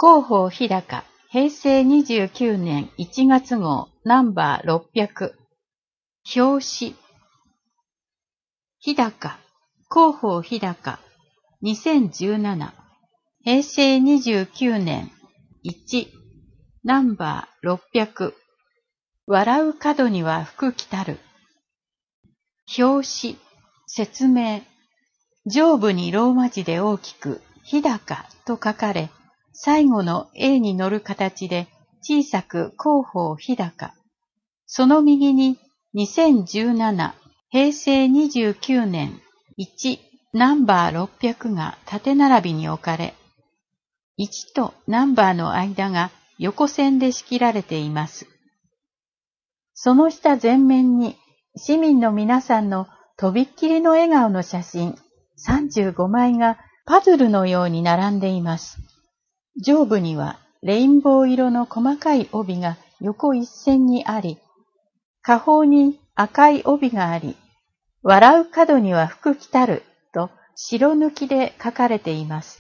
広報日高、平成29年1月号ナンバー600。表紙。日高、広報日高、2017。平成29年1、ナンバー600。笑う角には福来たる。表紙、説明。上部にローマ字で大きく、日高と書かれ、最後の A に乗る形で小さく広報日高。その右に2017、平成29年1、ナンバー600が縦並びに置かれ、1とナンバーの間が横線で仕切られています。その下前面に市民の皆さんのとびっきりの笑顔の写真35枚がパズルのように並んでいます。上部にはレインボー色の細かい帯が横一線にあり、下方に赤い帯があり、笑う角には福来たると白抜きで書かれています。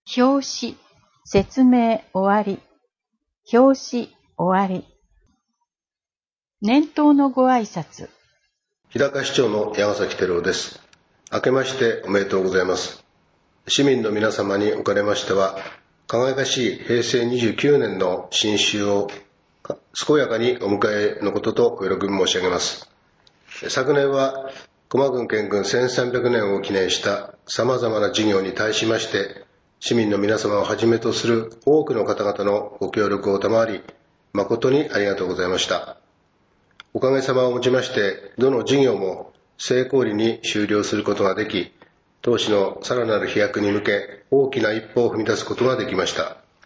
表紙、説明終わり。表紙終わり。年頭のご挨拶。 日高市長の山崎照夫です。明けましておめでとうございます。市民の皆様におかれましては、輝かしい平成29年の新春を健やかにお迎えのこととお喜び申し上げます。昨年は駒郡県郡1300年を記念した様々な事業に対しまして、市民の皆様をはじめとする多くの方々のご協力を賜り、誠にありがとうございました。おかげさまをもちまして、どの事業も成功裏に終了することができ、当市のさらなる飛躍に向け、大きな一歩を踏み出すことができました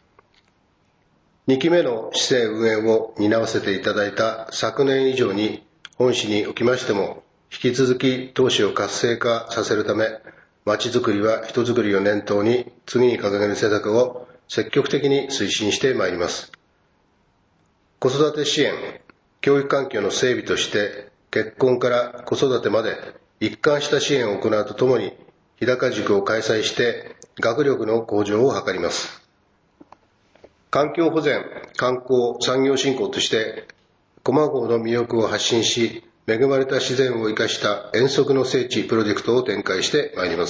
。2期目の市政運営を担わせていただいた昨年以上に、本市におきましても、引き続き当市を活性化させるため、まちづくりは人づくりを念頭に、次に掲げる施策を積極的に推進してまいります。子育て支援、教育環境の整備として、結婚から子育てまで一貫した支援を行うとともに、日高塾を開催して学力の向上を図ります。環境保全、観光、産業振興として、駒郷の魅力を発信し、恵まれた自然を生かした遠足の聖地プロジェクトを展開してまいります。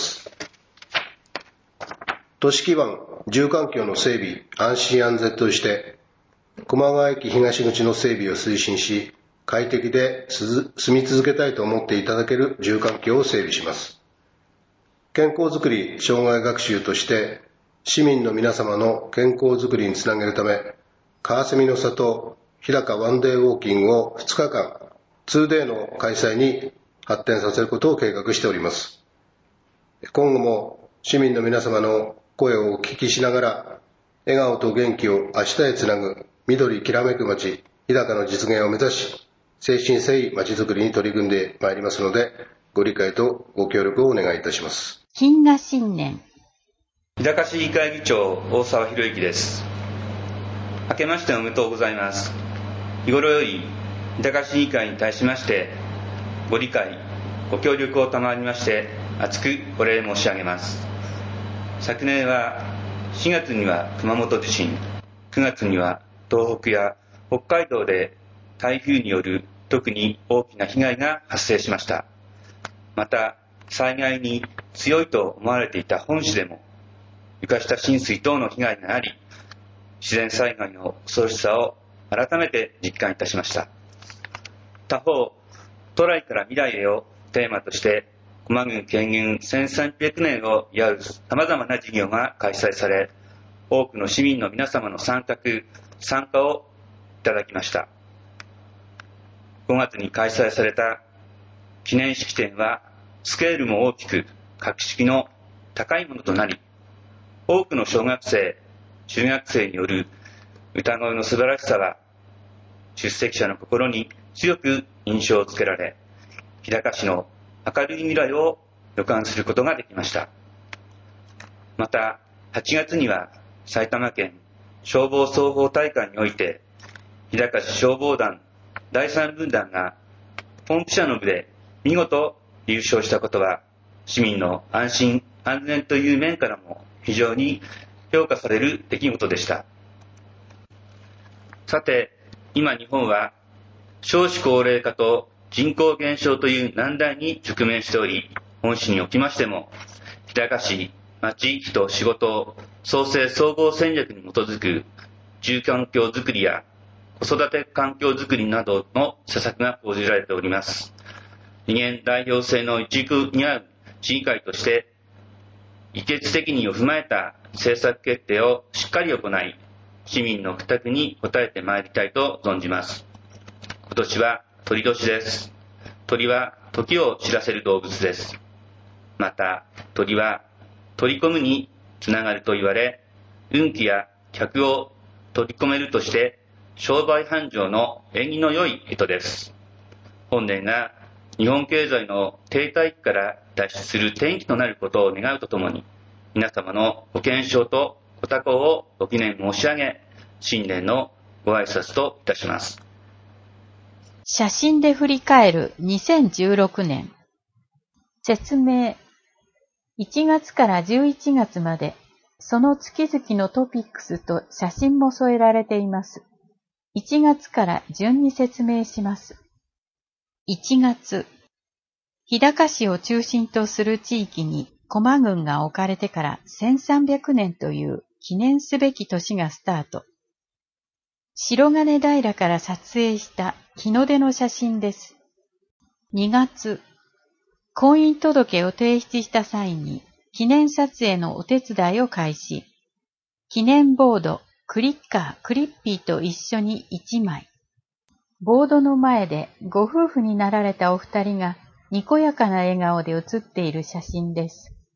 都市基盤、住環境の整備、安心安全として、駒川駅東口の整備を推進し、快適で住み続けたいと思っていただける住環境を整備します。健康づくり、障害学習として、市民の皆様の健康づくりにつなげるため、川蝉の里、日高ワンデーウォーキングを2日間、2デーの開催に発展させることを計画しております。今後も市民の皆様の声をお聞きしながら、笑顔と元気を明日へつなぐ緑きらめく街、日高の実現を目指し、誠心誠意街づくりに取り組んでまいりますので、ご理解とご協力をお願いいたします。 金河新年。 日高市議会議長、大沢博之です。明けましておめでとうございます。日頃より日高市議会に対しまして、ご理解、ご協力を賜りまして、厚くお礼申し上げます。昨年は4月には熊本地震、9月には東北や北海道で台風による特に大きな被害が発生しました。また、災害に強いと思われていた本市でも、床下浸水等の被害があり、自然災害の恐ろしさを改めて実感いたしました。他方、トライから未来へをテーマとして、駒郡県郡1300年を祝う様々な事業が開催され、多くの市民の皆様の参加をいただきました。5月に開催された記念式典は、スケールも大きく、格式の高いものとなり、多くの小学生、中学生による歌声の素晴らしさは、出席者の心に強く印象をつけられ、日高市の明るい未来を予感することができました。また、8月には埼玉県消防操法大会において、日高市消防団第3分団がポンプ車の部で見事優勝したことは、市民の安心安全という面からも非常に評価される出来事でした。さて、今日本は少子高齢化と人口減少という難題に直面しており、本市におきましても、日高市町人仕事創生総合戦略に基づく住環境づくりや子育て環境づくりなどの施策が講じられております。二元代表制の一軸にある市議会として、議決責任を踏まえた政策決定をしっかり行い、市民の負託に応えてまいりたいと存じます。今年は鳥年です。鳥は時を知らせる動物です。また、鳥は取り込むにつながると言われ、運気や客を取り込めるとして、商売繁盛の縁起の良い干支です。本年が日本経済の停滞期から脱出する転機となることを願うとともに、皆様のご健勝とご多幸をご祈念申し上げ、新年のご挨拶といたします。 写真で振り返る2016年。説明。1月から11月まで、その月々のトピックスと写真も添えられています。1月から順に説明します。1月、日高市を中心とする地域に駒群が置かれてから1300年という記念すべき年がスタート。白金平から撮影した日の出の写真です。2月、婚姻届を提出した際に記念撮影のお手伝いを開始。記念ボード、クリッカー、クリッピーと一緒に1枚。ボードの前でご夫婦になられたお二人がにこやかな笑顔で写っている写真です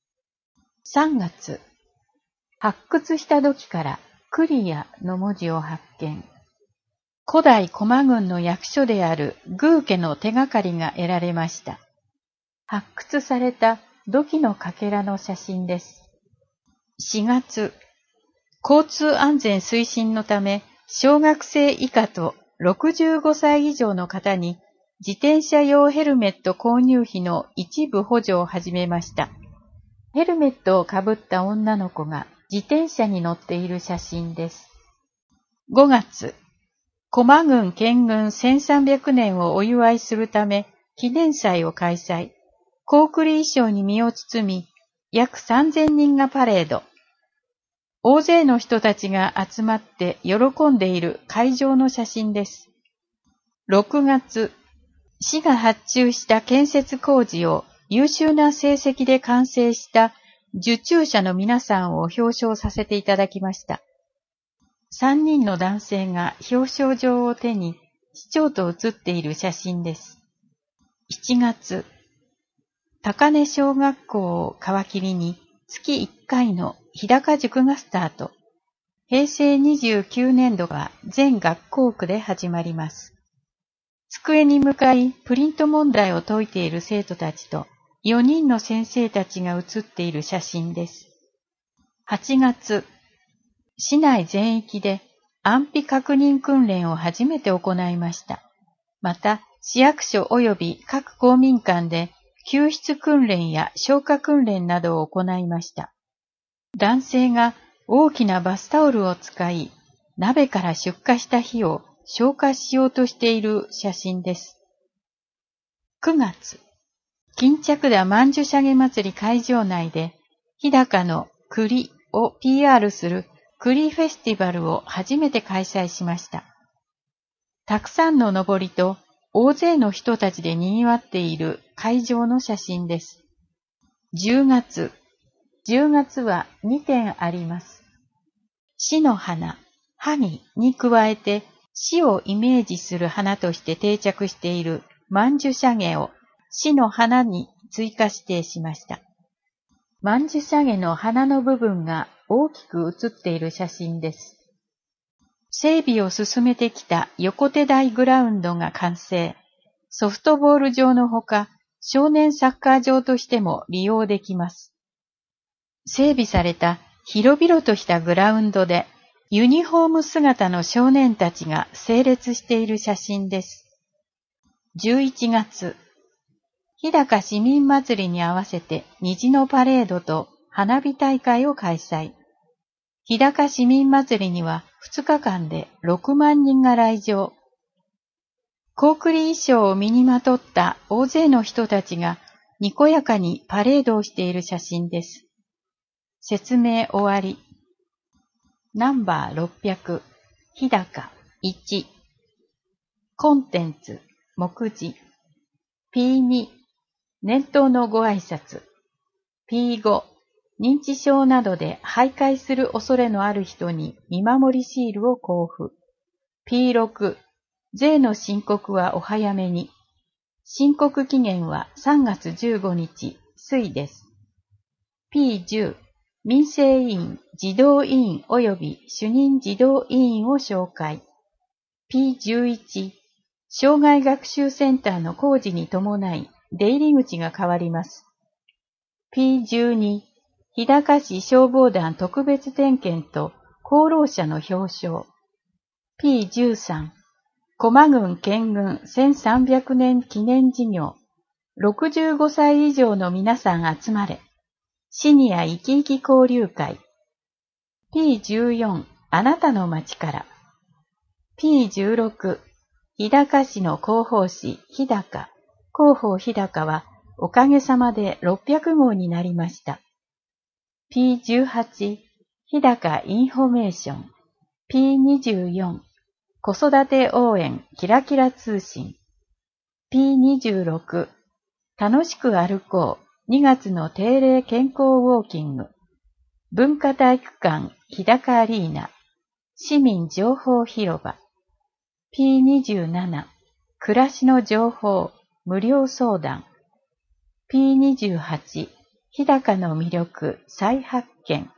。3月、発掘した土器からクリアの文字を発見。古代駒郡の役所である宮家の手がかりが得られました。発掘された土器のかけらの写真です。4月、交通安全推進のため、小学生以下と65歳以上の方に自転車用ヘルメット購入費の一部補助を始めました。ヘルメットをかぶった女の子が自転車に乗っている写真です。5月、駒郡建郡1300年をお祝いするため記念祭を開催。コークリ衣装に身を包み、約3000人がパレード。大勢の人たちが集まって喜んでいる会場の写真です。6月、市が発注した建設工事を優秀な成績で完成した受注者の皆さんを表彰させていただきました。3人の男性が表彰状を手に市長と写っている写真です。7月、高根小学校を皮切りに月1回の日高塾がスタート。平成29年度は全学校区で始まります。机に向かいプリント問題を解いている生徒たちと4人の先生たちが写っている写真です。8月、市内全域で安否確認訓練を初めて行いました。また、市役所及び各公民館で救出訓練や消火訓練などを行いました。男性が大きなバスタオルを使い、鍋から出火した火を消火しようとしている写真です。9月、巾着田まんじゅしゃげ祭り会場内で、日高の栗を PR する栗フェスティバルを初めて開催しました。たくさんの上りと大勢の人たちで賑わっている会場の写真です。10月は2点あります。市の花、萩に加えて市をイメージする花として定着しているまんじゅしゃげを市の花に追加指定しました。まんじゅしゃげの花の部分が大きく写っている写真です。整備を進めてきた横手台グラウンドが完成。ソフトボール場のほか、少年サッカー場としても利用できます。整備された広々としたグラウンドで、ユニフォーム姿の少年たちが整列している写真です。11月、日高市民祭りに合わせて虹のパレードと花火大会を開催。 日高市民祭りには2日間で6万人が来場。コークリ衣装を身にまとった大勢の人たちがにこやかにパレードをしている写真です。説明終わり。ナンバー600、日高1。コンテンツ、目次。P2、年頭のご挨拶。P5、認知症などで徘徊する恐れのある人に見守りシールを交付。P6、税の申告はお早めに。申告期限は3月15日、水です。P10、民生委員、児童委員及び主任児童委員を紹介。P11、障害学習センターの工事に伴い、出入り口が変わります。P12、日高市消防団特別点検と功労者の表彰。P13、駒郡県郡1300年記念事業。65歳以上の皆さん集まれ。シニア生き生き交流会。P14、あなたの町から。P16、日高市の広報誌、日高。広報日高は、おかげさまで600号になりました。P18、日高インフォメーション。P24、子育て応援キラキラ通信。P26、楽しく歩こう2月の定例健康ウォーキング。文化体育館日高アリーナ。市民情報広場。P27、暮らしの情報無料相談。P28、日高の魅力再発見。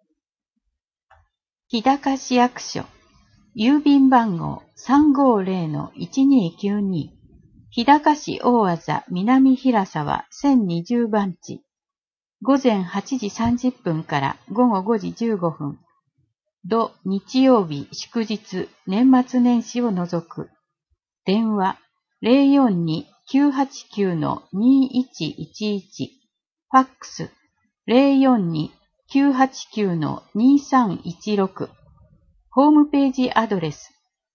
日高市役所、郵便番号 350-1292、日高市大字南平沢1020番地。午前8時30分から午後5時15分。土日曜日祝日年末年始を除く。電話 042-989-2111。ファックス 042-989-2316。ホームページアドレス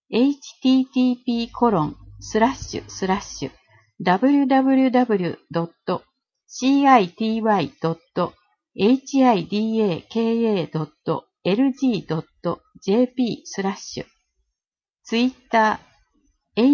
http://www.citY.hidaka.lg.jp/ ツイッター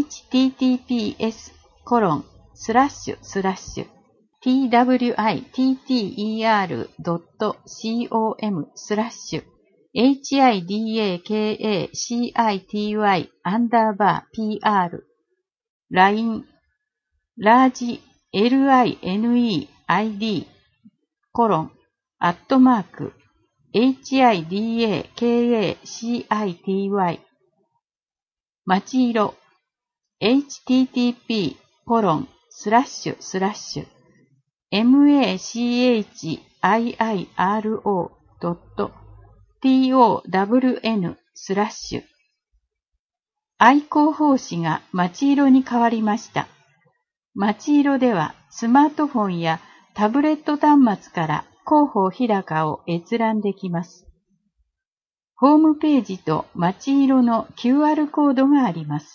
https://twitter.com/hidakacity_pr LINE ラージ LINEID HIDAKACITY まちいろ http://machiro.town/ 愛好奉仕がまちいろに変わりました。まちいろではスマートフォンやタブレット端末から広報日高を閲覧できます。ホームページとまちいろの QR コードがあります。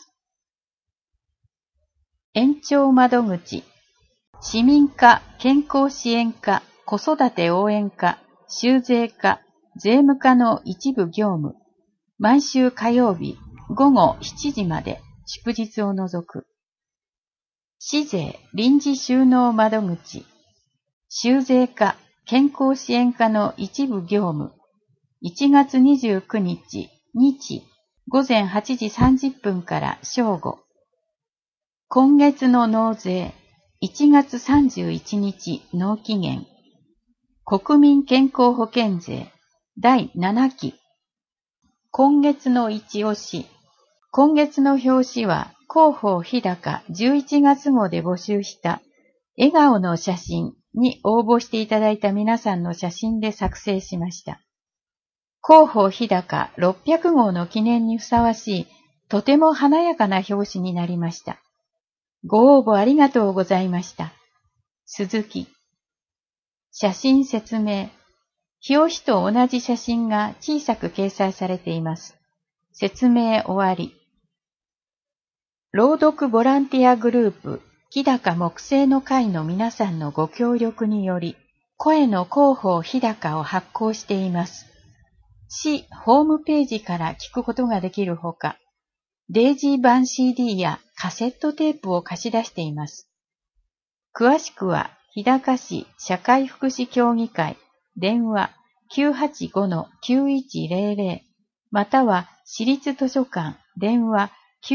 延長窓口、市民課、健康支援課、子育て応援課、収税課、税務課の一部業務、毎週火曜日午後7時まで、祝日を除く。市税臨時収納窓口、収税課、健康支援課の一部業務、1月29日、日、午前8時30分から正午。今月の納税、1月31日納期限。国民健康保険税、第7期。今月の一押し。今月の表紙は、広報日高11月号で募集した笑顔の写真に応募していただいた皆さんの写真で作成しました。広報日高600号の記念にふさわしい、とても華やかな表紙になりました。ご応募ありがとうございました。鈴木。写真説明。 表紙と同じ写真が小さく掲載されています。説明終わり。朗読ボランティアグループ、日高木星の会の皆さんのご協力により、声の広報日高を発行しています。市ホームページから聞くことができるほか、デイジー版 CD やカセットテープを貸し出しています。詳しくは、日高市社会福祉協議会、電話 985-9100 または市立図書館電話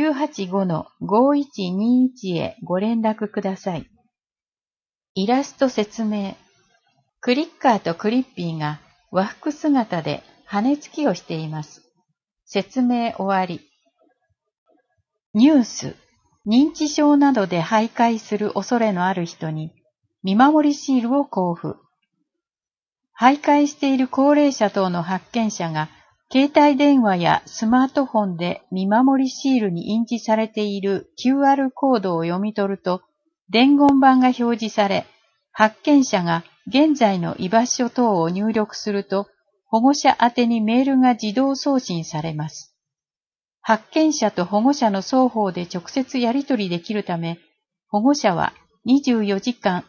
985-5121 へご連絡ください。イラスト説明。クリッカーとクリッピーが和服姿で羽つきをしています。説明終わり。ニュース。認知症などで徘徊する恐れのある人に見守りシールを交付。徘徊している高齢者等の発見者が携帯電話やスマートフォンで見守りシールに印字されている QR コードを読み取ると伝言板が表示され、発見者が現在の居場所等を入力すると保護者宛てにメールが自動送信されます。発見者と保護者の双方で直接やり取りできるため、保護者は24時間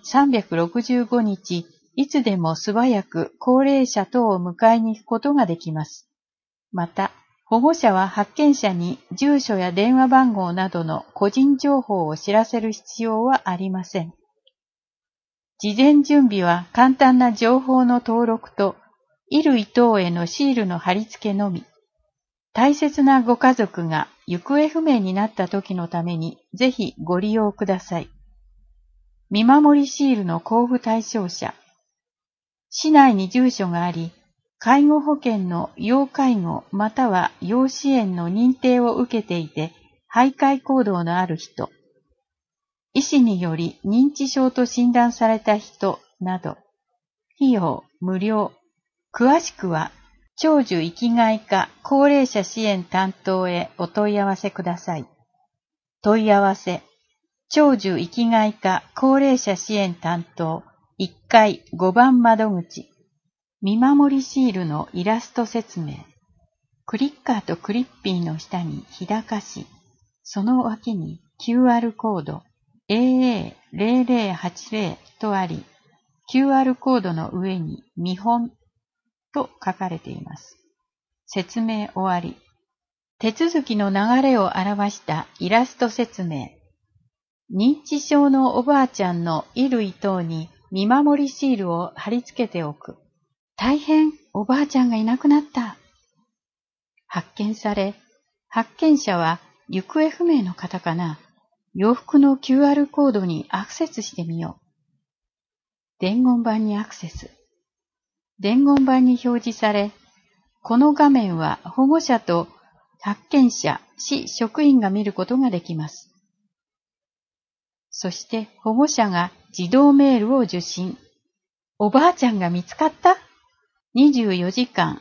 365日いつでも素早く高齢者等を迎えに行くことができます。また、保護者は発見者に住所や電話番号などの個人情報を知らせる必要はありません。事前準備は簡単な情報の登録と、衣類等へのシールの貼り付けのみ。大切なご家族が行方不明になった時のためにぜひご利用ください。見守りシールの交付対象者。市内に住所があり、介護保険の要介護または要支援の認定を受けていて、徘徊行動のある人、医師により認知症と診断された人など、費用無料。詳しくは、長寿生きがい課高齢者支援担当へお問い合わせください。問い合わせ、長寿生きがい課高齢者支援担当1階5番窓口。見守りシールのイラスト説明。クリッカーとクリッピーの下に日高市、その脇に QR コード AA0080 とあり、QR コードの上に見本と書かれています。説明終わり。手続きの流れを表したイラスト説明。認知症のおばあちゃんの衣類等に見守りシールを貼り付けておく。大変、おばあちゃんがいなくなった。発見され、発見者は行方不明の方かな。洋服の QR コードにアクセスしてみよう。伝言板にアクセス。伝言板に表示され、この画面は保護者と発見者、市職員が見ることができます。そして保護者が自動メールを受信。おばあちゃんが見つかった？ 24 時間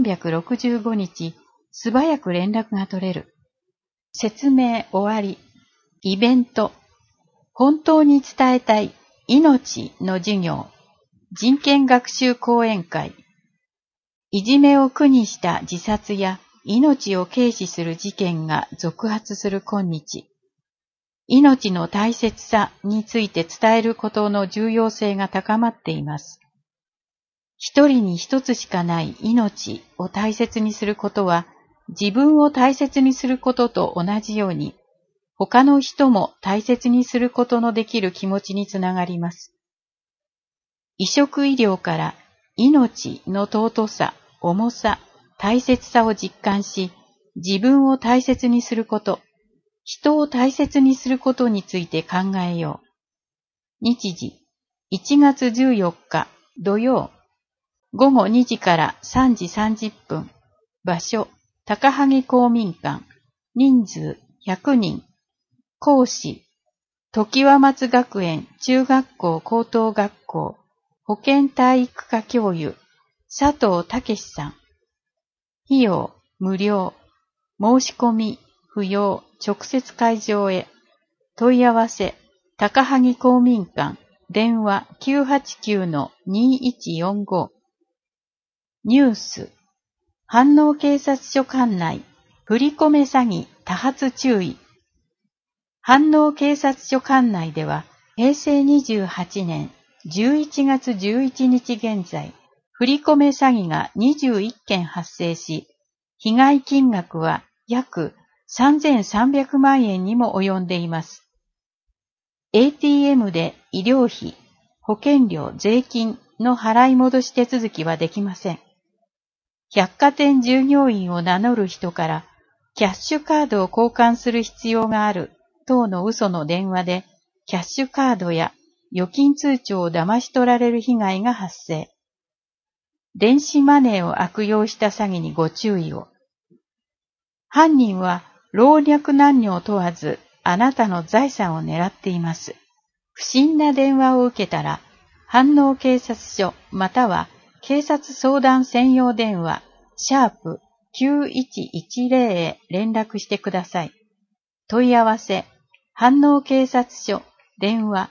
365日、素早く連絡が取れる。説明終わり。イベント。本当に伝えたい命の授業。人権学習講演会。いじめを苦にした自殺や命を軽視する事件が続発する今日。命の大切さについて伝えることの重要性が高まっています。一人に一つしかない命を大切にすることは、自分を大切にすることと同じように、他の人も大切にすることのできる気持ちにつながります。移植医療から命の尊さ、重さ、大切さを実感し、自分を大切にすること、人を大切にすることについて考えよう。日時、1月14日土曜、午後2時から3時30分。場所、高萩公民館。人数、100人。講師、常盤松学園中学校高等学校。保健体育科教諭、佐藤武さん。費用、無料。申し込み、不要。直接会場へ。問い合わせ、高萩公民館。電話 989-2145 ニュース、飯能警察署管内、振り込め詐欺多発注意。飯能警察署管内では、平成28年11月11日現在、振り込め詐欺が21件発生し、被害金額は約3300万円にも及んでいます。ATM で医療費、保険料、税金の払い戻し手続きはできません。百貨店従業員を名乗る人から、キャッシュカードを交換する必要がある等の嘘の電話で、キャッシュカードや預金通帳を騙し取られる被害が発生。電子マネーを悪用した詐欺にご注意を。犯人は老若男女を問わず、あなたの財産を狙っています。不審な電話を受けたら、飯能警察署または警察相談専用電話#9110へ連絡してください。問い合わせ、飯能警察署電話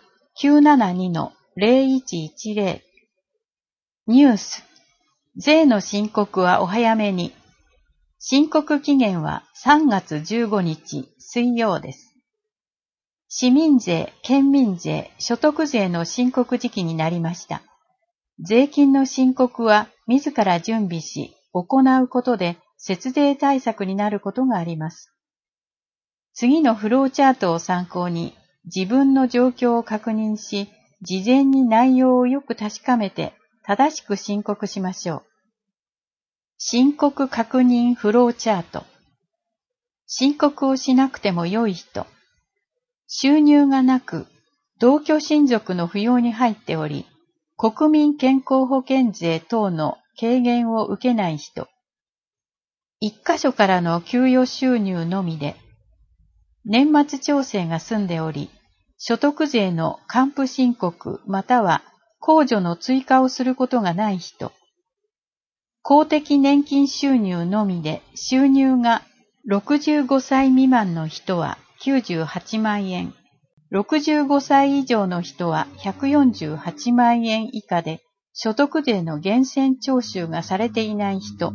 972-0110。ニュース、税の申告はお早めに。申告期限は3月15日水曜です。市民税、県民税、所得税の申告時期になりました。税金の申告は自ら準備し、行うことで節税対策になることがあります。次のフローチャートを参考に自分の状況を確認し、事前に内容をよく確かめて正しく申告しましょう。申告確認フローチャート。申告をしなくても良い人。収入がなく、同居親族の扶養に入っており、国民健康保険税等の軽減を受けない人。一箇所からの給与収入のみで、年末調整が済んでおり、所得税の還付申告または控除の追加をすることがない人。公的年金収入のみで収入が65歳未満の人は98万円、65歳以上の人は148万円以下で所得税の源泉徴収がされていない人。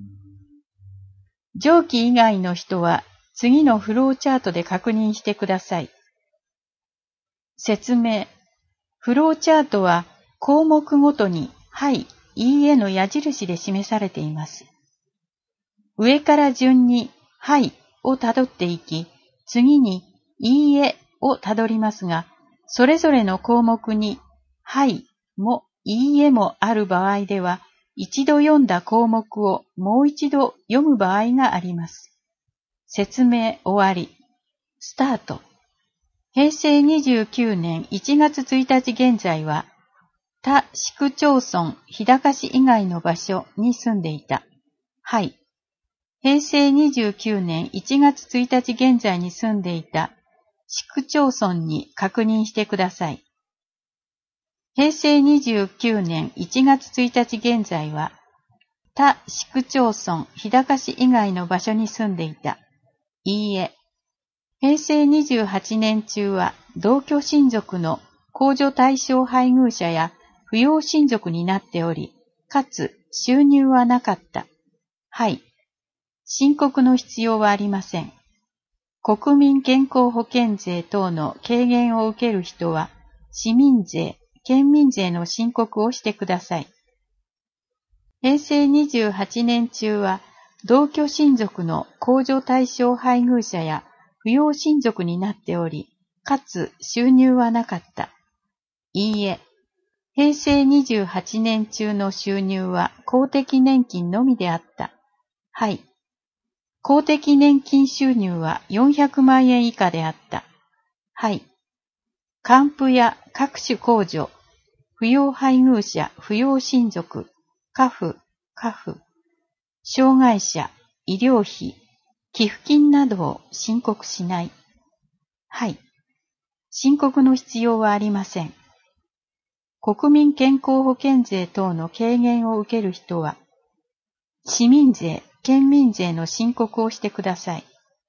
上記以外の人は次のフローチャートで確認してください。説明。フローチャートは項目ごとにはい、いいえの矢印で示されています。上から順にはいをたどっていき、次にいいえをたどりますが、それぞれの項目にはいもいいえもある場合では、一度読んだ項目をもう一度読む場合があります。説明終わり。スタート。平成29年1月1日現在は、他市区町村日高市以外の場所に住んでいた。はい。平成29年1月1日現在に住んでいた市区町村に確認してください。平成29年1月1日現在は、他市区町村日高市以外の場所に住んでいた。いいえ。平成28年中は同居親族の控除対象配偶者や扶養親族になっており、かつ収入はなかった。はい。申告の必要はありません。国民健康保険税等の軽減を受ける人は、市民税、県民税の申告をしてください。平成28年中は、同居親族の控除対象配偶者や扶養親族になっており、かつ収入はなかった。いいえ。平成28年中の収入は公的年金のみであった。はい。公的年金収入は400万円以下であった。はい。還付や各種控除、扶養配偶者、扶養親族、家父、障害者、医療費、寄付金などを申告しない。はい。申告の必要はありません。国民健康保険税等の軽減を受ける人は、市民税、県民税の申告をしてください。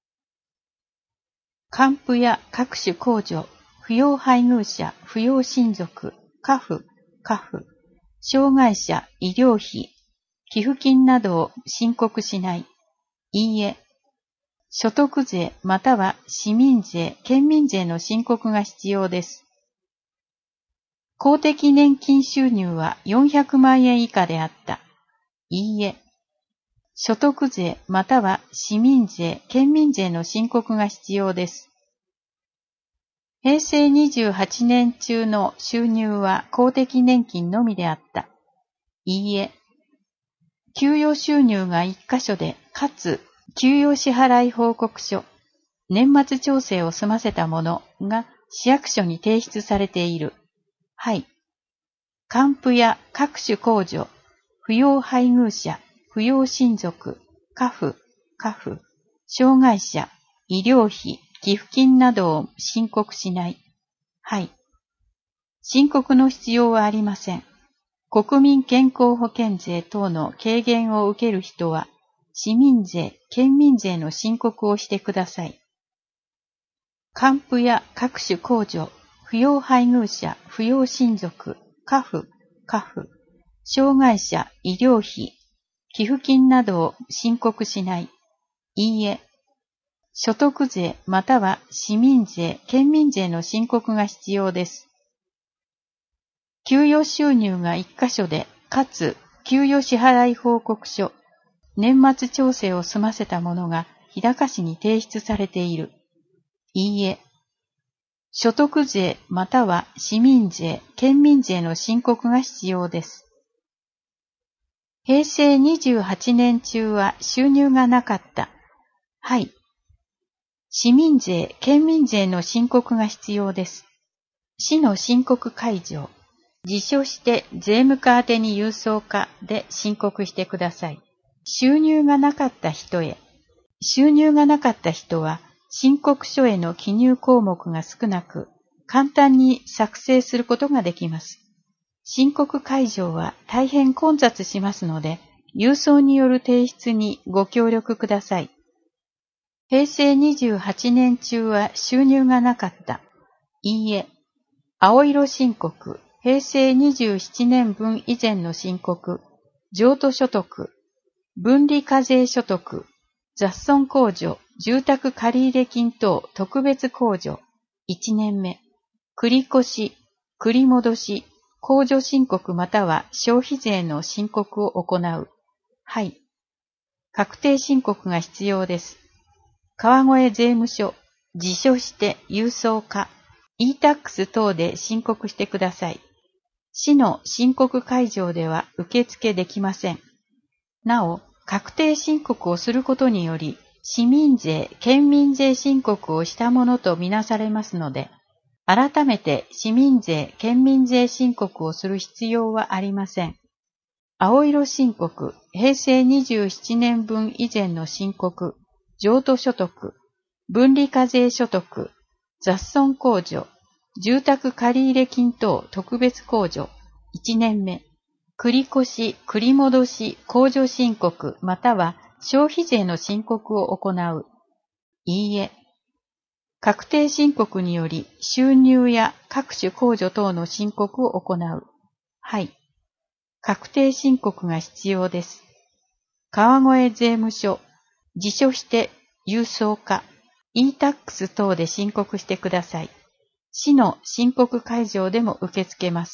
還付や各種控除、扶養配偶者、扶養親族、家父、障害者、医療費、 寄付金などを申告しない。いいえ。所得税または市民税、県民税の申告が必要です。公的年金収入は400万円以下であった。いいえ。所得税または市民税、県民税の申告が必要です。平成28年中の収入は公的年金のみであった。いいえ。給与収入が1箇所で、かつ、給与支払い報告書、年末調整を済ませたものが市役所に提出されている。はい。還付や各種控除、扶養配偶者、扶養親族、家父、障害者、医療費、寄付金などを申告しない。はい。申告の必要はありません。国民健康保険税等の軽減を受ける人は、市民税、県民税の申告をしてください。還付や各種控除、扶養配偶者、扶養親族、家父、障害者、医療費、寄付金などを申告しない。いいえ。所得税または市民税、県民税の申告が必要です。給与収入が1箇所で、かつ、給与支払い報告書、年末調整を済ませたものが日高市に提出されている。いいえ。所得税または市民税、県民税の申告が必要です。平成28年中は収入がなかった。はい。市民税、県民税の申告が必要です。市の申告開示を自書して税務課宛てに郵送かで申告してください。収入がなかった人へ。収入がなかった人は申告書への記入項目が少なく、簡単に作成することができます。申告開示は大変混雑しますので、郵送による提出にご協力ください。平成28年中は収入がなかった。いいえ。青色申告、平成27年分以前の申告、譲渡所得、分離課税所得、雑損控除、住宅借入金等特別控除、1年目、繰越、繰戻し、控除申告または消費税の申告を行う。はい。確定申告が必要です。川越税務署、自書して郵送か、e-tax 等で申告してください。市の申告会場では受付できません。なお、確定申告をすることにより、市民税、県民税申告をしたものとみなされますので、改めて市民税、県民税申告をする必要はありません。青色申告、平成27年分以前の申告、譲渡所得、分離課税所得、雑損控除、住宅借入金等特別控除、1年目、繰越、繰戻し、控除申告または消費税の申告を行う。いいえ。確定申告により収入や各種控除等の申告を行う。はい。確定申告が必要です。川越税務署、自書して郵送か、e-tax 等で申告してください。市の申告会場でも受け付けます。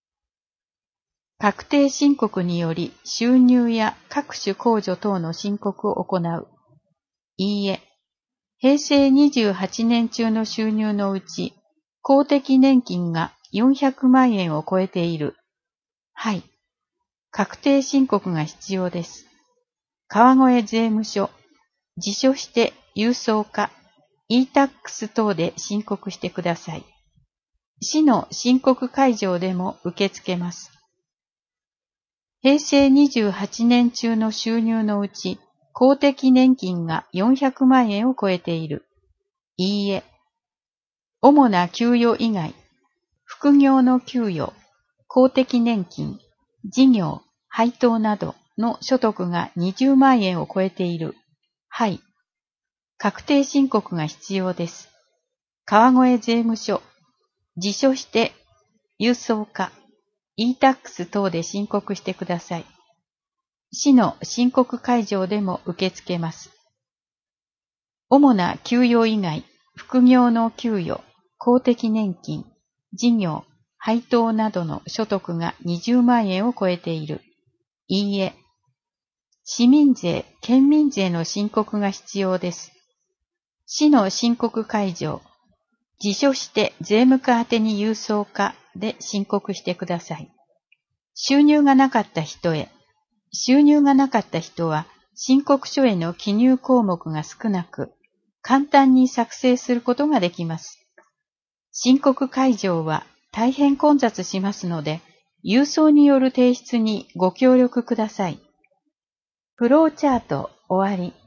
確定申告により収入や各種控除等の申告を行う。いいえ。平成28年中の収入のうち、公的年金が400万円を超えている。はい。確定申告が必要です。川越税務署、自書して郵送か、e-tax 等で申告してください。市の申告会場でも受け付けます。平成28年中の収入のうち、公的年金が400万円を超えている。いいえ。主な給与以外、副業の給与、公的年金、事業、配当などの所得が20万円を超えている。はい。確定申告が必要です。川越税務署、自書して郵送か、e-tax 等で申告してください。 市の申告会場でも受け付けます。主な給与以外、副業の給与、公的年金、事業、配当などの所得が20万円を超えている。いいえ。市民税、県民税の申告が必要です。市の申告会場、自書して税務課宛に郵送かで申告してください。収入がなかった人へ。収入がなかった人は申告書への記入項目が少なく、簡単に作成することができます。申告会場は大変混雑しますので、郵送による提出にご協力ください。フローチャート終わり。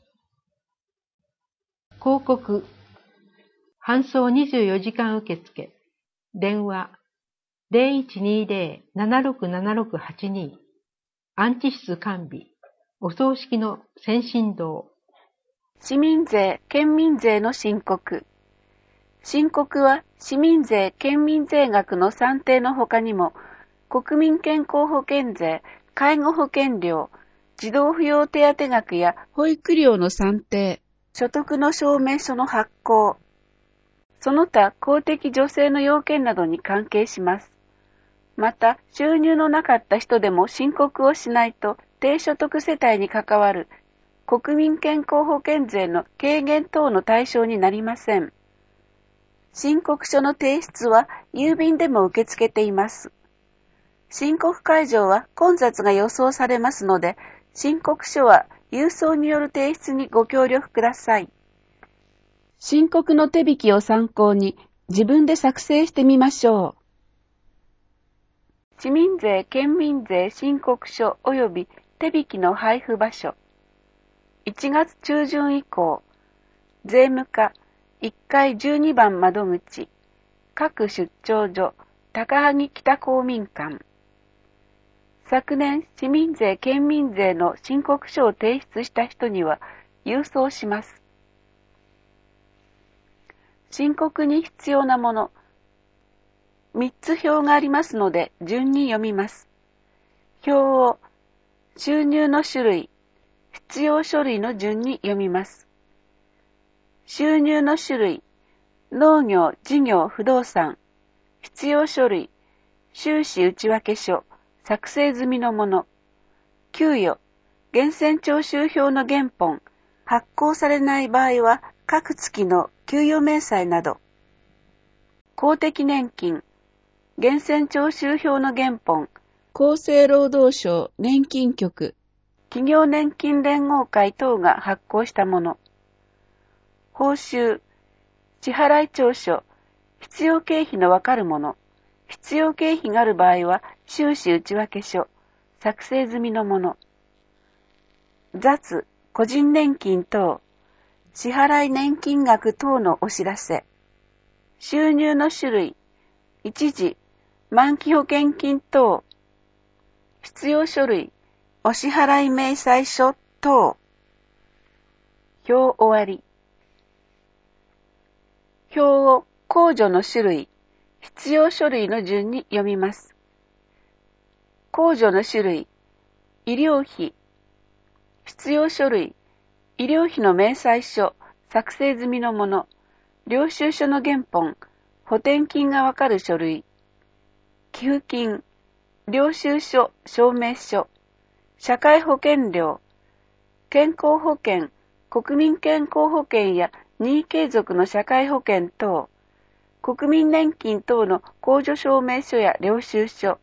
広告。搬送24時間受付。電話。0120-767682。安置室完備。お葬式の先進堂。 市民税、県民税の申告。申告は市民税、県民税額の算定の他にも、国民健康保険税、介護保険料、児童扶養手当額や保育料の算定、所得の証明書の発行、その他公的助成の要件などに関係します。また、収入のなかった人でも申告をしないと低所得世帯に関わる国民健康保険税の軽減等の対象になりません。申告書の提出は郵便でも受け付けています。申告会場は混雑が予想されますので、申告書は郵送による提出にご協力ください。申告の手引きを参考に自分で作成してみましょう。市民税、県民税申告書及び手引きの配布場所。1月中旬以降、税務課1階12番窓口、各出張所、高萩北公民館。昨年、市民税、県民税の申告書を提出した人には郵送します。申告に必要なもの。3つ表がありますので、順に読みます。表を収入の種類、必要書類の順に読みます。収入の種類、農業、事業、不動産。必要書類、収支内訳書、作成済みのもの。給与、源泉徴収票の原本、発行されない場合は各月の給与明細など。公的年金、源泉徴収票の原本、厚生労働省年金局、企業年金連合会等が発行したもの。報酬、支払い調書、必要経費のわかるもの。必要経費がある場合は収支内訳書、作成済みのもの。雑、個人年金等、支払い年金額等のお知らせ。収入の種類、一時、満期保険金等。必要書類、お支払い明細書等。表終わり。表を控除の種類、必要書類の順に読みます。控除の種類、医療費。必要書類、医療費の明細書、作成済みのもの。領収書の原本、補填金がわかる書類。寄付金、領収書、証明書。社会保険料、健康保険、国民健康保険や任意継続の社会保険等、国民年金等の控除証明書や領収書、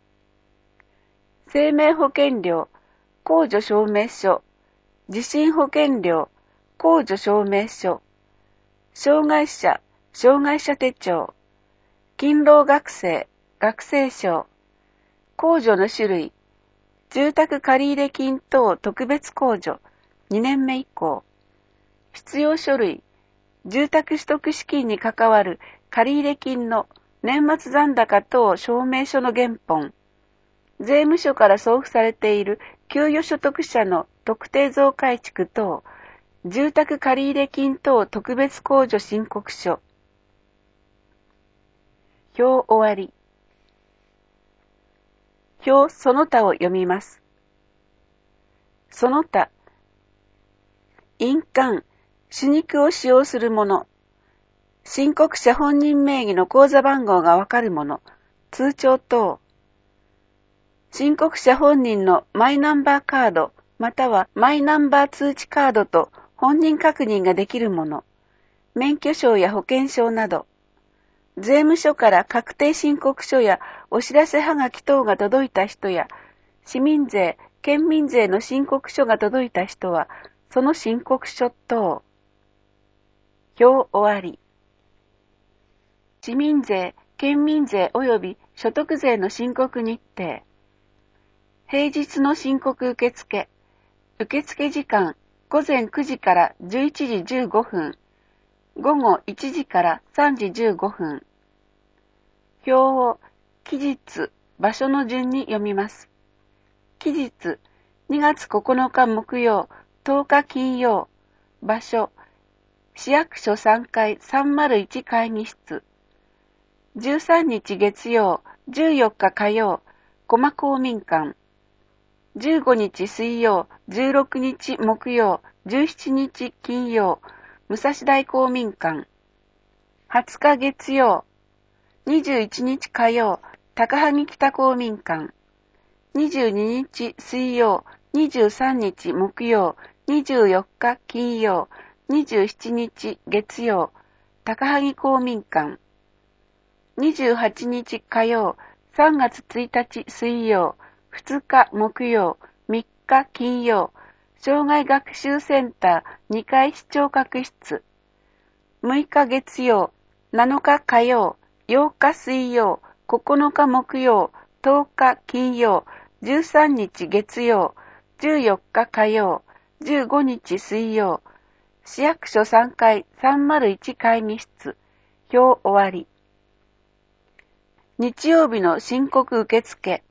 生命保険料、控除証明書、地震保険料、控除証明書、障害者手帳、勤労学生、学生証、控除の種類、住宅借入金等特別控除、2年目以降。必要書類、住宅取得資金に関わる借入金の年末残高等証明書の原本。税務署から送付されている給与所得者の特定増改築等、住宅借入金等特別控除申告書。表終わり。表その他を読みます。 その他、印鑑、手肉を使用するもの、申告者本人名義の口座番号がわかるもの、通帳等、申告者本人のマイナンバーカード、またはマイナンバー通知カードと本人確認ができるもの、免許証や保険証など、税務署から確定申告書やお知らせはがき等が届いた人や、市民税、県民税の申告書が届いた人は、その申告書等。表終わり。市民税、県民税及び所得税の申告日程。平日の申告受付。受付時間、午前9時から11時15分。午後1時から3時15分。表を期日、場所の順に読みます。期日、2月9日木曜、10日金曜。場所、市役所3階301会議室。13日月曜、14日火曜、駒公民館。15日水曜、16日木曜、17日金曜、武蔵大公民館。20日月曜、21日火曜、高萩北公民館。22日水曜、23日木曜、24日金曜、27日月曜、高萩公民館。28日火曜、3月1日水曜、2日木曜、3日金曜、障害学習センター2階視聴覚室。6日月曜、7日火曜、8日水曜、9日木曜、10日金曜、13日月曜、14日火曜、15日水曜、市役所3階301会議室。表終わり。日曜日の申告受付。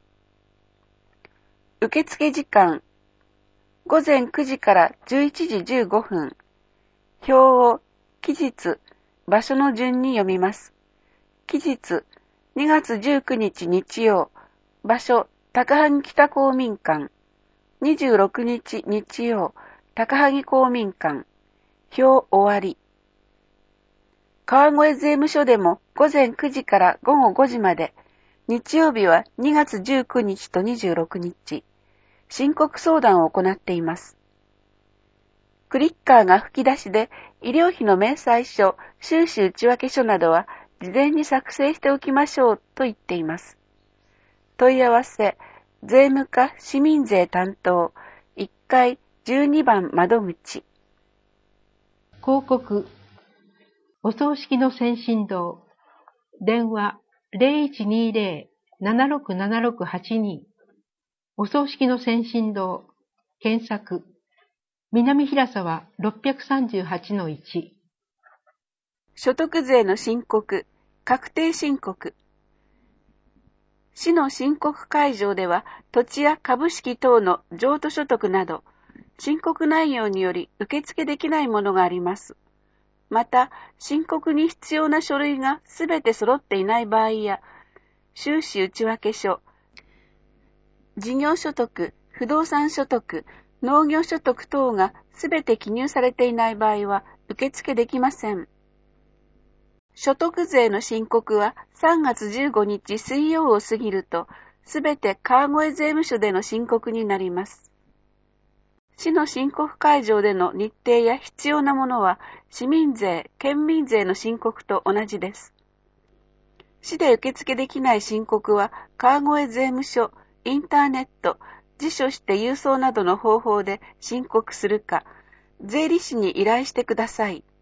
受付時間、午前9時から11時15分。表を期日、場所の順に読みます。期日、2月19日日曜。場所、高萩北公民館。26日日曜、高萩公民館。表終わり。川越税務署でも午前9時から午後5時まで、日曜日は2月19日と26日、申告相談を行っています。クリッカーが吹き出しで、医療費の明細書、収支内訳書などは事前に作成しておきましょうと言っています。問い合わせ、税務課市民税担当、1階12番窓口。 広告。お葬式の先進堂。電話 0120-767682。お葬式の先進堂。検索。南平沢 638-1。 所得税の申告、確定申告。市の申告会場では、土地や株式等の譲渡所得など、申告内容により受付できないものがあります。また、申告に必要な書類がすべて揃っていない場合や、収支内訳書、事業所得、不動産所得、農業所得等がすべて記入されていない場合は受付できません。所得税の申告は3月15日水曜を過ぎると、すべて川越税務署での申告になります。市の申告会場での日程や必要なものは、市民税、県民税の申告と同じです。市で受付できない申告は、川越税務署、インターネット、辞書して郵送などの方法で申告するか、税理士に依頼してください。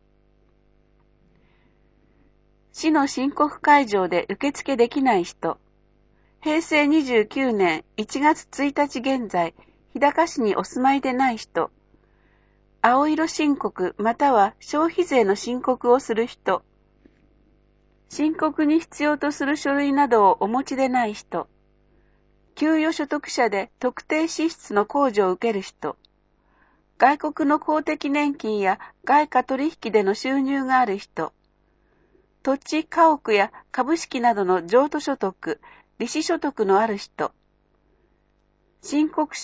市の申告会場で受付できない人、平成29年1月1日現在、日高市にお住まいでない人、青色申告または消費税の申告をする人、申告に必要とする書類などをお持ちでない人、給与所得者で特定支出の控除を受ける人、外国の公的年金や外貨取引での収入がある人、土地、家屋や株式などの譲渡所得、利子所得のある人、申告書、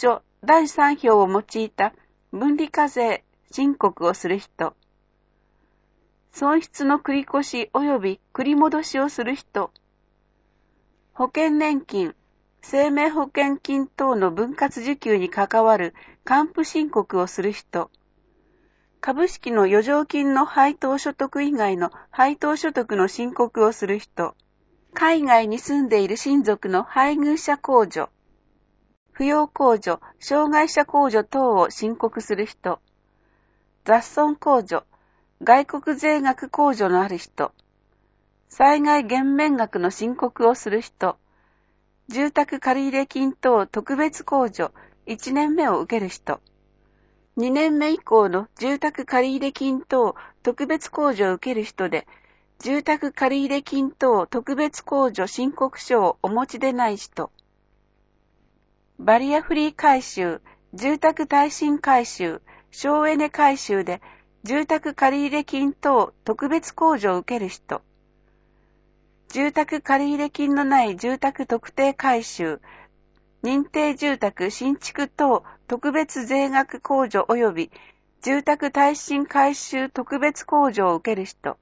第3票を用いた分離課税申告をする人、損失の繰り越し及び繰り戻しをする人、保険年金、生命保険金等の分割受給に関わる還付申告をする人、株式の余剰金の配当所得以外の配当所得の申告をする人、海外に住んでいる親族の配偶者控除、扶養控除、障害者控除等を申告する人、雑損控除、外国税額控除のある人、災害減免額の申告をする人、住宅借入金等特別控除1年目を受ける人、2年目以降の住宅借入金等特別控除を受ける人で、住宅借入金等特別控除申告書をお持ちでない人、バリアフリー改修、住宅耐震改修、省エネ改修で住宅借入金等特別控除を受ける人、住宅借入金のない住宅特定改修、認定住宅新築等特別税額控除及び住宅耐震改修特別控除を受ける人、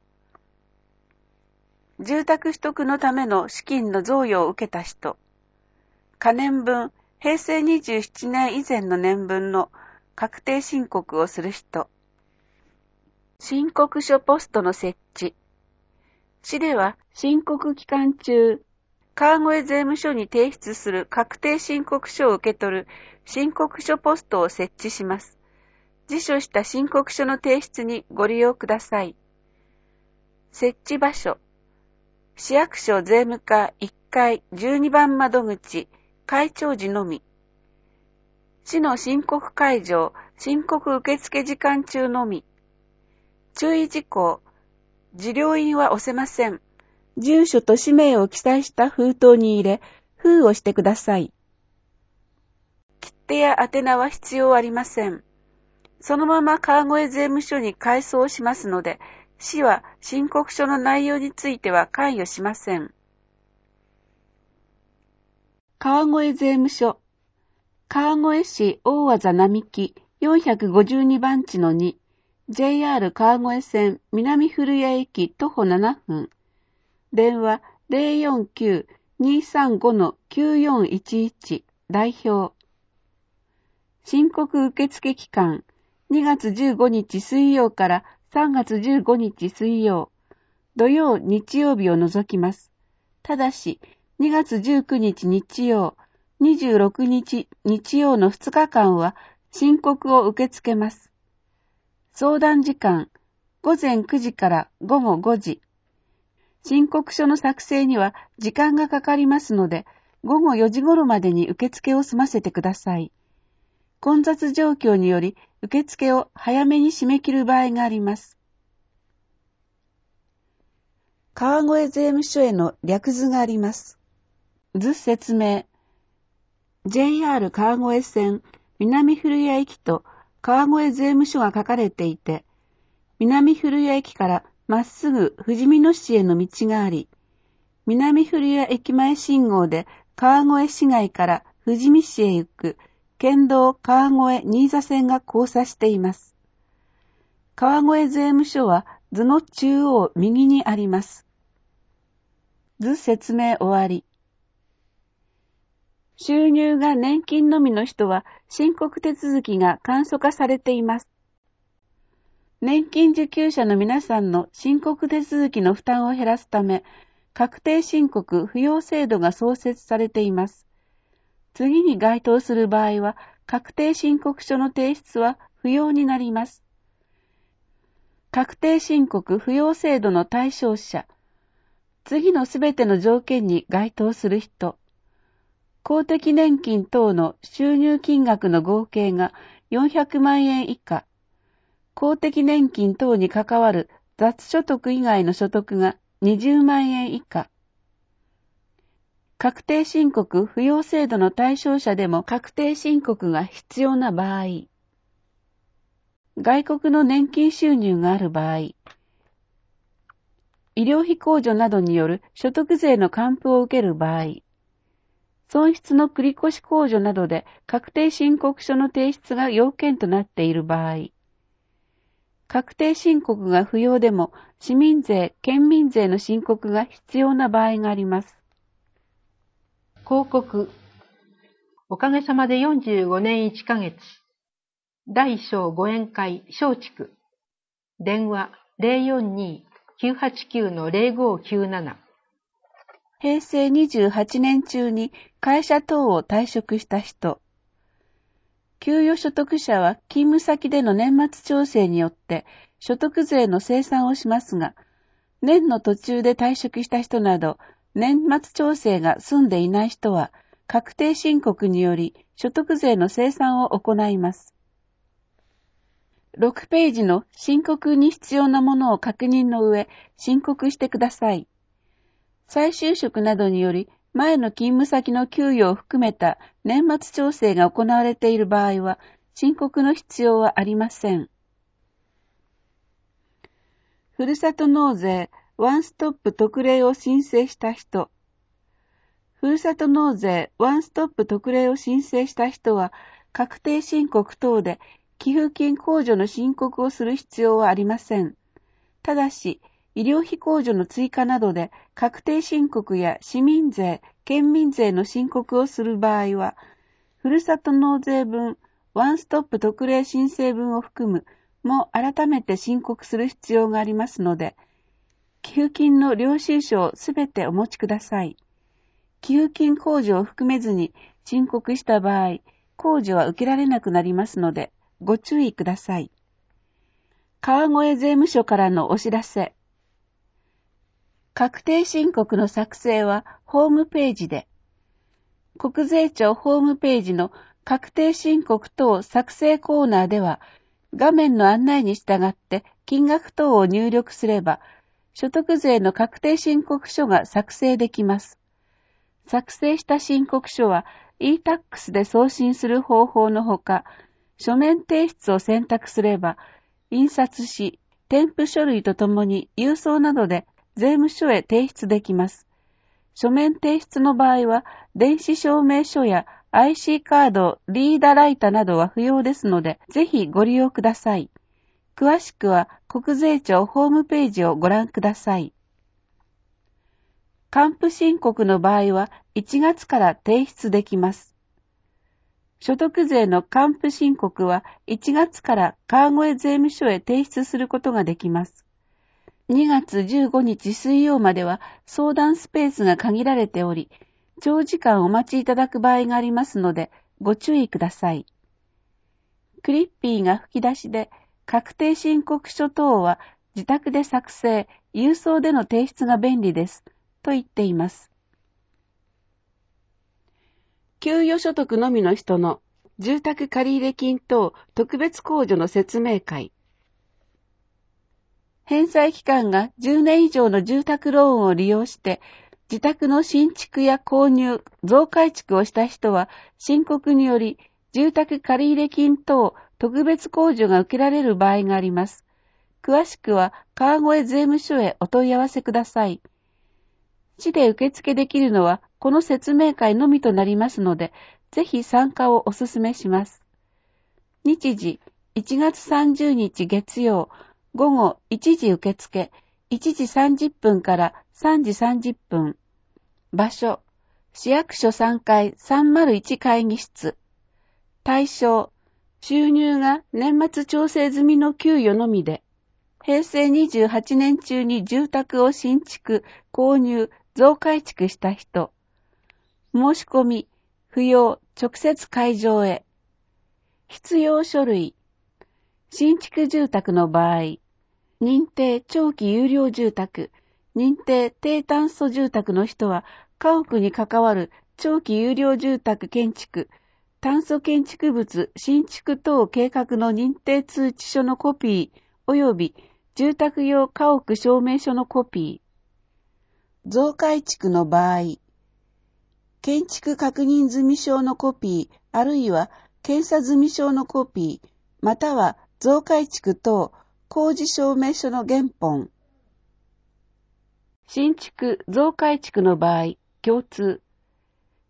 住宅取得のための資金の贈与を受けた人、可年分、平成27年以前の年分の確定申告をする人、申告書ポストの設置。市では申告期間中、川越税務署に提出する確定申告書を受け取る申告書ポストを設置します。辞書した申告書の提出にご利用ください。設置場所。市役所税務課1階12番窓口、開庁時のみ。市の申告会場、申告受付時間中のみ。注意事項。受領印は押せません。住所と氏名を記載した封筒に入れ、封をしてください。切手や宛名は必要ありません。そのまま川越税務署に回送しますので、市は申告書の内容については関与しません。川越税務署、川越市大和並木452番地の2、JR 川越線南古谷駅徒歩7分。電話 049-235-9411 代表。申告受付期間2月15日水曜から3月15日水曜、土曜日曜日を除きます。ただし2月19日日曜、26日日曜の2日間は申告を受け付けます。相談時間、午前9時から午後5時。申告書の作成には時間がかかりますので、午後4時頃までに受付を済ませてください。混雑状況により受付を早めに締め切る場合があります。川越税務署への略図があります。図説明。JR 川越線南古谷駅と川越税務署が書かれていて、南古谷駅からまっすぐ富士見野市への道があり、南古谷駅前信号で川越市街から富士見市へ行く県道川越新座線が交差しています。川越税務署は図の中央右にあります。図説明終わり。収入が年金のみの人は申告手続きが簡素化されています。年金受給者の皆さんの申告手続きの負担を減らすため、確定申告扶養制度が創設されています。次に該当する場合は、確定申告書の提出は不要になります。確定申告扶養制度の対象者、次のすべての条件に該当する人、公的年金等の収入金額の合計が400万円以下、公的年金等に関わる雑所得以外の所得が20万円以下、確定申告扶養制度の対象者でも確定申告が必要な場合、外国の年金収入がある場合、医療費控除などによる所得税の還付を受ける場合、 損失の繰越控除などで確定申告書の提出が要件となっている場合、確定申告が不要でも市民税、県民税の申告が必要な場合があります。 広告。おかげさまで45年1ヶ月。大小ご縁会松竹。電話 042-989-0597。 平成28年中に会社等を退職した人。給与所得者は勤務先での年末調整によって所得税の精算をしますが、年の途中で退職した人など、年末調整が済んでいない人は、確定申告により所得税の精算を行います。6ページの申告に必要なものを確認の上、申告してください。再就職などにより、前の勤務先の給与を含めた年末調整が行われている場合は、申告の必要はありません。ふるさと納税ワンストップ特例を申請した人。ふるさと納税ワンストップ特例を申請した人は、確定申告等で寄付金控除の申告をする必要はありません。ただし、医療費控除の追加などで確定申告や市民税、県民税の申告をする場合は、ふるさと納税分、ワンストップ特例申請分を含むも改めて申告する必要がありますので、寄付金の領収書をすべてお持ちください。寄付金控除を含めずに申告した場合、控除は受けられなくなりますので、ご注意ください。川越税務署からのお知らせ。確定申告の作成はホームページで、国税庁ホームページの確定申告等作成コーナーでは、画面の案内に従って金額等を入力すれば、所得税の確定申告書が作成できます。作成した申告書は e-tax で送信する方法のほか、書面提出を選択すれば、印刷し、添付書類とともに郵送などで税務署へ提出できます。書面提出の場合は、電子証明書や IC カード、リーダーライターなどは不要ですので、ぜひご利用ください。詳しくは、国税庁ホームページをご覧ください。還付申告の場合は、1月から提出できます。所得税の還付申告は、1月から川越税務署へ提出することができます。2月15日水曜までは相談スペースが限られており、長時間お待ちいただく場合がありますので、ご注意ください。クリッピーが吹き出しで、確定申告書等は自宅で作成、郵送での提出が便利です、と言っています。給与所得のみの人の住宅借入金等特別控除の説明会。返済期間が10年以上の住宅ローンを利用して、自宅の新築や購入、増改築をした人は、申告により、住宅借入金等特別控除が受けられる場合があります。詳しくは、川越税務署へお問い合わせください。市で受付できるのは、この説明会のみとなりますので、ぜひ参加をお勧めします。日時、1月30日月曜、午後1時受付、1時30分から3時30分。場所、市役所3階301会議室。対象、収入が年末調整済みの給与のみで、平成28年中に住宅を新築、購入、増改築した人。申し込み、不要、直接会場へ。必要書類。新築住宅の場合、認定長期有料住宅、認定低炭素住宅の人は、家屋に関わる長期有料住宅建築、炭素建築物新築等計画の認定通知書のコピー、及び住宅用家屋証明書のコピー。増改築の場合、建築確認済証のコピー、あるいは検査済証のコピー、または増改築等工事証明書の原本。新築、増改築の場合、共通。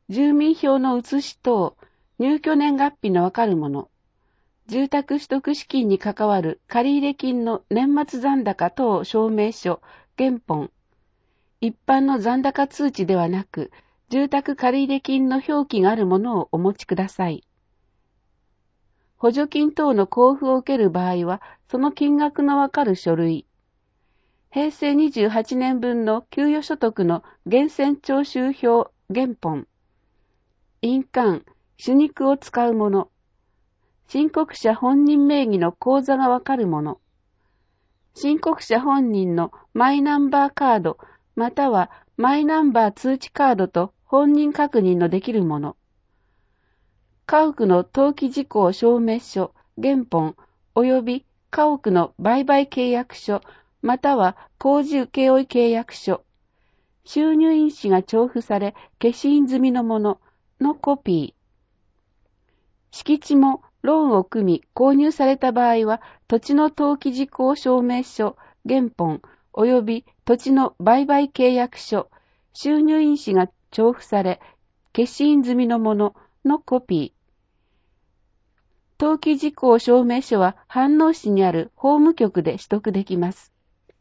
住民票の写し等、入居年月日のわかるもの、住宅取得資金に関わる借入金の年末残高等証明書、原本、一般の残高通知ではなく、住宅借入金の表記があるものをお持ちください。補助金等の交付を受ける場合は、その金額のわかる書類、平成28年分の給与所得の源泉徴収票原本、印鑑、朱肉を使うもの、申告者本人名義の口座がわかるもの、申告者本人のマイナンバーカードまたはマイナンバー通知カードと本人確認のできるもの、家屋の登記事項証明書、原本及び家屋の売買契約書または工事請負契約書、収入印紙が調布され消印済みのもののコピー、敷地もローンを組み購入された場合は土地の登記事項証明書、原本及び土地の売買契約書、収入印紙が調布され消印済みのもののコピー、登記事項証明書は飯能市にある法務局で取得できます。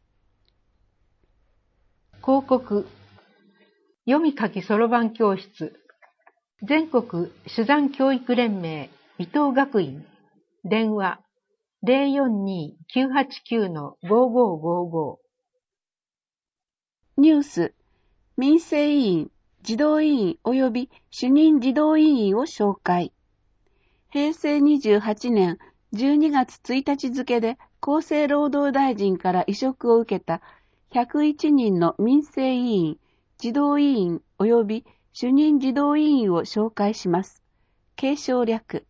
広告、読み書きそろばん教室、全国珠算教育連盟水戸学院、電話 042-989-5555。 ニュース、民生委員、児童委員及び主任児童委員を紹介。平成28年12月1日付で厚生労働大臣から委嘱を受けた101人の民生委員、児童委員及び主任児童委員を紹介します。継承略。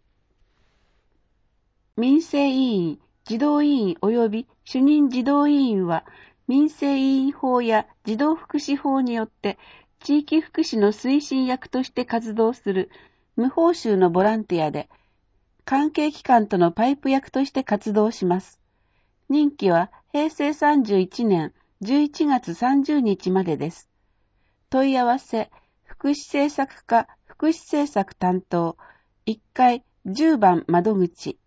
民生委員、児童委員及び主任児童委員は、民生委員法や児童福祉法によって地域福祉の推進役として活動する無報酬のボランティアで、関係機関とのパイプ役として活動します。任期は平成31年11月30日までです。問い合わせ、福祉政策課福祉政策担当、1階10番窓口。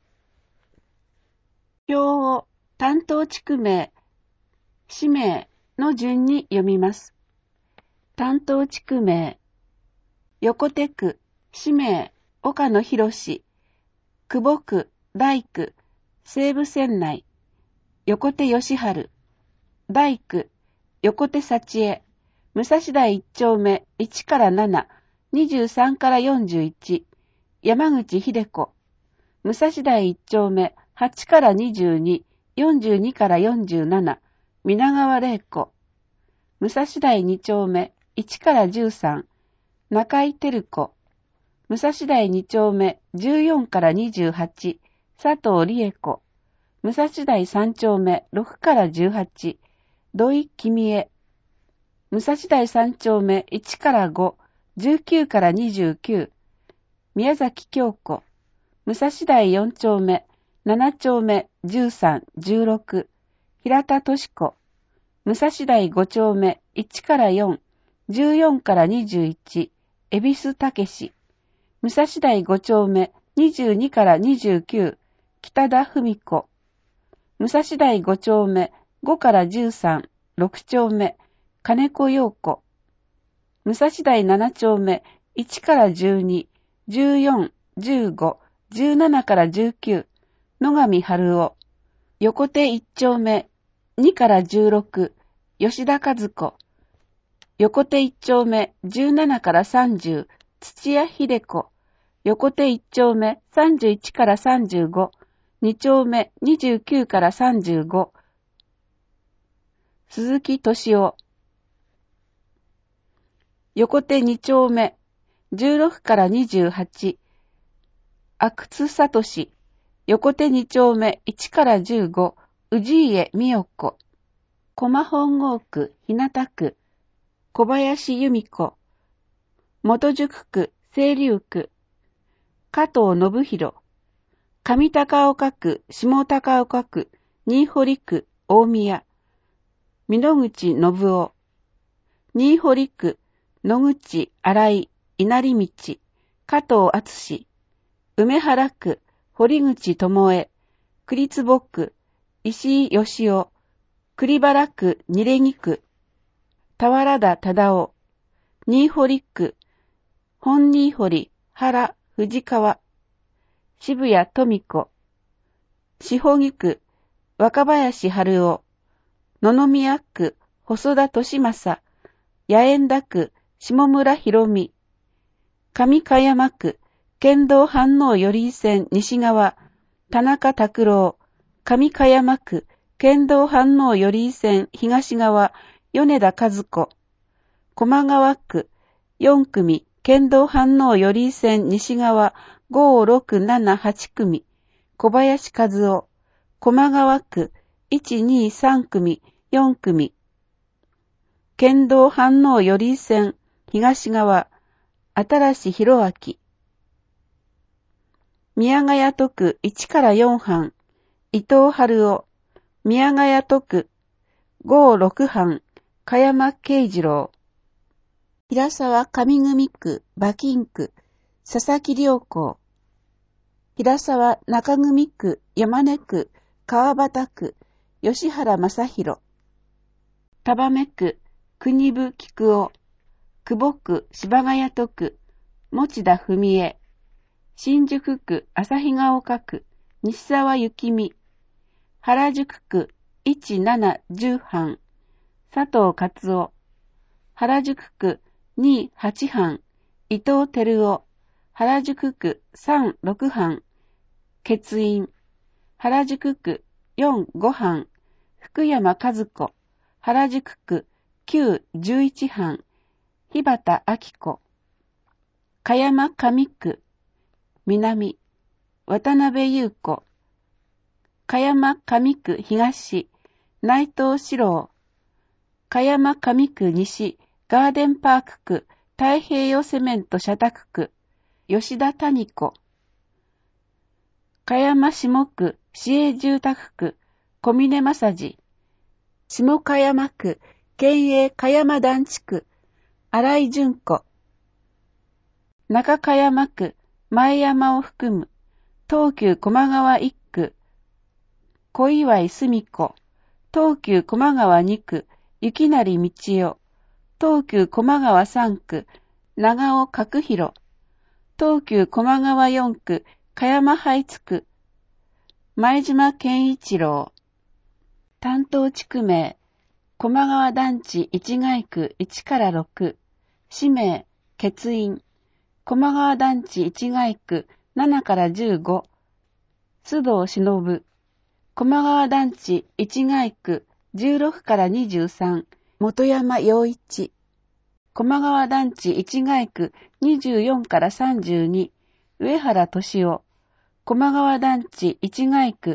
表を担当地区名、氏名の順に読みます。担当地区名、横手区、氏名、岡野博士、久保区、大区、西部線内、横手義治、大区、横手幸恵、武蔵台1丁目1から7、23から41、山口秀子、武蔵台1丁目8から22、42から47、皆川玲子、武蔵台2丁目1から13、中井照子、武蔵台2丁目14から28、佐藤理恵子、武蔵台3丁目6から18、土井君江、武蔵台3丁目1から5、19から29、宮崎京子、武蔵台4丁目7丁目13、16、平田敏子、武蔵台5丁目1から4、14から21、恵比寿武史、武蔵台5丁目22から29、北田文子、武蔵台5丁目5から13、6丁目、金子陽子、武蔵台7丁目1から12、14、15、17から19、野上春夫、横手1丁目2から16、吉田和子、横手1丁目17から30、土屋秀子、横手1丁目31から35、2丁目29から35、鈴木敏夫、横手2丁目16から28、阿久津聡、横手2丁目1から15、氏家美代子、駒本郷区日向区、小林由美子、元宿区清流区、加藤信弘、上高岡区下高岡区新堀区大宮、美濃口信夫、新堀区野口、新井、稲荷道、加藤敦、梅原区、堀口智恵、栗坪区、石井義雄、栗原区、二レギ区、田原田忠夫、新堀区、本新堀、原、藤川、渋谷富子、四保木区、若林春夫、野々宮区、細田利正、八重田区、下村博美、上香山区、県道飯能寄居線西側、田中拓郎、上香山区、県道飯能寄居線東側、米田和子、駒川区、4組、県道飯能寄居線西側、5、6、7、8組、小林和夫、駒川区、1、2、3組、4組、県道飯能寄居線東側、新弘明、宮ヶ谷都区1から4班、伊藤春夫、宮ヶ谷都区5、6班、香山慶次郎、平沢上組区馬琴区、佐々木良子、平沢中組区山根区川端区、吉原正宏、田羽区国分菊夫、久保区芝ヶ谷都区持田文江、新宿区旭ヶ丘区西沢幸美、原宿区1、7、10班、佐藤勝夫、原宿区2、8班、伊藤照夫、原宿区3、6班、欠員、原宿区4、5班、福山和子、原宿区9、11班、日畑明子、香山上区、南、渡辺優子、香山上区東、内藤史郎、香山上区西、ガーデンパーク区、太平洋セメント社宅区、吉田谷子、香山下区、市営住宅区、小峰正治、下香山区、県営香山団地区、新井純子、中香山区、前山を含む、東急駒川1区、小岩澄子、東急駒川2区、雪成道夫、東急駒川3区、長尾角弘、東急駒川4区、香山ハイツ区、前島健一郎、担当地区名、駒川団地一街区1から6、氏名、欠員、駒川団地一街区7から15、須藤忍、駒川団地一街区16から23、本山洋一、駒川団地一街区24から32、上原敏夫、駒川団地一街区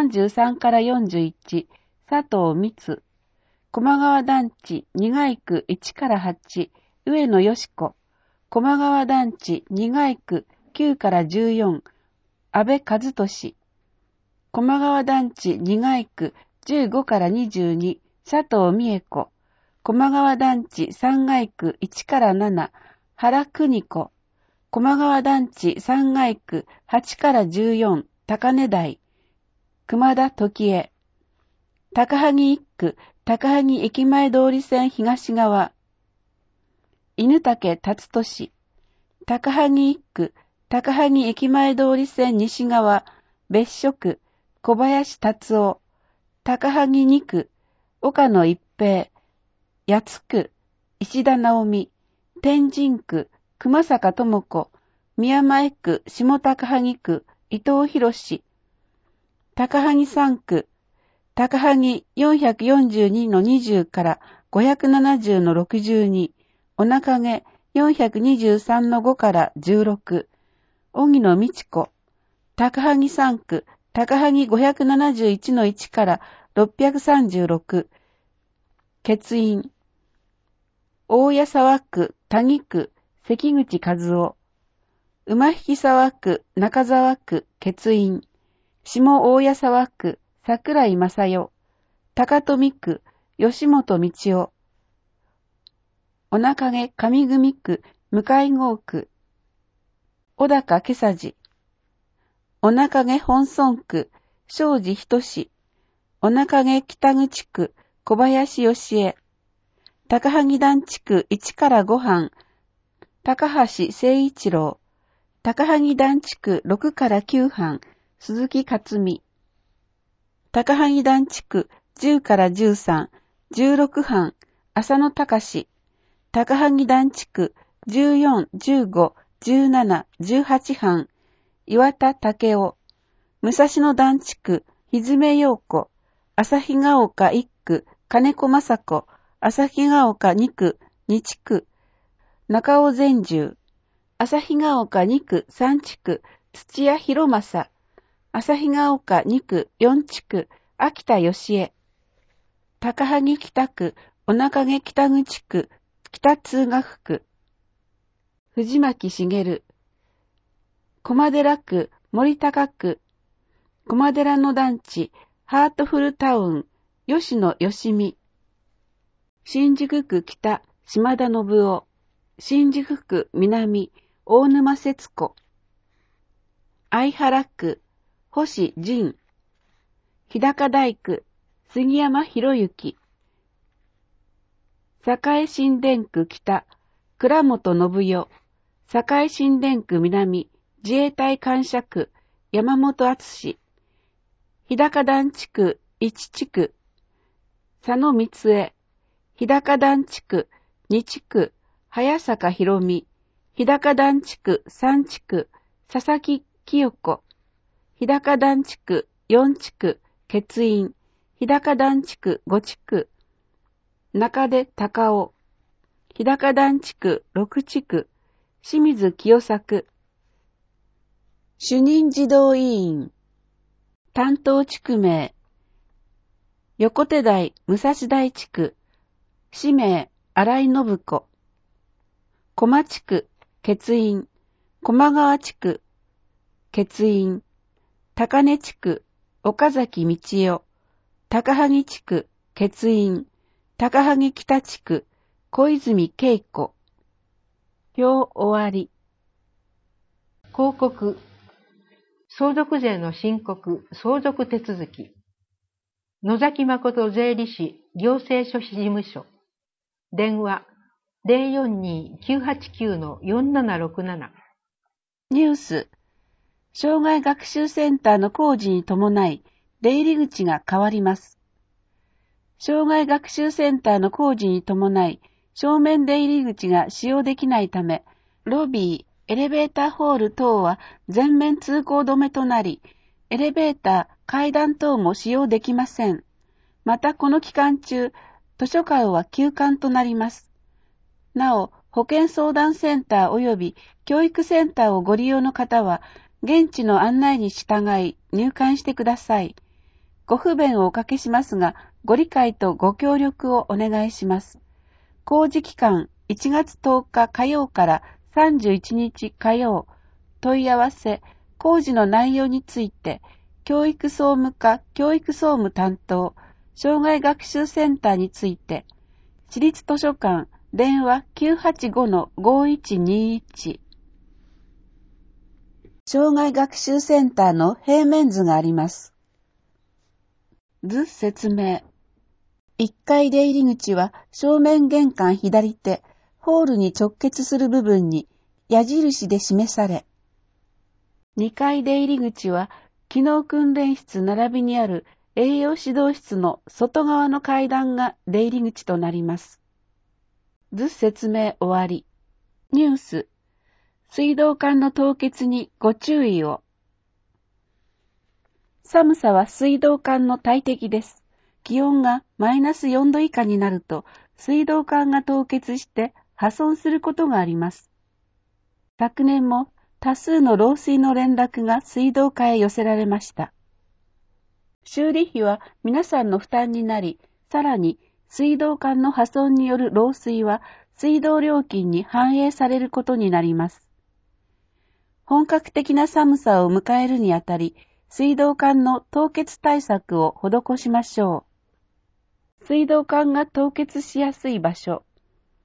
33から41、佐藤光、駒川団地二街区1から8、上野よし子、駒川団地二街区9から14、安倍和俊、駒川団地二街区15から22、佐藤美恵子、駒川団地三街区1から7、原邦子、駒川団地三街区8から14、高根台、熊田時江、高萩一区、高萩駅前通り線東側、犬竹達俊、高萩一区、高萩駅前通り線西側、別所区、小林達夫、高萩二区、岡野一平、八津区、石田直美、天神区、熊坂智子、宮前区、下高萩区、伊藤博士、高萩三区、高萩442の20から570の62、お中毛423の5から16、荻野美智子、高萩三区、高萩571の1から636、欠員、大谷沢区、谷区、関口和夫、馬引沢区、中沢区、欠員、下大谷沢区、桜井正代、高富区、吉本道夫、 おなかげ上組区向郷区、小高けさじ、おなかげ本村区庄司仁志、おなかげ北口区小林義恵、高萩団地区1から5班、高橋誠一郎、高萩団地区6から9班、鈴木克美、高萩団地区10から13、16班、浅野隆、高萩団地区14、15、17、18班、岩田武雄、武蔵野団地区ひ陽子、旭ヶ丘1区金子雅子、旭ヶ丘2区2地区、中尾善重、旭ヶ丘2区3地区土屋博正、旭ヶ丘2区4地区秋田義恵、高萩北区おなかげ北口区北通学区、藤巻茂、駒寺区森高区、駒寺の団地ハートフルタウン吉野義美、新宿区北島田信夫、新宿区南大沼節子、相原区星仁、日高台区杉山博之、栄新田区北倉本信代、栄新田区南自衛隊官舎区山本敦、日高団地区1地区佐野光恵、日高団地区2地区早坂博美、日高団地区3地区佐々木清子、日高団地区4地区欠員、日高団地区5地区中出隆夫、日高団地区6地区清水清作、主任児童委員、担当地区名、横手台武蔵台地区、氏名新井信子、駒地区、欠員、駒川地区、欠員、高根地区、岡崎道代、高萩地区、欠員、高萩北地区、小泉恵子。表終わり。 広告。相続税の申告、相続手続き。野崎誠税理士行政書士事務所。電話 042-989-4767。 ニュース。障害学習センターの工事に伴い、出入り口が変わります。障害学習センターの工事に伴い、正面出入り口が使用できないため、ロビー、エレベーターホール等は全面通行止めとなり、エレベーター、階段等も使用できません。またこの期間中、図書館は休館となります。なお、保健相談センター及び教育センターをご利用の方は、現地の案内に従い入館してください。ご不便をおかけしますが、ご理解とご協力をお願いします。工事期間1月10日火曜から31日火曜。問い合わせ、工事の内容について、教育総務課教育総務担当、障害学習センターについて、市立図書館、電話 985-5121。障害学習センターの平面図があります。図説明。1階出入り口は正面玄関左手、ホールに直結する部分に矢印で示され、2階出入り口は機能訓練室並びにある栄養指導室の外側の階段が出入り口となります。図説明終わり。ニュース。水道管の凍結にご注意を。寒さは水道管の大敵です。気温がマイナス4度以下になると、水道管が凍結して破損することがあります。昨年も多数の漏水の連絡が水道課へ寄せられました。修理費は皆さんの負担になり、さらに水道管の破損による漏水は水道料金に反映されることになります。本格的な寒さを迎えるにあたり、水道管の凍結対策を施しましょう。水道管が凍結しやすい場所。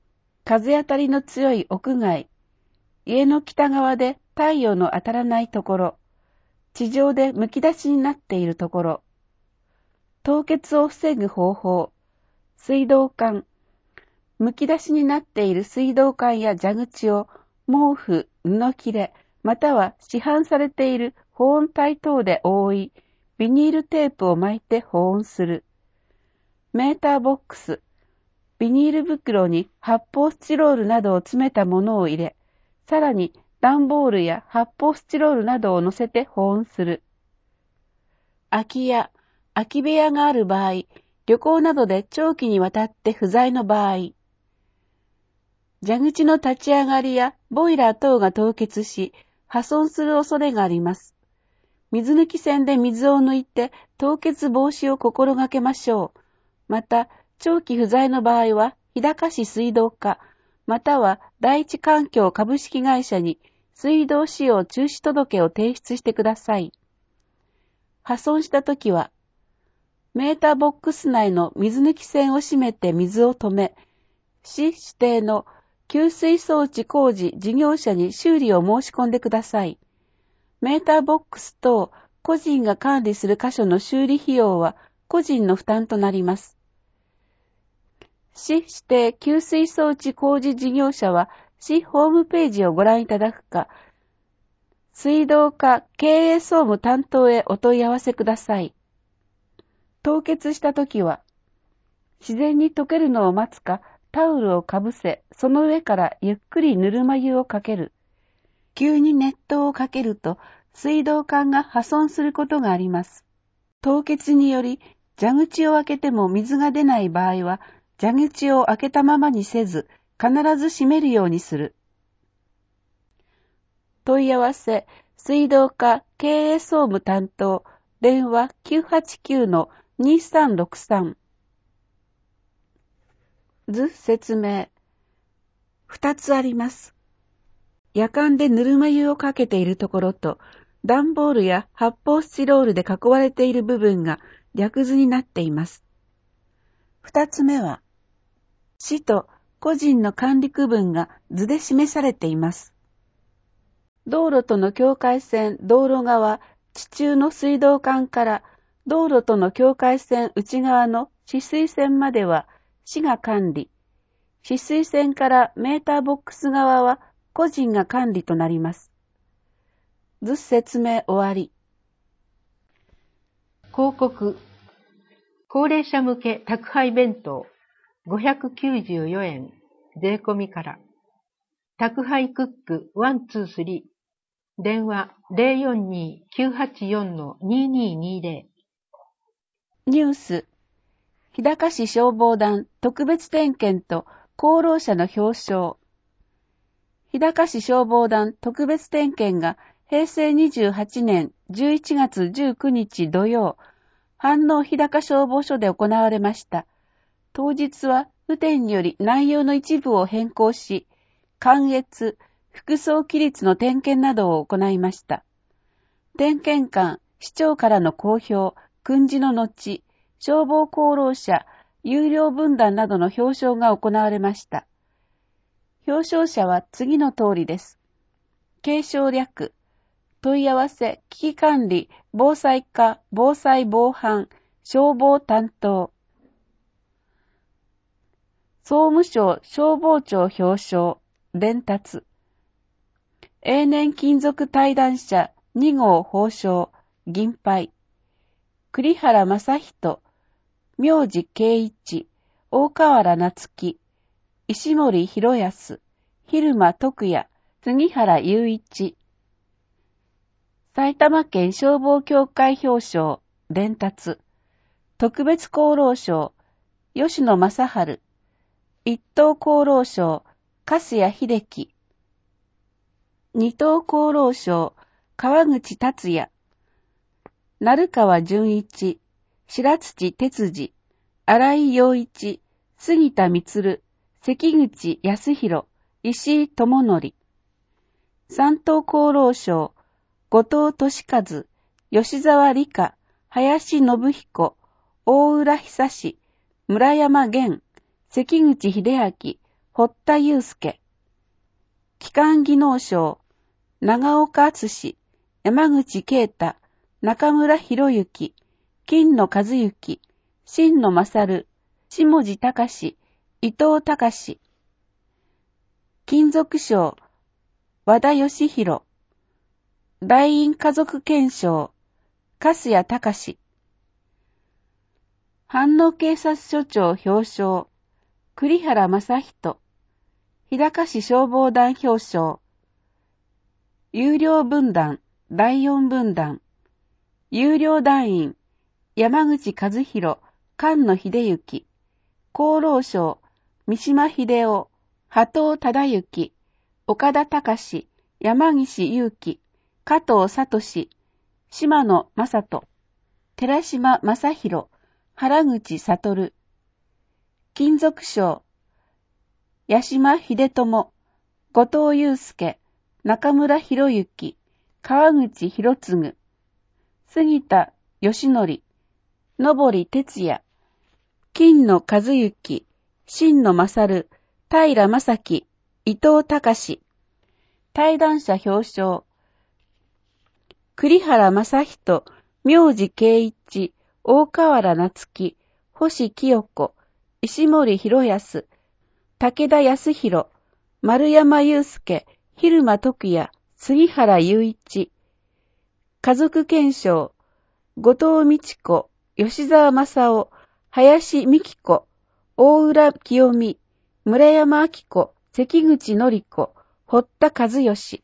風当たりの強い屋外、家の北側で太陽の当たらないところ、地上でむき出しになっているところ、凍結を防ぐ方法、水道管、むき出しになっている水道管や蛇口を毛布、布切れ、または市販されている保温帯等で覆い、ビニールテープを巻いて保温する。メーターボックス、ビニール袋に発泡スチロールなどを詰めたものを入れ、さらに段ボールや発泡スチロールなどを乗せて保温する。空き家、空き部屋がある場合、旅行などで長期にわたって不在の場合、蛇口の立ち上がりやボイラー等が凍結し、破損する恐れがあります。水抜き栓で水を抜いて凍結防止を心がけましょう。また、長期不在の場合は、日高市水道課、または第一環境株式会社に水道使用中止届を提出してください。破損したときは、メーターボックス内の水抜き栓を閉めて水を止め、市指定の給水装置工事事業者に修理を申し込んでください。メーターボックス等個人が管理する箇所の修理費用は個人の負担となります。市指定給水装置工事事業者は市ホームページをご覧いただくか、水道課経営総務担当へお問い合わせください。凍結したときは、自然に溶けるのを待つか、タオルをかぶせ、その上からゆっくりぬるま湯をかける。急に熱湯をかけると、水道管が破損することがあります。凍結により、蛇口を開けても水が出ない場合は、蛇口を開けたままにせず、必ず閉めるようにする。問い合わせ、水道課経営総務担当、電話 989-2363。図説明。2つあります。やかんでぬるま湯をかけているところと、段ボールや発泡スチロールで囲われている部分が略図になっています。2つ目は、市と個人の管理区分が図で示されています。道路との境界線道路側、地中の水道管から道路との境界線内側の止水線までは市が管理、止水線からメーターボックス側は個人が管理となります。図説明終わり。 広告。高齢者向け宅配弁当594円税込みから。宅配クック123。電話 042-984-2220。 ニュース。日高市消防団特別点検と功労者の表彰。日高市消防団特別点検が平成28年11月19日土曜、飯能日高消防署で行われました。当日は雨天により内容の一部を変更し、関越、服装規律の点検などを行いました。点検官、市長からの公表、訓示の後、消防功労者、優良分団などの表彰が行われました。表彰者は次の通りです。継承略、問い合わせ、危機管理、防災課、防災防犯、消防担当。総務省消防庁表彰、伝達。永年金属対談者2号褒章、銀杯。栗原正人、名字圭一、大河原夏樹、石森博康、蛭間徳也、杉原雄一。埼玉県消防協会表彰、伝達。特別功労賞、吉野正治。一等功労賞、粕谷秀樹。二等功労賞、川口達也。鳴川純一、白土哲司、新井陽一、杉田充、関口康弘、石井智則。三等功労賞、後藤俊和、吉沢理香、林信彦、大浦久志、村山源、関口秀明、 堀田祐介。機関技能賞、長岡敦、山口啓太、中村博之、金野和幸、新野勝、下地隆、伊藤隆。金属賞、和田義弘。大院家族憲章、粕谷隆。飯能警察署長表彰、栗原正人。日高市消防団表彰。有料分団、第四分団。有料団員、山口和弘、菅野秀幸。厚労省、三島秀夫、波藤忠之、岡田隆、山岸優輝、加藤聡、島野正人、寺島正宏、原口悟。金属賞、八島秀友、後藤祐介、中村博之、川口博次、杉田義則、野堀哲也、金野和幸、新野勝、平正樹、伊藤隆。対談者表彰、栗原正人、名字圭一、大河原夏樹、星清子、石森博康、武田康弘、丸山祐介、蛭間徳也、杉原雄一。家族憲章、後藤美智子、吉沢正夫、林美希子、大浦清美、村山明子、関口典子、堀田和義。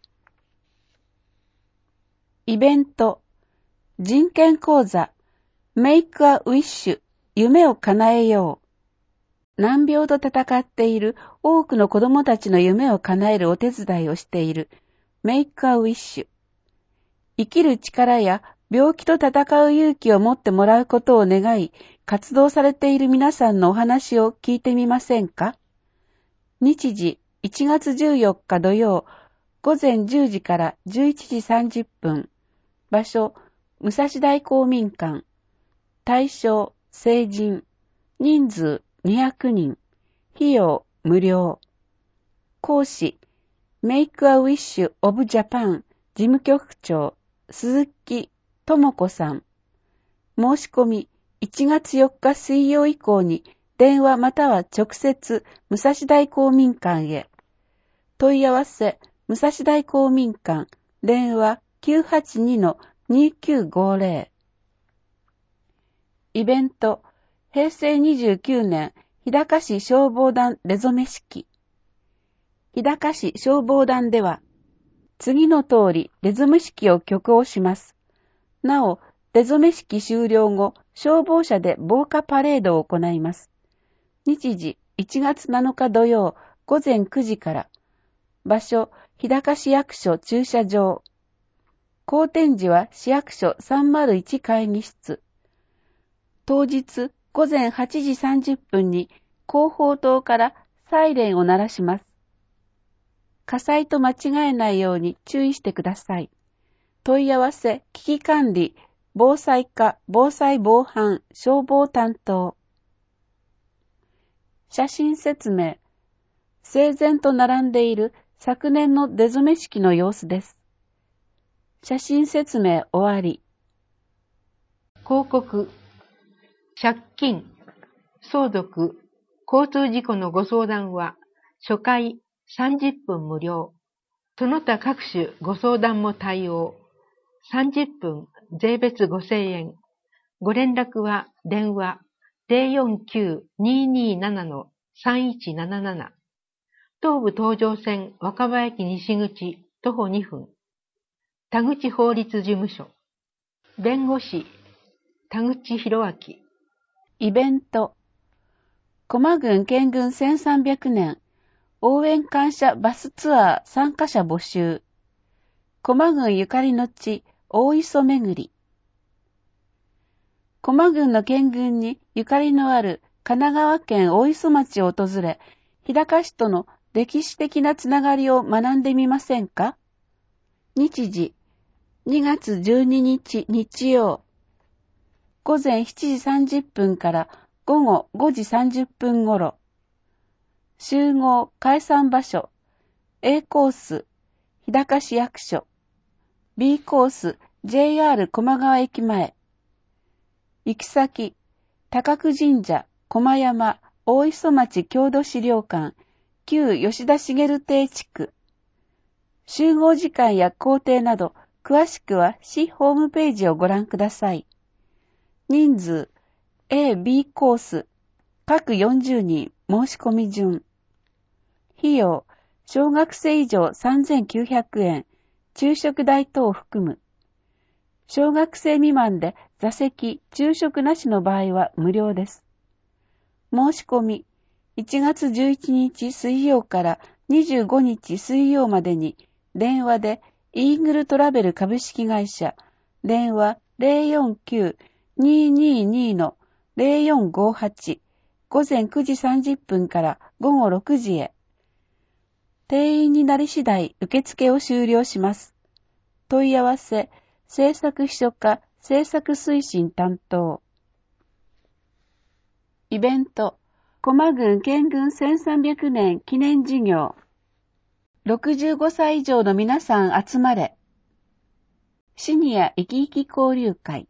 イベント、人権講座、メイクアウィッシュ、夢を叶えよう。難病と戦っている多くの子供たちの夢を叶えるお手伝いをしているメイクアウィッシュ。生きる力や病気と戦う勇気を持ってもらうことを願い、活動されている皆さんのお話を聞いてみませんか？日時1月14日土曜、午前10時から11時30分。場所、武蔵大公民館。対象、成人。人数、200人。費用、無料。講師、メイクアウィッシュオブジャパン事務局長、鈴木智子さん。申し込み、1月4日水曜以降に電話または直接武蔵大公民館へ。問い合わせ、武蔵大公民館、電話 982-2950。イベント、平成29年日高市消防団出初め式。日高市消防団では、次の通り出初め式を挙行します。なお、出初め式終了後、消防車で防火パレードを行います。日時1月7日土曜午前9時から。場所、日高市役所駐車場。公展時は市役所301会議室。当日午前8時30分に広報塔からサイレンを鳴らします。火災と間違えないように注意してください。問い合わせ、危機管理、防災課、防災防犯、消防担当。写真説明。整然と並んでいる昨年の出初め式の様子です。写真説明終わり。 広告。借金、相続、交通事故のご相談は、初回30分無料。その他各種ご相談も対応。30分税別5000円。ご連絡は電話 049-227-3177。東武東上線若葉駅西口徒歩2分。田口法律事務所。弁護士田口博明。 イベント。駒郡県軍1300年応援感謝バスツアー参加者募集。駒郡ゆかりの地大磯巡り。駒郡の県軍にゆかりのある神奈川県大磯町を訪れ、日高市との歴史的なつながりを学んでみませんか？日時2月12日日曜。午前7時30分から午後5時30分頃。 集合解散場所 A コース日高市役所 B コース JR 駒川駅前行き先高久神社駒山大磯町郷土資料館旧吉田茂邸地区集合時間や行程など詳しくは市ホームページをご覧ください。人数 A、B コース各40人申し込み順費用小学生以上3900円昼食代等を含む小学生未満で座席昼食なしの場合は無料です。申し込み1月11日水曜から25日水曜までに電話でイーグルトラベル株式会社電話 049-222-0458 午前9時30分から午後6時へ定員になり次第受付を終了します。問い合わせ制作秘書課制作推進担当イベント駒郡県郡1300年記念事業65歳以上の皆さん集まれシニア生き生き交流会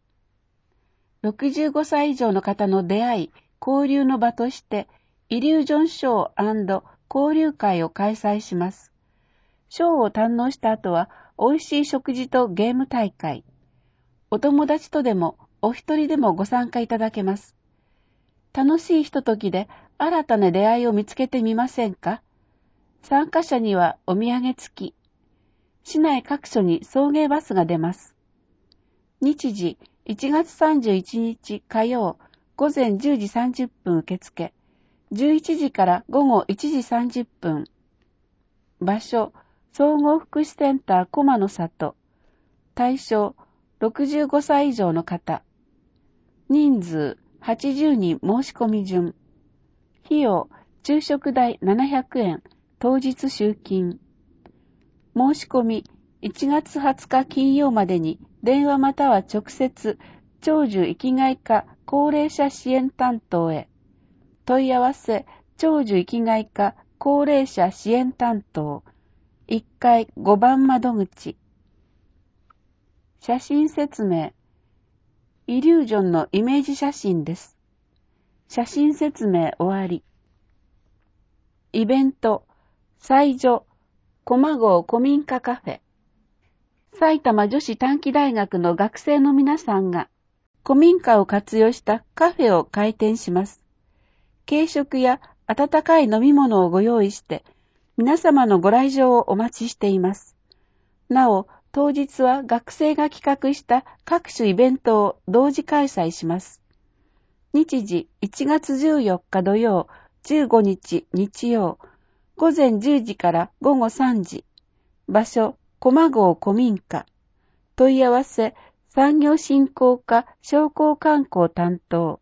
65歳以上の方の出会い交流の場としてイリュージョンショー&交流会を開催します。ショーを堪能した後は美味しい食事とゲーム大会お友達とでもお一人でもご参加いただけます。楽しいひとときで新たな出会いを見つけてみませんか？参加者にはお土産付き。市内各所に送迎バスが出ます。日時1月31日火曜午前10時30分受付。11時から午後1時30分。場所、総合福祉センター駒の里。対象、65歳以上の方。人数、80人申し込み順。費用、昼食代700円。当日集金。申し込み、1月20日金曜までに電話または直接、長寿生きがい課高齢者支援担当へ。問い合わせ、長寿生きがい課高齢者支援担当。1階5番窓口。写真説明。イリュージョンのイメージ写真です。写真説明終わり。イベント。祭女、駒郷古民家カフェ。埼玉女子短期大学の学生の皆さんが、古民家を活用したカフェを開店します。軽食や温かい飲み物をご用意して、皆様のご来場をお待ちしています。なお、当日は学生が企画した各種イベントを同時開催します。日時1月14日土曜、15日日曜、午前10時から午後3時。場所、駒郷古民家。問い合わせ、産業振興課商工観光担当。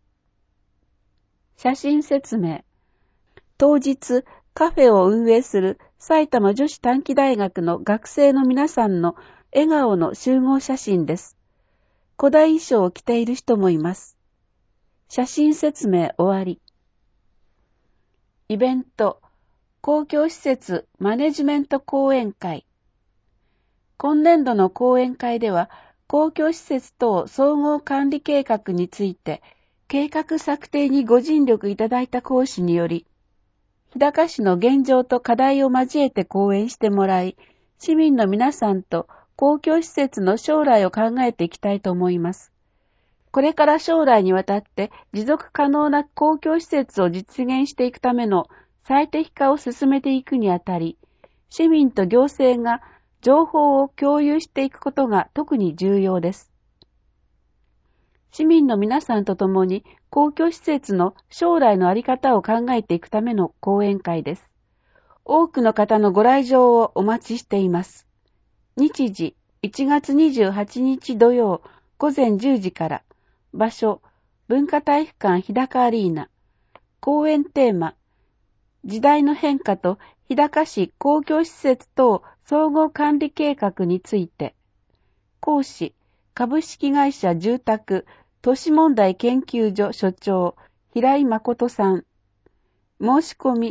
写真説明。当日、カフェを運営する埼玉女子短期大学の学生の皆さんの笑顔の集合写真です。古代衣装を着ている人もいます。写真説明終わり。イベント。公共施設マネジメント講演会。今年度の講演会では、公共施設等総合管理計画について、計画策定にご尽力いただいた講師により、日高市の現状と課題を交えて講演してもらい、市民の皆さんと公共施設の将来を考えていきたいと思います。これから将来にわたって持続可能な公共施設を実現していくための最適化を進めていくにあたり、市民と行政が情報を共有していくことが特に重要です。市民の皆さんと共に公共施設の将来の在り方を考えていくための講演会です。多くの方のご来場をお待ちしています。日時1月28日土曜午前10時から、場所文化体育館日高アリーナ。講演テーマ時代の変化と日高市公共施設等総合管理計画について。講師、株式会社住宅都市問題研究所所長、平井誠さん。申し込み、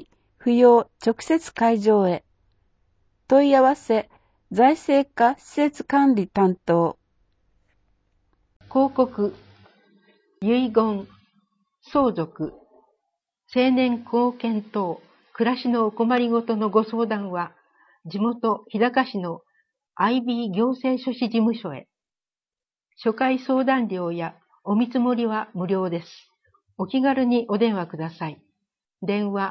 不要直接会場へ。問い合わせ、財政課施設管理担当。 広告、遺言、相続、青年貢献等、暮らしのお困りごとのご相談は、地元日高市の IB 行政書士事務所へ。初回相談料やお見積もりは無料です。お気軽にお電話ください。電話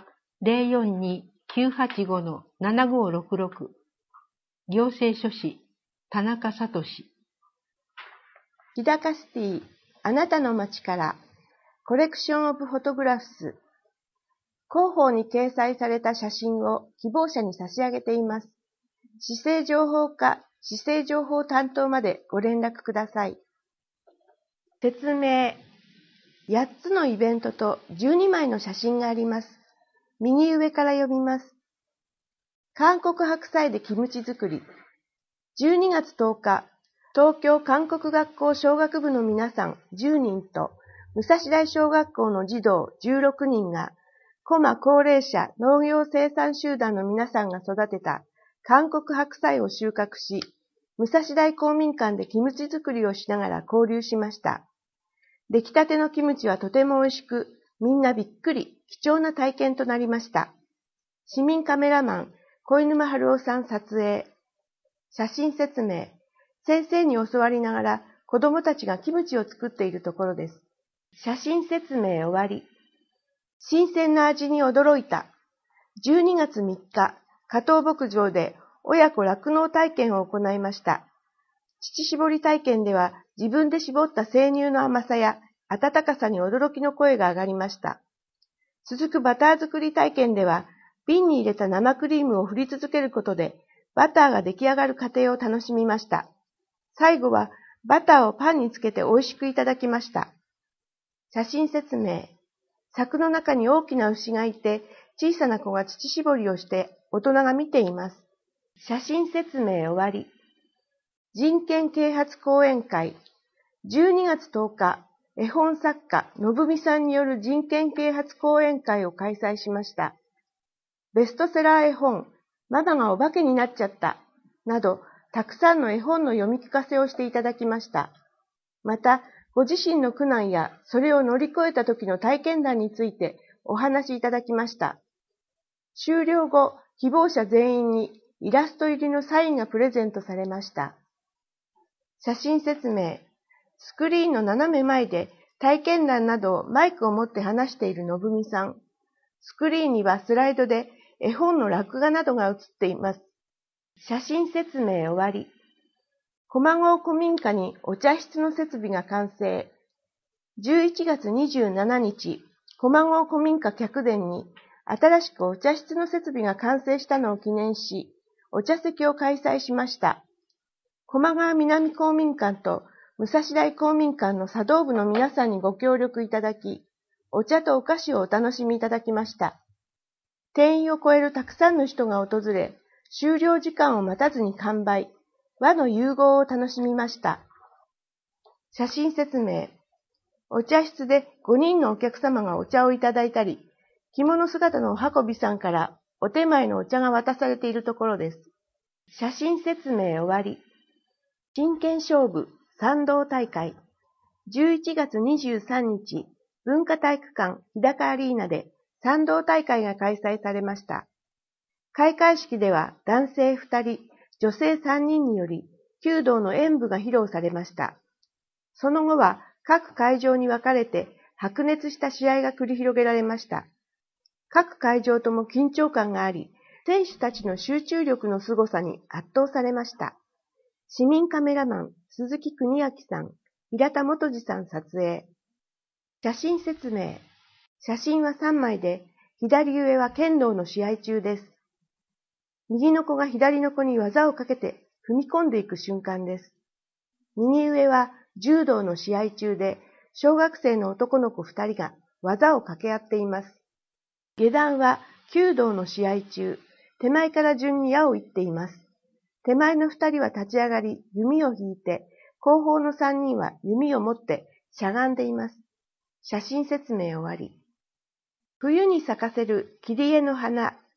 042-985-7566 行政書士田中聡。 日高シティ、あなたの街からコレクションオブフォトグラフス。広報に掲載された写真を希望者に差し上げています。市政情報課、市政情報担当までご連絡ください。説明。8つのイベントと12枚の写真があります。右上から読みます。韓国白菜でキムチ作り。12月10日、東京韓国学校小学部の皆さん10人と、武蔵大小学校の児童16人が、コマ高齢者農業生産集団の皆さんが育てた韓国白菜を収穫し、武蔵大公民館でキムチ作りをしながら交流しました。出来たてのキムチはとても美味しく、みんなびっくり、貴重な体験となりました。市民カメラマン、小沼春夫さん撮影。写真説明。先生に教わりながら子供たちがキムチを作っているところです。写真説明終わり。新鮮な味に驚いた。12月3日、加藤牧場で親子酪農体験を行いました。乳搾り体験では自分で搾った生乳の甘さや温かさに驚きの声が上がりました。続くバター作り体験では瓶に入れた生クリームを振り続けることでバターが出来上がる過程を楽しみました。最後はバターをパンにつけて美味しくいただきました。写真説明。柵の中に大きな牛がいて、小さな子が乳搾りをして大人が見ています。写真説明終わり。人権啓発講演会。12月10日、絵本作家、のぶみさんによる人権啓発講演会を開催しました。ベストセラー絵本、ママがお化けになっちゃった、など、たくさんの絵本の読み聞かせをしていただきました。また、ご自身の苦難やそれを乗り越えた時の体験談についてお話しいただきました。終了後、希望者全員にイラスト入りのサインがプレゼントされました。写真説明。スクリーンの斜め前で体験談などをマイクを持って話しているのぶみさん。スクリーンにはスライドで絵本の落画などが映っています。写真説明終わり。駒郷古民家にお茶室の設備が完成。11月27日、駒郷古民家客殿に新しくお茶室の設備が完成したのを記念し、お茶席を開催しました。駒川南公民館と武蔵大公民館の茶道部の皆さんにご協力いただき、お茶とお菓子をお楽しみいただきました。定員を超えるたくさんの人が訪れ、終了時間を待たずに完売、和の融合を楽しみました。写真説明。お茶室で5人のお客様がお茶をいただいたり、着物姿のお運びさんからお手前のお茶が渡されているところです。写真説明終わり。真剣勝負賛同大会。11月23日、文化体育館日高アリーナで賛同大会が開催されました。開会式では男性2人、女性3人により弓道の演舞が披露されました。その後は各会場に分かれて白熱した試合が繰り広げられました。各会場とも緊張感があり、選手たちの集中力の凄さに圧倒されました。市民カメラマン鈴木邦明さん、平田元次さん撮影。写真説明。写真は3枚で、左上は剣道の試合中です。右の子が左の子に技をかけて踏み込んでいく瞬間です。右上は柔道の試合中で、小学生の男の子2人が技を掛け合っています。下段は弓道の試合中、手前から順に矢を射っています。手前の2人は立ち上がり、弓を引いて、後方の3人は弓を持ってしゃがんでいます。写真説明終わり。冬に咲かせる切り絵の花、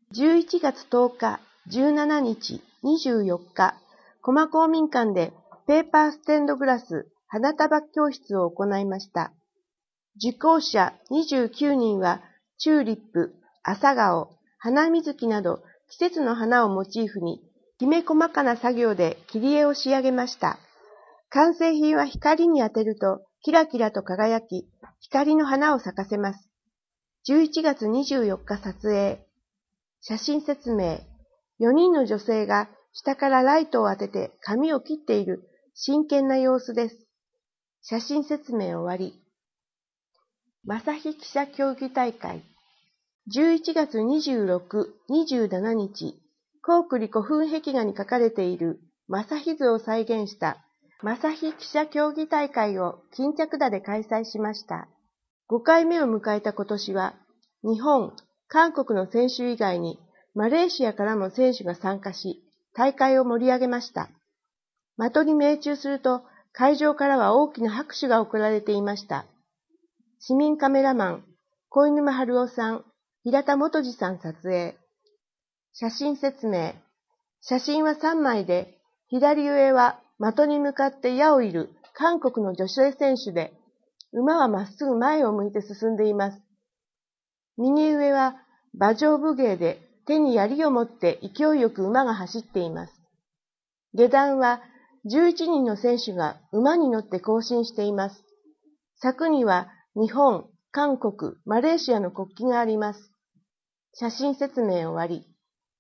11月10日、17日、24日、駒公民館でペーパーステンドグラス花束教室を行いました。受講者29人はチューリップ、朝顔、花水木など季節の花をモチーフにきめ細かな作業で切り絵を仕上げました。完成品は光に当てるとキラキラと輝き、光の花を咲かせます。11月24日撮影。写真説明。4人の女性が下からライトを当てて髪を切っている真剣な様子です。写真説明終わり。朝日記者競技大会。11月26、27日、高句麗古墳壁画に描かれている朝日図を再現した朝日記者競技大会を巾着田で開催しました。5回目を迎えた今年は、日本、韓国の選手以外にマレーシアからも選手が参加し、大会を盛り上げました。的に命中すると、会場からは大きな拍手が送られていました。市民カメラマン、小沼春夫さん、平田元次さん撮影。写真説明。写真は3枚で、左上は的に向かって矢を射る韓国の女子選手で、馬はまっすぐ前を向いて進んでいます。右上は馬上武芸で手に槍を持って勢いよく馬が走っています。下段は11人の選手が馬に乗って行進しています。柵には日本、韓国、マレーシアの国旗があります。写真説明終わり。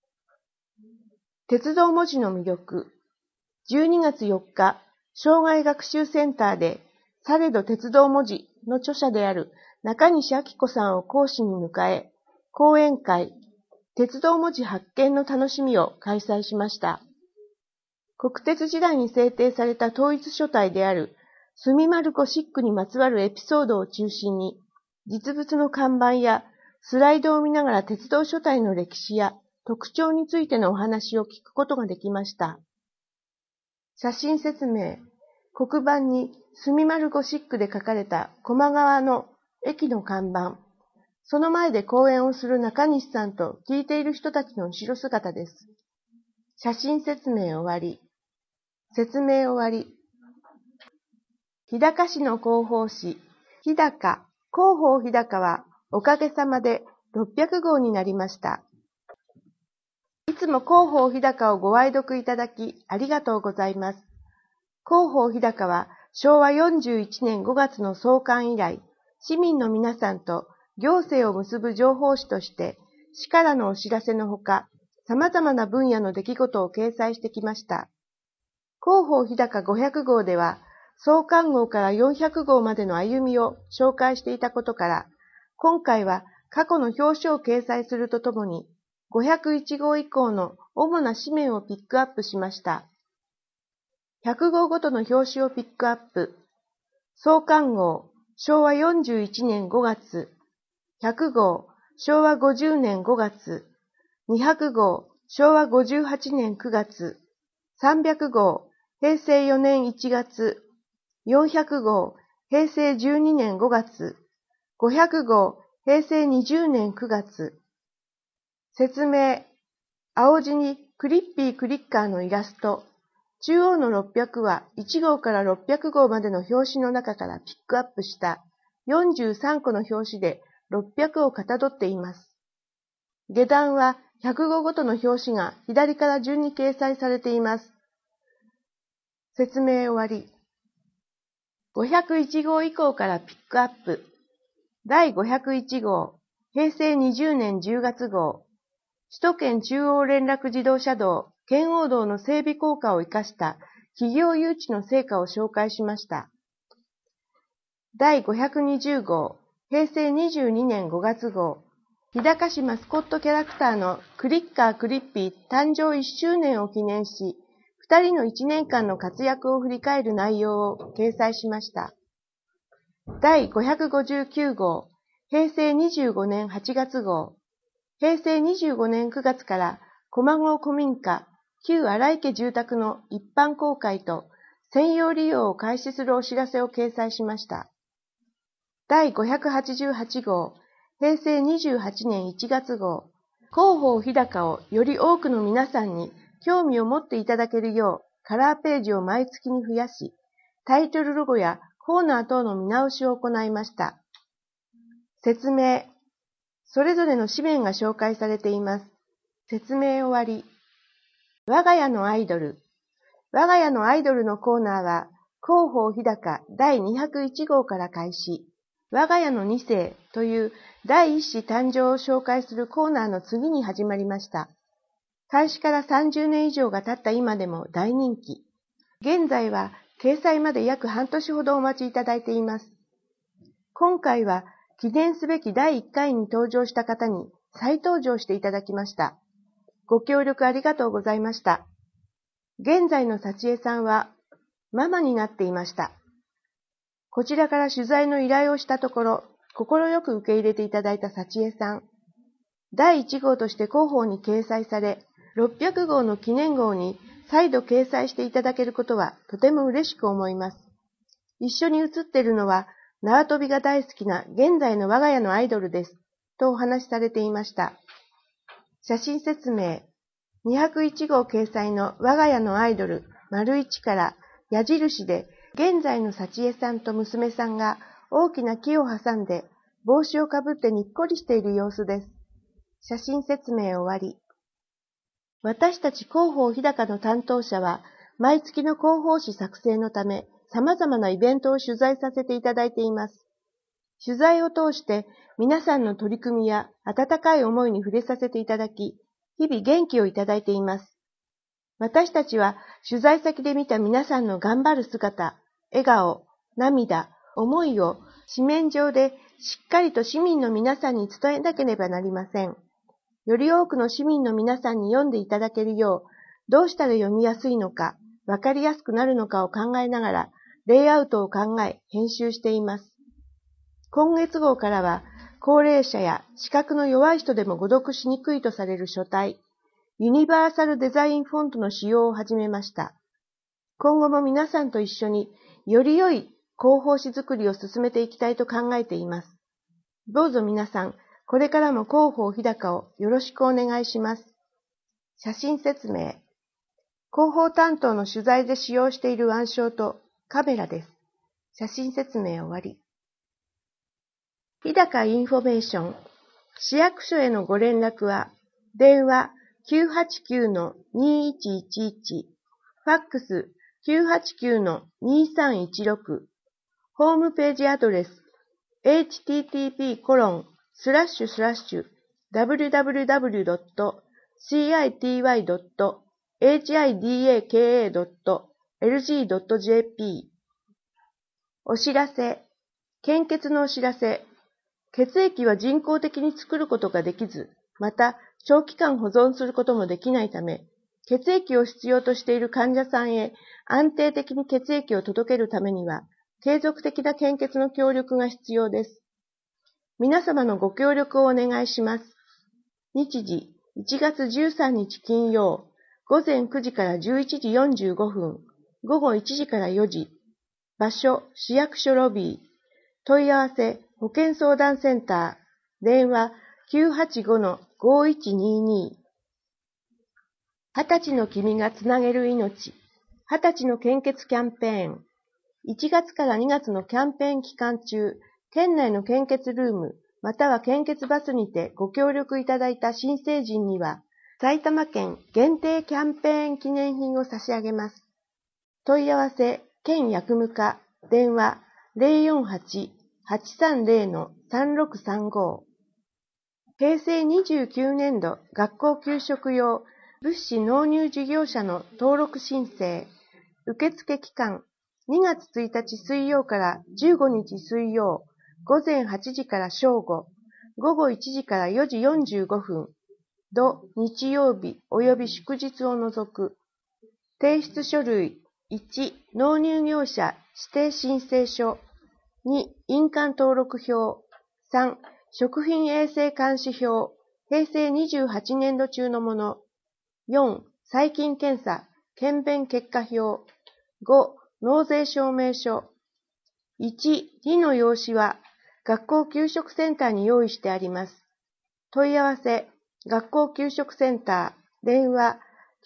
鉄道文字の魅力。12月4日、障害学習センターで、されど鉄道文字の著者である中西明子さんを講師に迎え、講演会、鉄道文字発見の楽しみを開催しました。国鉄時代に制定された統一書体である、すみまる子シックにまつわるエピソードを中心に、実物の看板やスライドを見ながら鉄道書体の歴史や特徴についてのお話を聞くことができました。写真説明。黒板にすみまるゴシックで書かれた高麗川の駅の看板。その前で講演をする中西さんと聞いている人たちの後ろ姿です。写真説明終わり。説明終わり。日高市の広報誌、日高、広報日高はおかげさまで600号になりました。いつも広報日高をご愛読いただきありがとうございます。広報日高は昭和41年5月の創刊以来、市民の皆さんと行政を結ぶ情報誌として、市からのお知らせのほか、様々な分野の出来事を掲載してきました。広報日高500号では、創刊号から400号までの歩みを紹介していたことから、今回は過去の表紙を掲載するとともに、501号以降の主な紙面をピックアップしました。100号ごとの表紙をピックアップ。創刊号、昭和41年5月。100号、昭和50年5月。200号、昭和58年9月。300号、平成4年1月。400号、平成12年5月。500号、平成20年9月。説明。青地にクリッピークリッカーのイラスト。中央の600は1号から600号までの表紙の中からピックアップした43個の表紙で600をかたどっています。下段は100号ごとの表紙が左から順に掲載されています。説明終わり。501号以降からピックアップ。第501号、平成20年10月号。首都圏中央連絡自動車道、圏央道の整備効果を生かした企業誘致の成果を紹介しました。第520号、平成22年5月号、日高市マスコットキャラクターのクリッカークリッピー誕生1周年を記念し、2人の1年間の活躍を振り返る内容を掲載しました。第559号、平成25年8月号、平成25年9月から駒郷古民家、旧荒井家住宅の一般公開と専用利用を開始するお知らせを掲載しました。第588号、平成28年1月号、 広報日高をより多くの皆さんに興味を持っていただけるようカラーページを毎月に増やし、タイトルロゴやコーナー等の見直しを行いました。説明。それぞれの紙面が紹介されています。説明終わり。我が家のアイドル。我が家のアイドルのコーナーは、広報日高第201号から開始。我が家の2世という第一子誕生を紹介するコーナーの次に始まりました。開始から30年以上が経った今でも大人気。現在は掲載まで約半年ほどお待ちいただいています。今回は記念すべき第1回に登場した方に再登場していただきました。ご協力ありがとうございました。現在の幸恵さんはママになっていました。こちらから取材の依頼をしたところ、快く受け入れていただいた幸恵さん。第1号として広報に掲載され、600号の記念号に再度掲載していただけることはとても嬉しく思います。一緒に写っているのは縄跳びが大好きな現在の我が家のアイドルです。とお話しされていました。写真説明。201号掲載の我が家のアイドル、1から矢印で現在の幸恵さんと娘さんが大きな木を挟んで帽子をかぶってにっこりしている様子です。写真説明終わり。私たち広報日高の担当者は毎月の広報誌作成のため様々なイベントを取材させていただいています。取材を通して皆さんの取り組みや温かい思いに触れさせていただき、日々元気をいただいています。私たちは取材先で見た皆さんの頑張る姿、笑顔、涙、思いを紙面上でしっかりと市民の皆さんに伝えなければなりません。より多くの市民の皆さんに読んでいただけるよう、どうしたら読みやすいのか、わかりやすくなるのかを考えながら、レイアウトを考え、編集しています。今月号からは、高齢者や視覚の弱い人でも誤読しにくいとされる書体、ユニバーサルデザインフォントの使用を始めました。今後も皆さんと一緒により良い広報誌作りを進めていきたいと考えています。どうぞ皆さん、これからも広報日高をよろしくお願いします。写真説明。広報担当の取材で使用している腕章とカメラです。写真説明終わり。日高インフォメーション。市役所へのご連絡は、電話 989-2111、ファックス 989-2316、ホームページアドレス http://www.city.hidaka.lg.jp。 お知らせ。献血のお知らせ。血液は人工的に作ることができず、また長期間保存することもできないため、血液を必要としている患者さんへ安定的に血液を届けるためには、継続的な献血の協力が必要です。皆様のご協力をお願いします。日時、1月13日金曜、午前9時から11時45分、午後1時から4時。場所、市役所ロビー。問い合わせ、保健相談センター。電話、985-5122。20歳の君がつなげる命。20歳の献血キャンペーン。1月から2月のキャンペーン期間中、県内の献血ルーム、または献血バスにてご協力いただいた新成人には、埼玉県限定キャンペーン記念品を差し上げます。問い合わせ、県薬務課、電話 048-830-3635。平成29年度学校給食用物資納入事業者の登録申請。受付期間、2月1日水曜から15日水曜、午前8時から正午、午後1時から4時45分、土日曜日及び祝日を除く。提出書類、1、納入業者指定申請書、2、印鑑登録票、3、食品衛生監視票、平成28年度中のもの、4、細菌検査、検便結果表、5、納税証明書。1、2の用紙は学校給食センターに用意してあります。問い合わせ学校給食センター、電話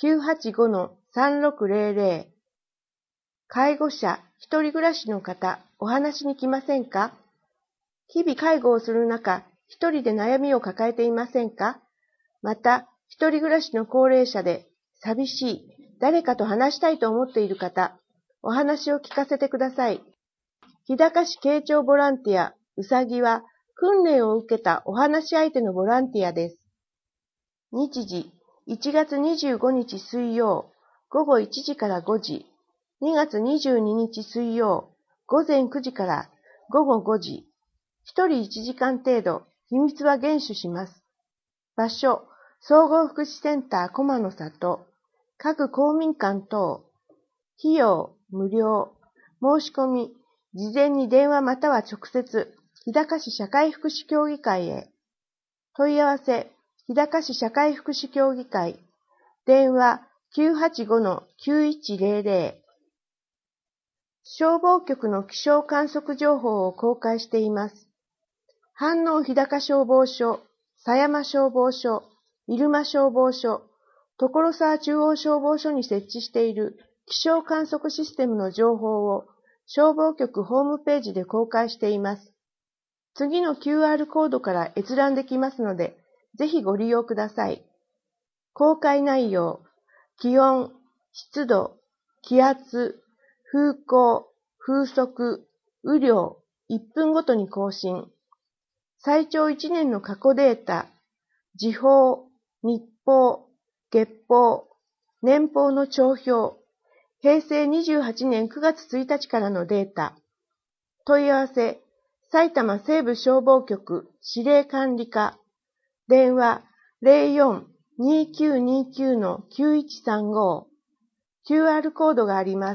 985-3600。介護者、一人暮らしの方、お話に来ませんか？日々介護をする中、一人で悩みを抱えていませんか？また、一人暮らしの高齢者で寂しい、誰かと話したいと思っている方、お話を聞かせてください。日高市慶長ボランティア、うさぎは、訓練を受けたお話し相手のボランティアです。日時、1月25日水曜、午後1時から5時、2月22日水曜、午前9時から午後5時、1人1時間程度、秘密は厳守します。場所、総合福祉センター駒の里、各公民館等、費用、無料、申し込み、事前に電話または直接、日高市社会福祉協議会へ。問い合わせ、日高市社会福祉協議会、電話 985-9100。消防局の気象観測情報を公開しています。飯能日高消防署、狭山消防署、入間消防署、所沢中央消防署に設置している気象観測システムの情報を消防局ホームページで公開しています。次の QR コードから閲覧できますので、ぜひご利用ください。公開内容、気温、湿度、気圧、風向、風速、雨量、1分ごとに更新。最長1年の過去データ、時報、日報、月報、年報の帳票、平成28年9月1日からのデータ。問い合わせ、埼玉西部消防局指令管理課、電話 04-2929-9135、QR コードがあります。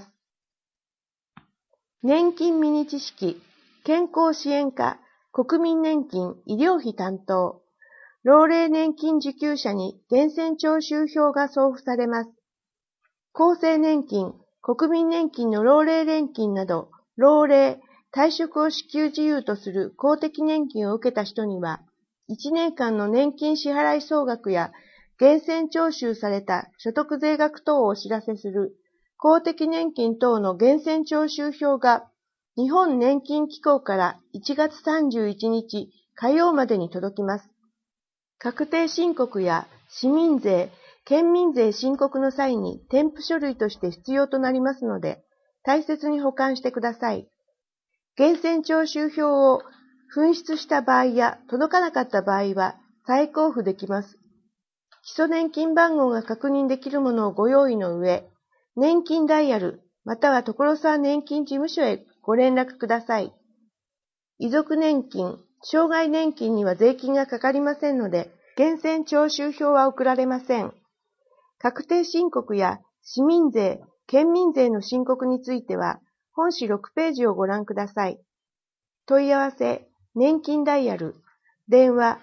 年金ミニ知識、健康支援課、国民年金医療費担当、老齢年金受給者に源泉徴収票が送付されます。厚生年金、国民年金の老齢年金など、老齢、退職を支給自由とする公的年金を受けた人には、1年間の年金支払い総額や源泉徴収された所得税額等をお知らせする公的年金等の源泉徴収票が日本年金機構から1月31日火曜までに届きます。確定申告や市民税、県民税申告の際に添付書類として必要となりますので、大切に保管してください。源泉徴収票を紛失した場合や届かなかった場合は再交付できます。基礎年金番号が確認できるものをご用意の上、年金ダイヤルまたは所沢年金事務所へご連絡ください。遺族年金、障害年金には税金がかかりませんので、源泉徴収票は送られません。確定申告や市民税、県民税の申告については、本誌6ページをご覧ください。問い合わせ、年金ダイヤル、電話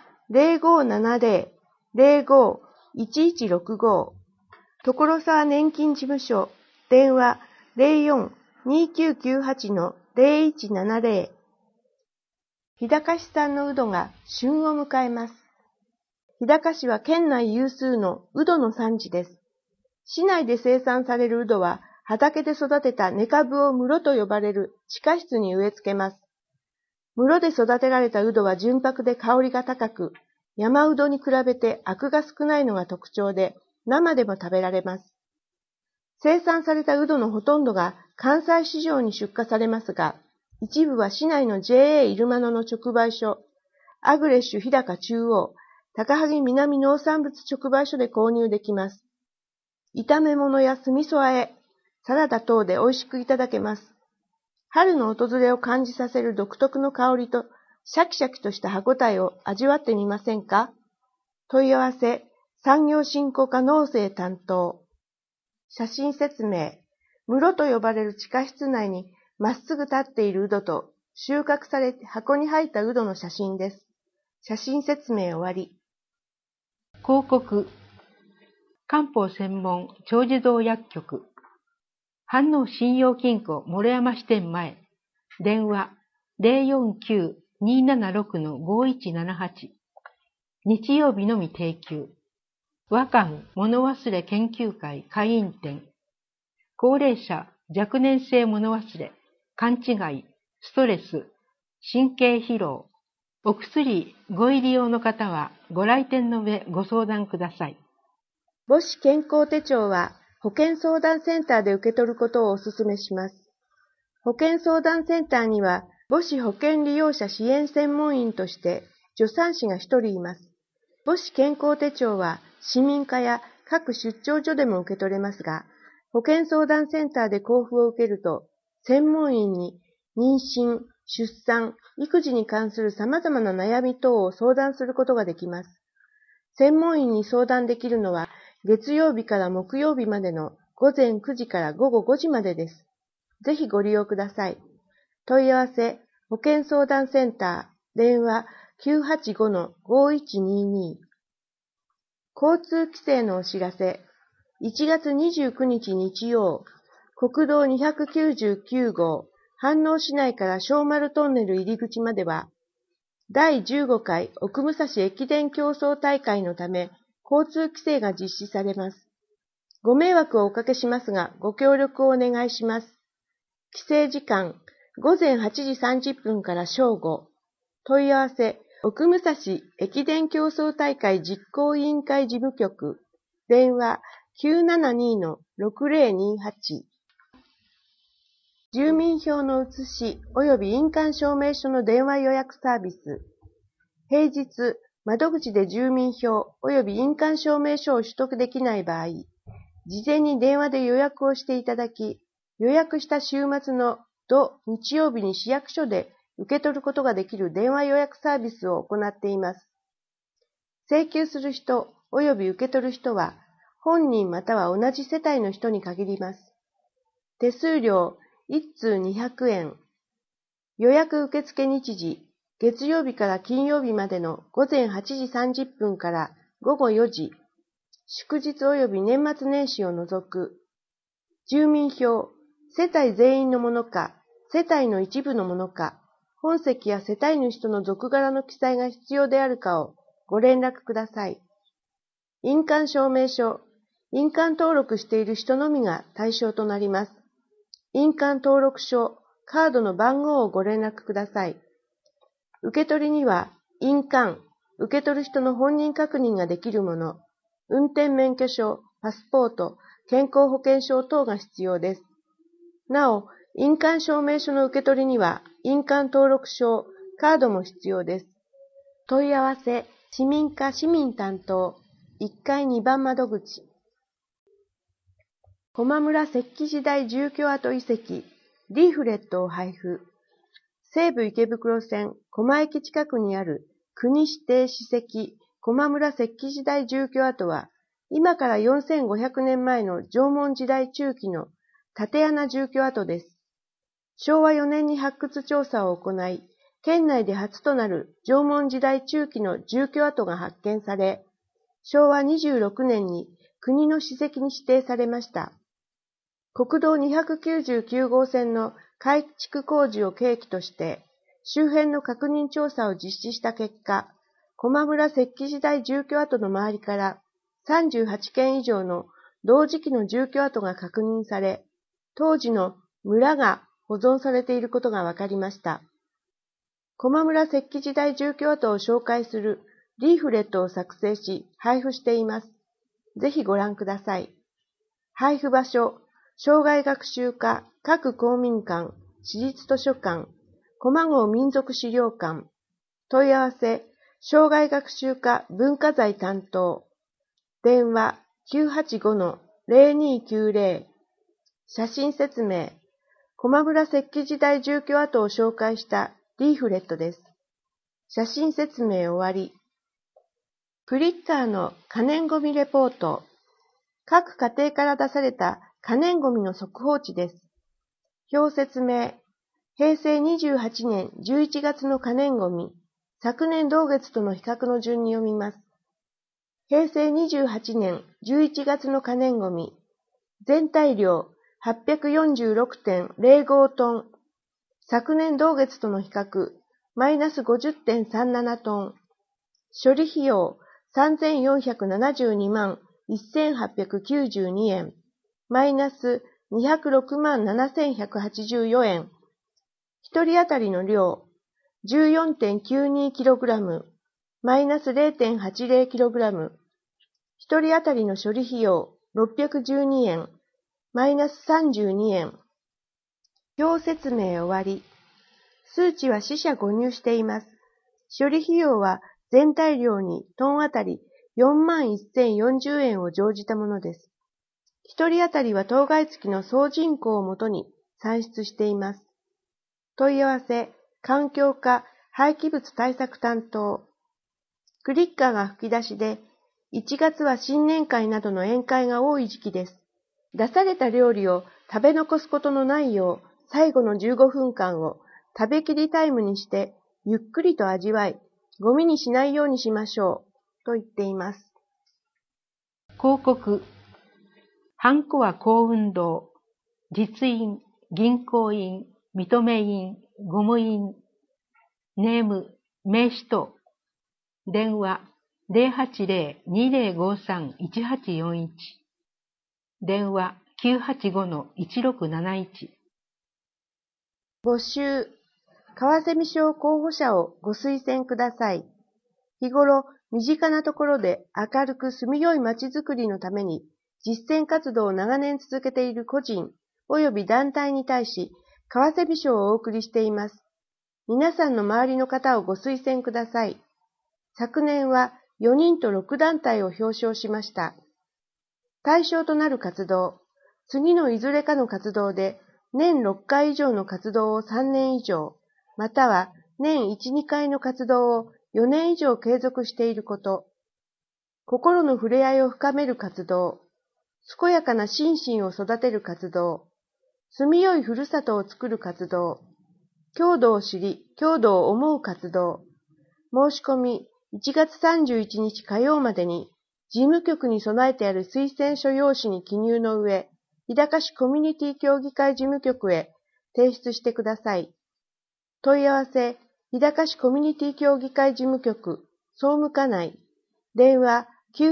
0570-05-1165、所沢年金事務所、電話 04-2998-0170。日高市産のうどが旬を迎えます。日高市は県内有数のうどの産地です。市内で生産されるうどは、畑で育てた根株を室と呼ばれる地下室に植え付けます。室で育てられたうどは純白で香りが高く、山うどに比べてアクが少ないのが特徴で、生でも食べられます。生産されたうどのほとんどが関西市場に出荷されますが、一部は市内の JA 入間野の直売所、アグレッシュ日高中央、高萩南農産物直売所で購入できます。炒め物や酢味噌和え、サラダ等で美味しくいただけます。春の訪れを感じさせる独特の香りとシャキシャキとした歯ごたえを味わってみませんか？問い合わせ、産業振興課農政担当。写真説明、室と呼ばれる地下室内にまっすぐ立っているうどと収穫されて箱に入ったうどの写真です。写真説明終わり。 広告。漢方専門長寿堂薬局。飯能信用金庫諸山支店前。電話 049-276-5178。 日曜日のみ定休。和漢物忘れ研究会会員展。高齢者、若年性物忘れ、勘違い、ストレス、神経疲労。お薬ご入り用の方はご来店の上ご相談ください。 母子健康手帳は保健相談センターで受け取ることをお勧めします。保健相談センターには母子保健利用者支援専門員として助産師が1人います。母子健康手帳は市民課や各出張所でも受け取れますが、保健相談センターで交付を受けると、専門員に妊娠、出産、育児に関する様々な悩み等を相談することができます。専門員に相談できるのは、月曜日から木曜日までの午前9時から午後5時までです。ぜひご利用ください。問い合わせ、保健相談センター、電話 985-5122。交通規制のお知らせ。1月29日日曜、国道299号、飯能市内から小丸トンネル入り口までは、第15回奥武蔵駅伝競争大会のため、交通規制が実施されます。ご迷惑をおかけしますが、ご協力をお願いします。規制時間、午前8時30分から正午。問い合わせ、奥武蔵駅伝競争大会実行委員会事務局。電話 972-6028。住民票の写し及び印鑑証明書の電話予約サービス。平日、窓口で住民票及び印鑑証明書を取得できない場合、事前に電話で予約をしていただき、予約した週末の日曜日に市役所で受け取ることができる電話予約サービスを行っています。請求する人及び受け取る人は、本人または同じ世帯の人に限ります。手数料1通200円。予約受付日時、月曜日から金曜日までの午前8時30分から午後4時。祝日及び年末年始を除く。住民票、世帯全員のものか、世帯の一部のものか、本籍や世帯主との続柄の記載が必要であるかをご連絡ください。印鑑証明書、印鑑登録している人のみが対象となります。印鑑登録書、カードの番号をご連絡ください。受け取りには、印鑑、受け取る人の本人確認ができるもの、運転免許証、パスポート、健康保険証等が必要です。なお、印鑑証明書の受け取りには、印鑑登録証、カードも必要です。問い合わせ、市民課市民担当、1階2番窓口。駒村石器時代住居跡遺跡、リーフレットを配布。西武池袋線、駒駅近くにある国指定史跡、駒村石器時代住居跡は、今から4500年前の縄文時代中期の竪穴住居跡です。昭和4年に発掘調査を行い、県内で初となる縄文時代中期の住居跡が発見され、昭和26年に国の史跡に指定されました。国道299号線の改築工事を契機として、周辺の確認調査を実施した結果、駒村石器時代住居跡の周りから38件以上の同時期の住居跡が確認され、当時の村が保存されていることが分かりました。駒村石器時代住居跡を紹介するリーフレットを作成し配布しています。ぜひご覧ください。配布場所、生涯学習課各公民館、市立図書館、駒郷民族資料館、問い合わせ、生涯学習課文化財担当、電話 985-0290、写真説明、駒村石器時代住居跡を紹介したリーフレットです。写真説明終わり。クリッターの可燃ごみレポート。各家庭から出された可燃ごみの速報値です。表説明。平成28年11月の可燃ごみ。昨年同月との比較の順に読みます。平成28年11月の可燃ごみ。全体量 846.05 トン。昨年同月との比較、マイナス 50.37 トン。 処理費用3472万1892円、マイナス206万7184円。1人当たりの量 14.92kg、マイナス 0.80kg。1人当たりの処理費用612円、マイナス32円。表説明終わり。数値は四捨五入しています。処理費用は全体量にトンあたり41,040円を乗じたものです。1人当たりは当該月の総人口をもとに算出しています。問い合わせ、環境課廃棄物対策担当。クリッカーが吹き出しで、1月は新年会などの宴会が多い時期です。出された料理を食べ残すことのないよう、最後の15分間を食べきりタイムにして、ゆっくりと味わい、ゴミにしないようにしましょう、と言っています。 広告。ハンコは幸運堂。実印、銀行印、認め印、ゴム印。ネーム、名刺等。電話、080-2053-1841。電話、985-1671。 募集、川蝉省候補者をご推薦ください。日頃、身近なところで明るく住みよい街づくりのために実践活動を長年続けている個人及び団体に対し、川蝉賞をお送りしています。皆さんの周りの方をご推薦ください。昨年は4人と6団体を表彰しました。対象となる活動、次のいずれかの活動で年6回以上の活動を3年以上、または年1、2回の活動を4年以上継続していること、心の触れ合いを深める活動、健やかな心身を育てる活動、住みよいふるさとを作る活動、郷土を知り、郷土を思う活動、申し込み1月31日火曜までに、事務局に備えてある推薦書用紙に記入の上、日高市コミュニティ協議会事務局へ提出してください。問い合わせ、日高市コミュニティ協議会事務局、総務課内、電話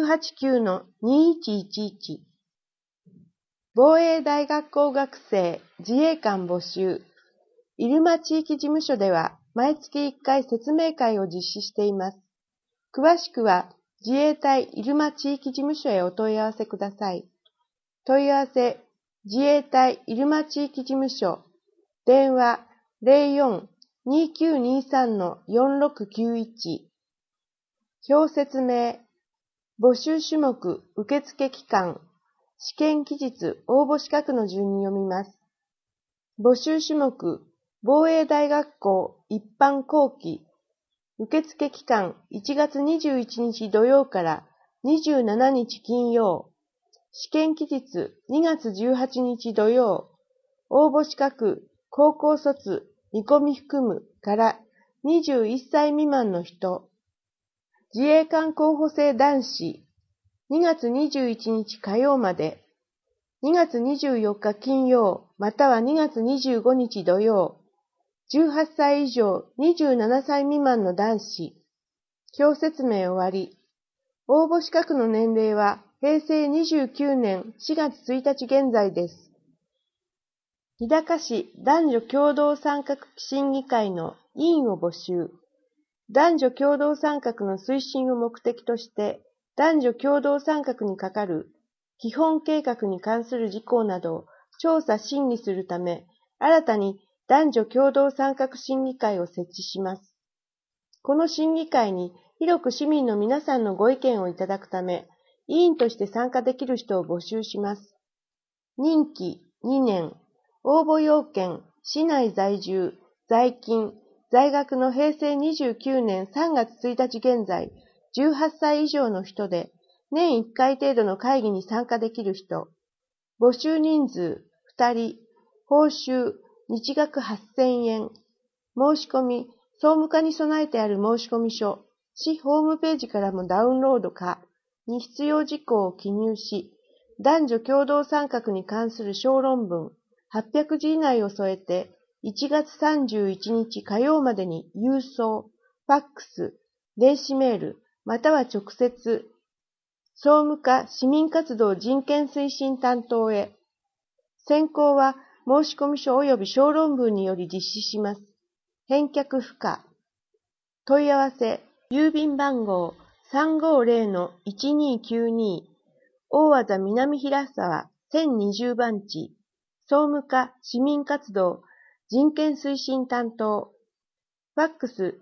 989-2111。防衛大学校学生自衛官募集。入間地域事務所では毎月1回説明会を実施しています。詳しくは自衛隊入間地域事務所へお問い合わせください。問い合わせ、自衛隊入間地域事務所、電話 04-2923-4691。表説明、募集種目、受付期間、試験期日、応募資格の順に読みます。募集種目、防衛大学校一般後期。受付期間1月21日土曜から27日金曜。試験期日2月18日土曜。応募資格、高校卒、見込み含むから21歳未満の人。自衛官候補生男子。2月21日火曜まで。2月24日金曜、または2月25日土曜。18歳以上27歳未満の男子。表説明終わり。応募資格の年齢は平成29年4月1日現在です。日高市男女共同参画審議会の委員を募集。男女共同参画の推進を目的として、男女共同参画に係る基本計画に関する事項などを調査審議するため、新たに男女共同参画審議会を設置します。この審議会に広く市民の皆さんのご意見をいただくため、委員として参加できる人を募集します。任期2年、応募要件、市内在住、在勤、在学の平成29年3月1日現在、18歳以上の人で、年1回程度の会議に参加できる人。募集人数2人、報酬日額8000円。申し込み、総務課に備えてある申込書、市ホームページからもダウンロードか、に必要事項を記入し、男女共同参画に関する小論文800字以内を添えて、1月31日火曜までに郵送、ファックス、電子メール、 または直接、総務課市民活動人権推進担当へ。選考は申込書及び小論文により実施します。返却不可。問い合わせ、郵便番号 350-1292 大和田南平沢1020番地、総務課市民活動人権推進担当。ファックス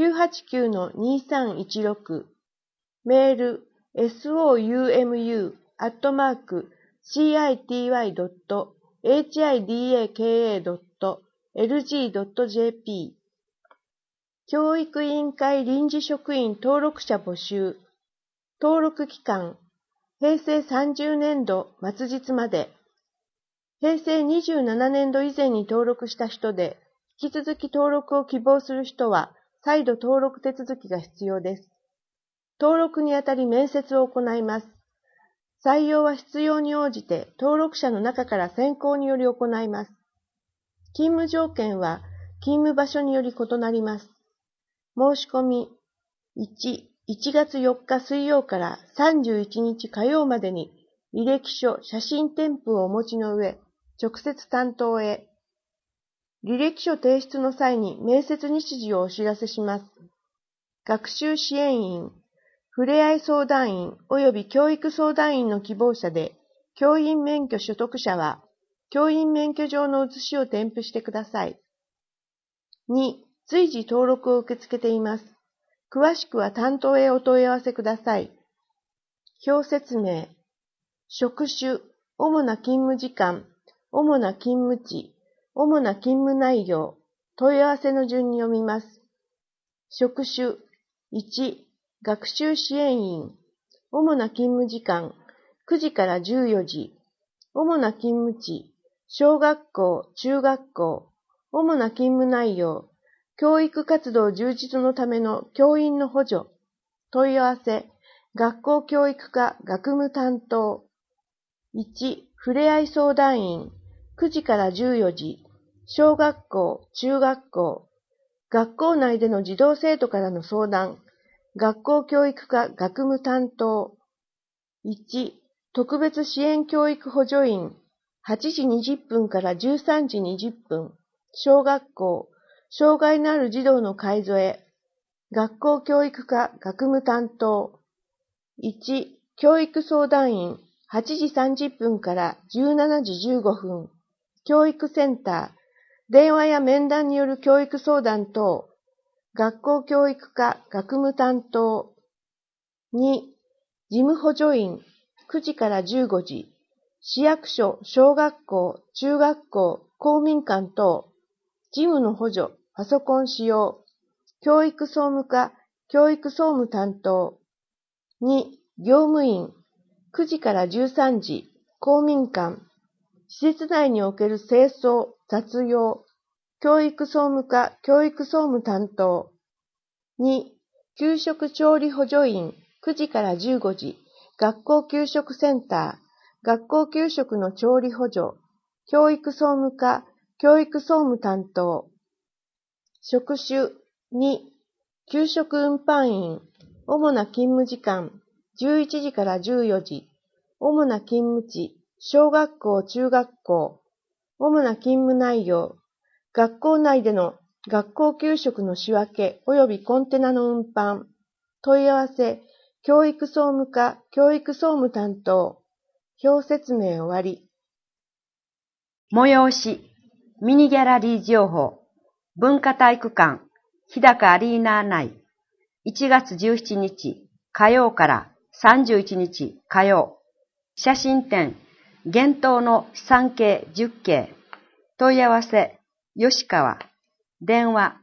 989-2316。メール soumu@citydaka.lg.jp。教育委員会臨時職員登録者募集。登録期間、平成30年度末日まで。平成27年度以前に登録した人で、引き続き登録を希望する人は、再度登録手続きが必要です。登録にあたり面接を行います。採用は必要に応じて登録者の中から選考により行います。勤務条件は勤務場所により異なります。申し込み1月4日水曜から31日火曜までに履歴書、写真添付をお持ちの上、直接担当へ。履歴書提出の際に面接日時をお知らせします。学習支援員、ふれあい相談員及び教育相談員の希望者で、教員免許取得者は、教員免許状の写しを添付してください。2、随時登録を受け付けています。詳しくは担当へお問い合わせください。表説明、職種、主な勤務時間、主な勤務地、主な勤務内容、問い合わせの順に読みます。職種、1、学習支援員、主な勤務時間、9時から14時、主な勤務地、小学校、中学校、主な勤務内容、教育活動充実のための教員の補助、問い合わせ、学校教育課学務担当。1、ふれあい相談員、9時から14時、小学校、中学校、学校内での児童生徒からの相談、学校教育課学務担当。1、特別支援教育補助員、8時20分から13時20分、小学校、障害のある児童の介添え、学校教育課学務担当。1、教育相談員、8時30分から17時15分、教育センター、電話や面談による教育相談等、学校教育課学務担当。2、事務補助員、9時から15時、市役所、小学校、中学校、公民館等、事務の補助、パソコン使用、教育総務課、教育総務担当。2、業務員、9時から13時、公民館、施設内における清掃、雑用、教育総務課、教育総務担当。2、給食調理補助員、9時から15時、学校給食センター、学校給食の調理補助、教育総務課、教育総務担当。職種2、給食運搬員、主な勤務時間、11時から14時、主な勤務地、小学校、中学校、主な勤務内容、学校内での学校給食の仕分け及びコンテナの運搬、問い合わせ、教育総務課、教育総務担当、表説明終わり。 催し、ミニギャラリー情報、文化体育館、日高アリーナ内、1月17日火曜から31日火曜、写真展、幻冬の資産系10景、問い合わせ、吉川、電話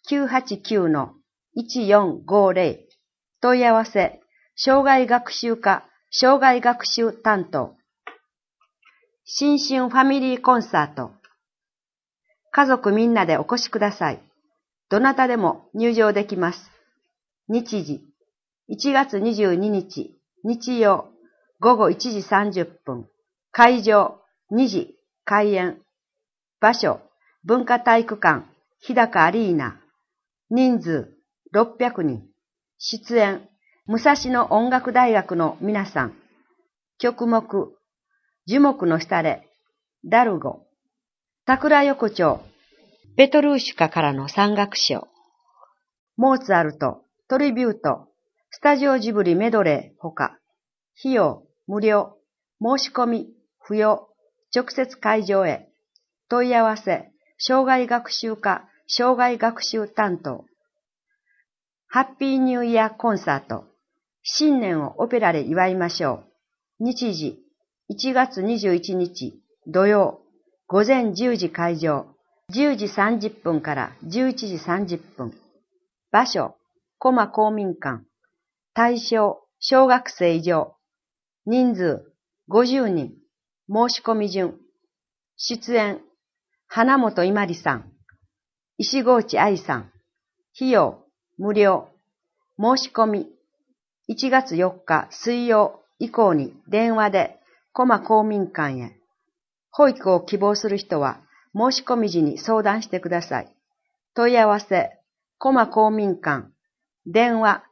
989-1450、問い合わせ、障害学習課、障害学習担当。新春ファミリーコンサート。家族みんなでお越しください。どなたでも入場できます。日時、1月22日、日曜、午後1時30分。会場、2時、開演。場所、文化体育館、日高アリーナ。人数、600人。出演、 武蔵野音楽大学の皆さん、曲目、樹木の下で、ダルゴ、桜横丁、ペトルーシュカからの山岳賞、モーツァルト、トリビュート、スタジオジブリメドレーほか、費用、無料、申し込み、不要、直接会場へ、問い合わせ、障害学習課、障害学習担当、ハッピーニューイヤーコンサート、新年をオペラで祝いましょう。日時、1月21日、土曜、午前10時会場、10時30分から11時30分。場所、コマ公民館。対象、小学生以上。人数、50人。申し込み順。出演、花本今里さん。石河内愛さん。費用、無料。申し込み、1月4日水曜以降に電話で、コマ公民館へ。保育を希望する人は、申し込み時に相談してください。問い合わせ、コマ公民館。電話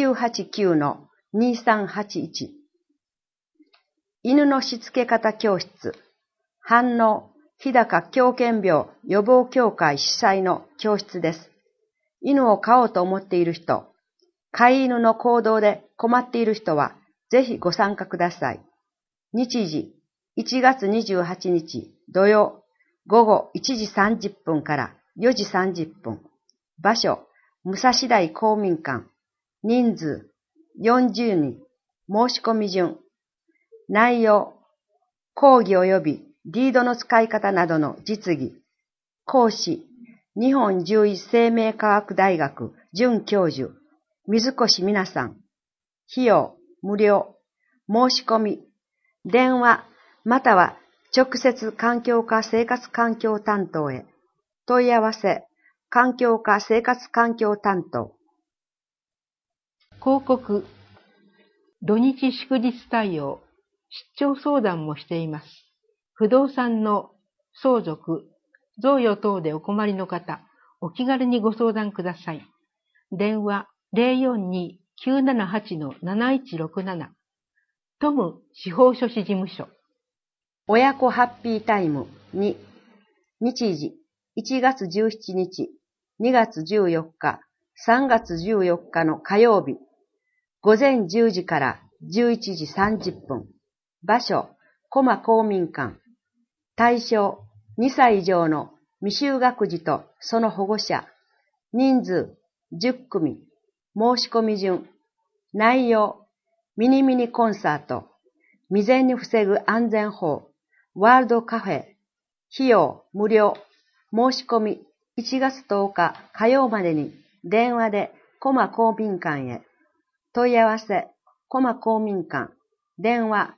989-2381。犬のしつけ方教室。飯能日高狂犬病予防協会主催の教室です。犬を飼おうと思っている人、飼い犬の行動で困っている人は、ぜひご参加ください。日時、1月28日土曜、午後1時30分から4時30分。場所、武蔵台公民館。人数、40人。申し込み順。内容、講義及びリードの使い方などの実技。講師、日本獣医生命科学大学准教授、水越美奈さん。費用、無料。申し込み、電話、または直接環境課生活環境担当へ。問い合わせ、環境課生活環境担当。 広告、土日祝日対応、出張相談もしています。不動産の相続、贈与等でお困りの方、お気軽にご相談ください。電話 042-978-7167 トム司法書士事務所。 親子ハッピータイム2。日時、1月17日、2月14日、3月14日の火曜日。午前10時から11時30分。場所、コマ公民館。対象、2歳以上の未就学児とその保護者。人数、10組。申し込み順。内容、ミニミニコンサート。未然に防ぐ安全法。ワールドカフェ。費用、無料。申し込み、1月10日火曜までに電話でコマ公民館へ。問い合わせ、コマ公民館。電話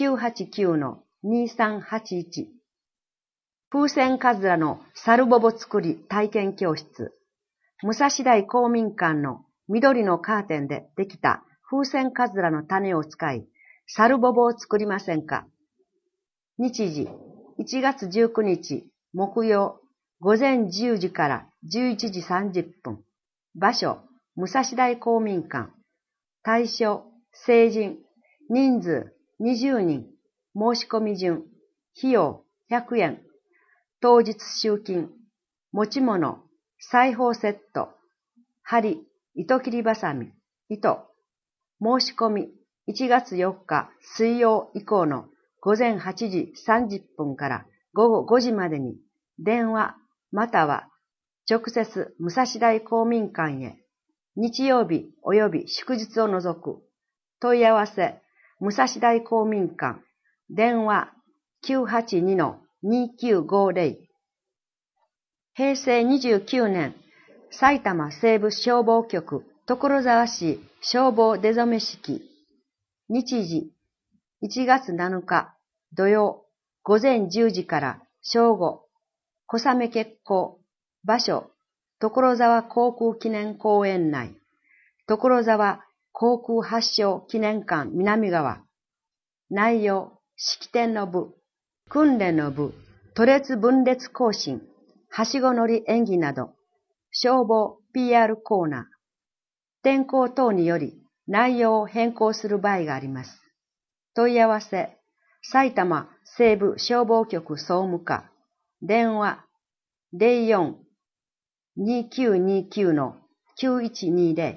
989-2381。風船カズラのサルボボ作り体験教室。武蔵台公民館の緑のカーテンでできた風船カズラの種を使い、サルボボを作りませんか？日時、1月19日木曜、午前10時から11時30分。場所、武蔵台公民館。対象、成人。人数、20人。申し込み順。費用、100円。当日集金。持ち物、裁縫セット。針、糸切りばさみ、糸。申し込み、1月4日水曜以降の午前8時30分から午後5時までに電話または直接武蔵台公民館へ。日曜日及び祝日を除く。問い合わせ、武蔵台公民館。電話 982-2950。平成29年、埼玉西部消防局所沢市消防出初め式。日時、1月7日土曜、午前10時から正午、小雨決行。場所、所沢航空記念公園内。所沢航空発祥記念館南側。内容、式典の部、訓練の部、都列分列行進、はしご乗り演技など、消防 PR コーナー。天候等により内容を変更する場合があります。問い合わせ、埼玉西部消防局総務課、電話 04-2929-9120。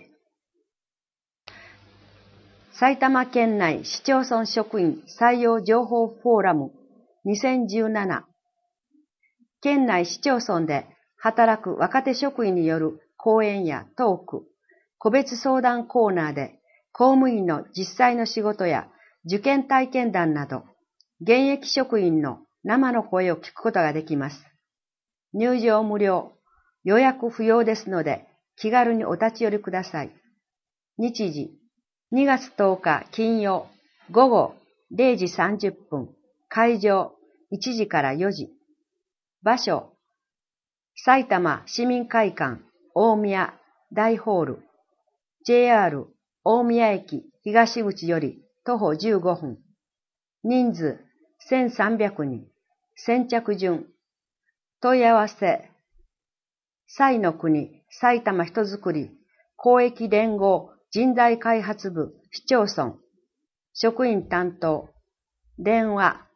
埼玉県内市町村職員採用情報フォーラム2017。県内市町村で働く若手職員による講演やトーク、個別相談コーナーで公務員の実際の仕事や受験体験談など、現役職員の生の声を聞くことができます。入場無料、予約不要ですので気軽にお立ち寄りください。日時、2月10日金曜午後0時30分、会場1時から4時。場所、埼玉市民会館大宮大ホール、JR 大宮駅東口より徒歩15分。人数1300人。先着順。問い合わせ。彩の国埼玉人づくり公益連合人材開発部市町村。職員担当。電話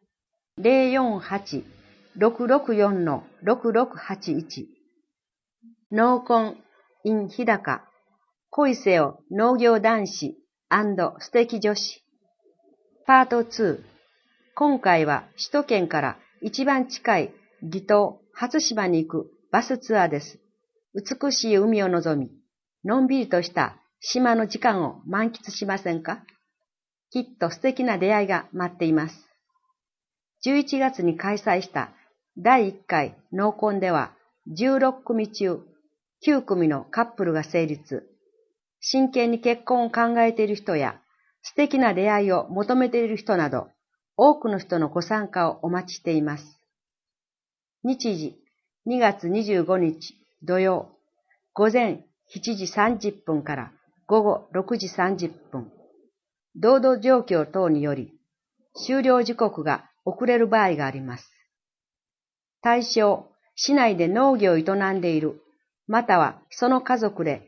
048-664-6681。農根 in 日高。恋せよ農業男子&素敵女子。パート2。今回は首都圏から一番近い離島初島に行くバスツアーです。美しい海を望み、のんびりとした島の時間を満喫しませんか？きっと素敵な出会いが待っています。11月に開催した第1回農根では16組中9組のカップルが成立。真剣に結婚を考えている人や素敵な出会いを求めている人など多くの人のご参加をお待ちしています。日時2月25日土曜午前7時30分から午後6時30分。道路状況等により終了時刻が遅れる場合があります。対象、市内で農業を営んでいる、またはその家族で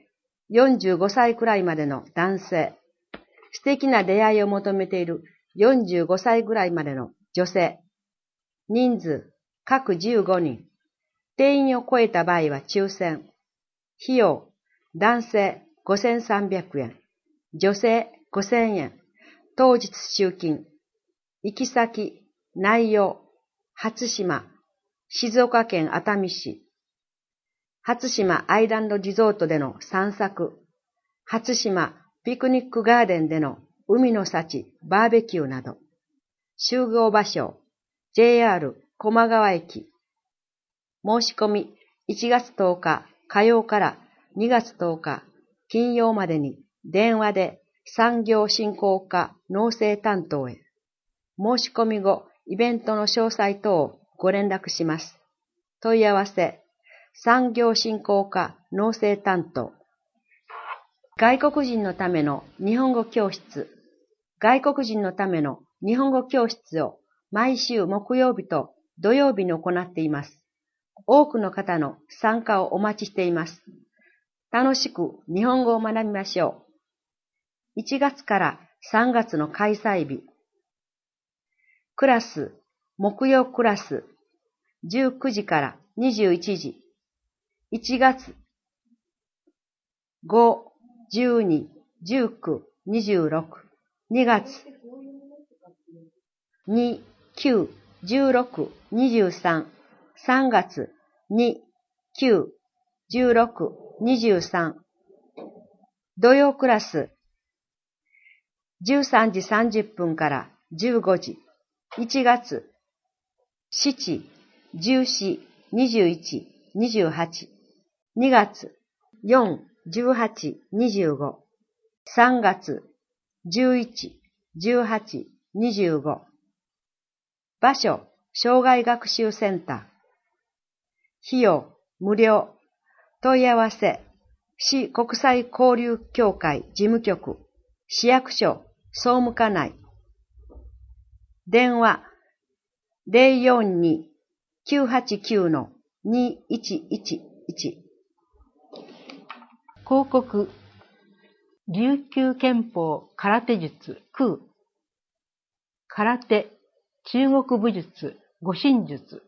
45歳くらいまでの男性、素敵な出会いを求めている45歳くらいまでの女性、人数各15人、定員を超えた場合は抽選、費用、男性5300円、女性5000円、当日集金、行き先、内容、初島、静岡県熱海市、初島アイランドリゾートでの散策、初島ピクニックガーデンでの海の幸バーベキューなど、集合場所、JR 駒川駅。申し込み1月10日火曜から2月10日金曜までに電話で産業振興課農政担当へ。申し込み後、イベントの詳細等をご連絡します。問い合わせ、産業振興課農政担当。外国人のための日本語教室。外国人のための日本語教室を毎週木曜日と土曜日に行っています。多くの方の参加をお待ちしています。楽しく日本語を学びましょう。1月から3月の開催日。クラス、木曜クラス、19時から21時。1月、5、12、19、26。2月、2、9、16、23。3月、2、9、16、23。土曜クラス、13時30分から15時。1月、7、14、21、28。2月、4、18、25。3月、11、18、25。場所、障害学習センター。費用、無料。問い合わせ、市国際交流協会事務局、市役所、総務課内。電話、042-989-2111。 広告。 琉球拳法空手術空、空手、中国武術、護身術。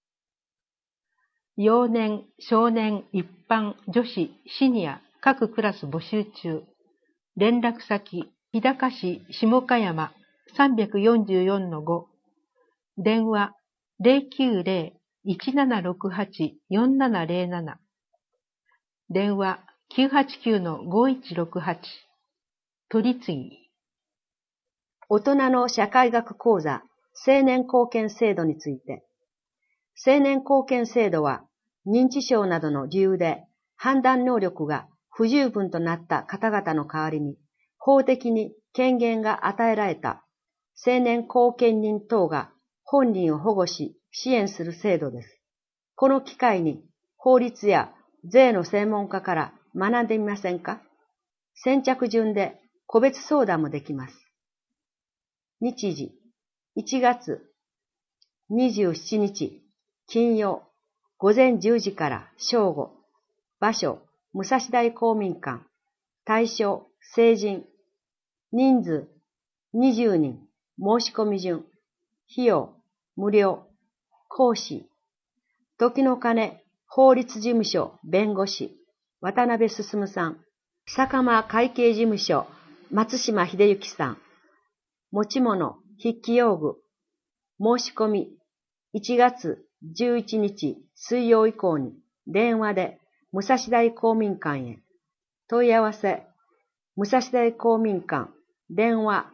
幼年、少年、一般、女子、シニア、各クラス募集中。連絡先、日高市下岡山 344-5。電話、090-1768-4707。電話、989-5168。取り次ぎ。 大人の社会学講座、青年貢献制度について。青年貢献制度は、認知症などの理由で判断能力が不十分となった方々の代わりに、法的に権限が与えられた青年後見人等が本人を保護し支援する制度です。この機会に法律や税の専門家から学んでみませんか？先着順で個別相談もできます。日時、1月27日、金曜、午前10時から正午。場所、武蔵大公民館。対象、成人。人数、20人。申し込み順。費用、無料。講師、時の鐘法律事務所弁護士、渡辺進さん。坂間会計事務所、松島秀幸さん。持ち物、筆記用具。申し込み、1月11日水曜以降に電話で武蔵大公民館へ。問い合わせ、武蔵大公民館、電話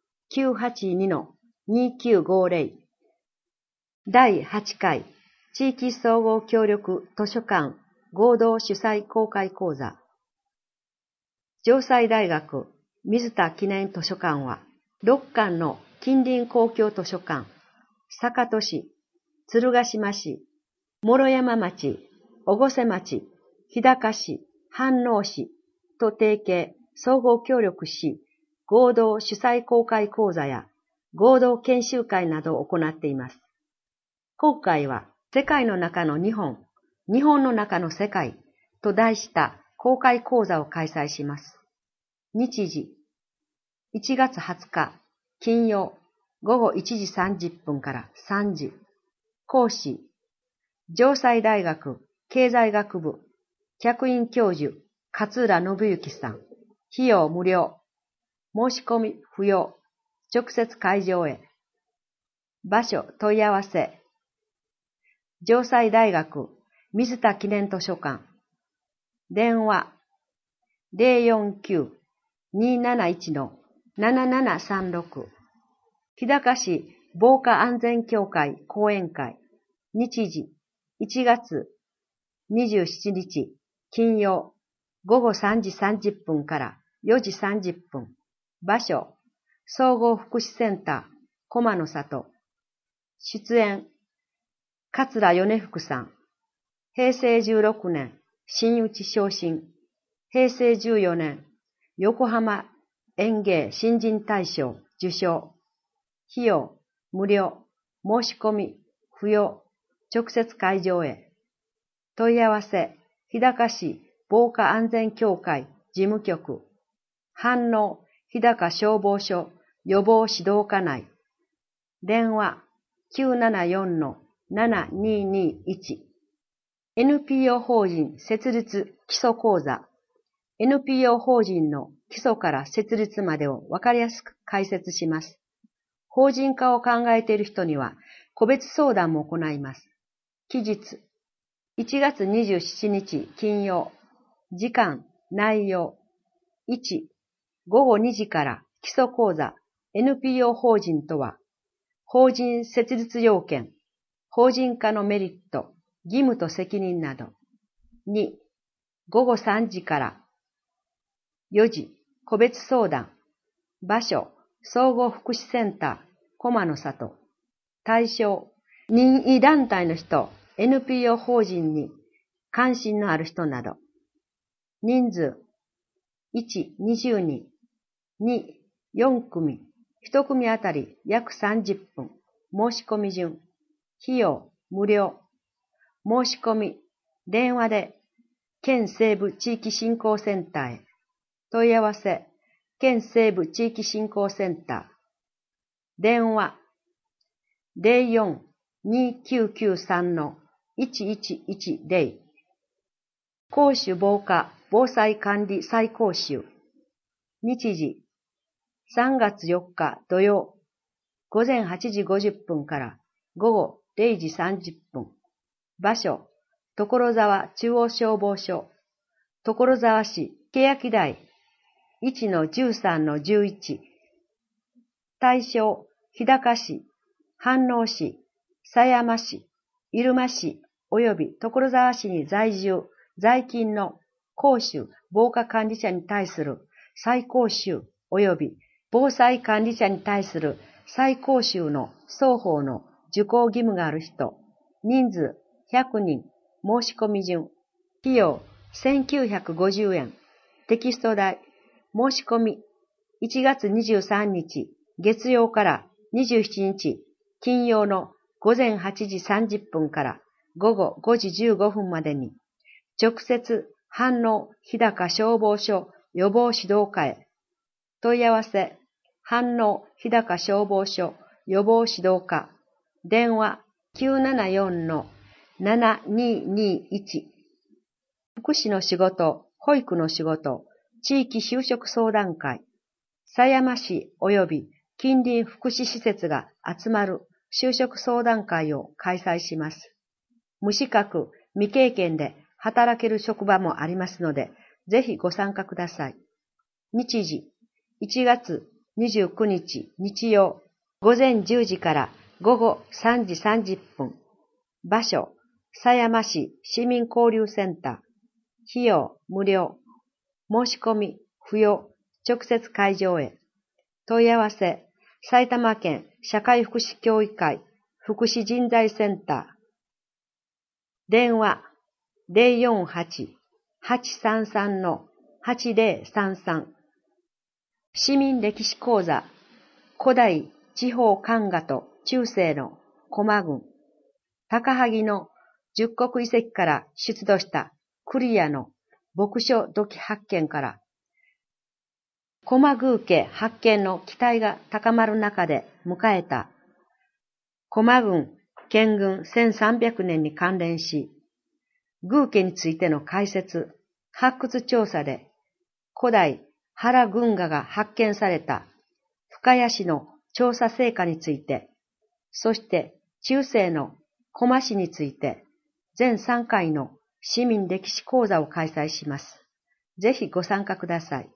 982-2950。第8回地域総合協力図書館合同主催公開講座。城西大学水田記念図書館は、6館の近隣公共図書館、坂戸市、鶴ヶ島市、諸山町、越生町、日高市、飯能市と提携、総合協力し、合同主催公開講座や合同研修会などを行っています。今回は、世界の中の日本、日本の中の世界と題した公開講座を開催します。日時、1月20日、金曜、午後1時30分から3時。講師、城西大学経済学部客員教授勝浦信之さん。費用無料。申し込み不要。直接会場へ。場所問い合わせ。城西大学水田記念図書館。電話 049-271-7736。日高市防火安全協会講演会。日時、1月27日、金曜、午後3時30分から4時30分。場所、総合福祉センター、駒の里。出演、桂米福さん。平成16年、真打ち昇進。平成14年、横浜演芸新人大賞受賞。費用、無料。申し込み、不要。直接会場へ。問い合わせ、日高市防火安全協会事務局。飯能日高消防署予防指導課内。電話 974-7221。NPO 法人設立基礎講座。NPO 法人の基礎から設立までをわかりやすく解説します。法人化を考えている人には個別相談も行います。期日、1月27日金曜。時間、内容。1、午後2時から基礎講座 NPO 法人とは、法人設立要件、法人化のメリット、義務と責任など。2、午後3時から4時、個別相談。場所、総合福祉センター、駒の里。対象、任意団体の人、NPO 法人に関心のある人など。人数、1、20人。2、4組。1組あたり約30分。申し込み順。費用、無料。申し込み、電話で、県西部地域振興センターへ。 問い合わせ、県西部地域振興センター。電話、04-2993-1110。公衆防火防災管理再講習。日時、3月4日土曜、午前8時50分から午後0時30分。場所、所沢中央消防署、所沢市欅台 1-13-11。対象、日高市、飯能市、狭山市、入間市及び所沢市に在住、在勤の公衆防火管理者に対する再講習及び防災管理者に対する再講習の双方の受講義務がある人、人数100人、申し込み順、費用1950円、テキスト代、申し込み1月23日月曜から27日金曜の午前8時30分から午後5時15分までに、直接飯能日高消防署予防指導課へ。問い合わせ、飯能日高消防署予防指導課。電話 974-7221。福祉の仕事、保育の仕事、地域就職相談会。狭山市及び近隣福祉施設が集まる就職相談会を開催します。無資格、未経験で働ける職場もありますので、ぜひご参加ください。日時、1月29日日曜、午前10時から午後3時30分。場所、狭山市市民交流センター。費用無料。申し込み不要。直接会場へ。問い合わせ、埼玉県社会福祉協議会福祉人材センター。電話 048-833-8033。市民歴史講座、古代地方漢画と中世の駒群、高萩の十国遺跡から出土したクリアの牧書土器発見から、駒宮家発見の期待が高まる中で迎えた駒群建軍1300年に関連し、宮家についての解説、発掘調査で古代原軍画が発見された深谷市の調査成果について、そして中世の駒市について全3回の市民歴史講座を開催します。ぜひご参加ください。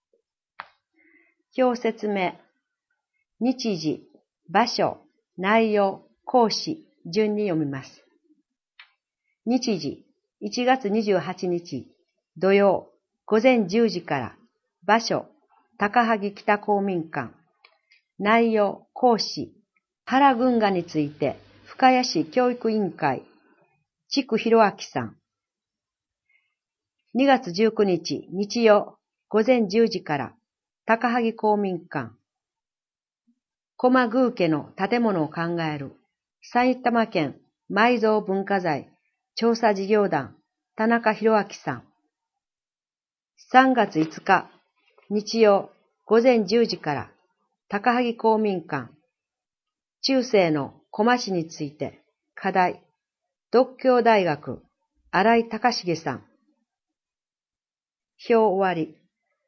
表説明、日時、場所、内容、講師、順に読みます。日時、1月28日、土曜、午前10時から、場所、高萩北公民館。内容、講師、原軍画について、深谷市教育委員会、筑博明さん。2月19日、日曜、午前10時から、高萩公民館。駒宮家の建物を考える、埼玉県埋蔵文化財調査事業団、田中博明さん。3月5日、日曜、午前10時から、高萩公民館。中世の駒市について、課題、獨協大学、新井隆重さん。表終わり。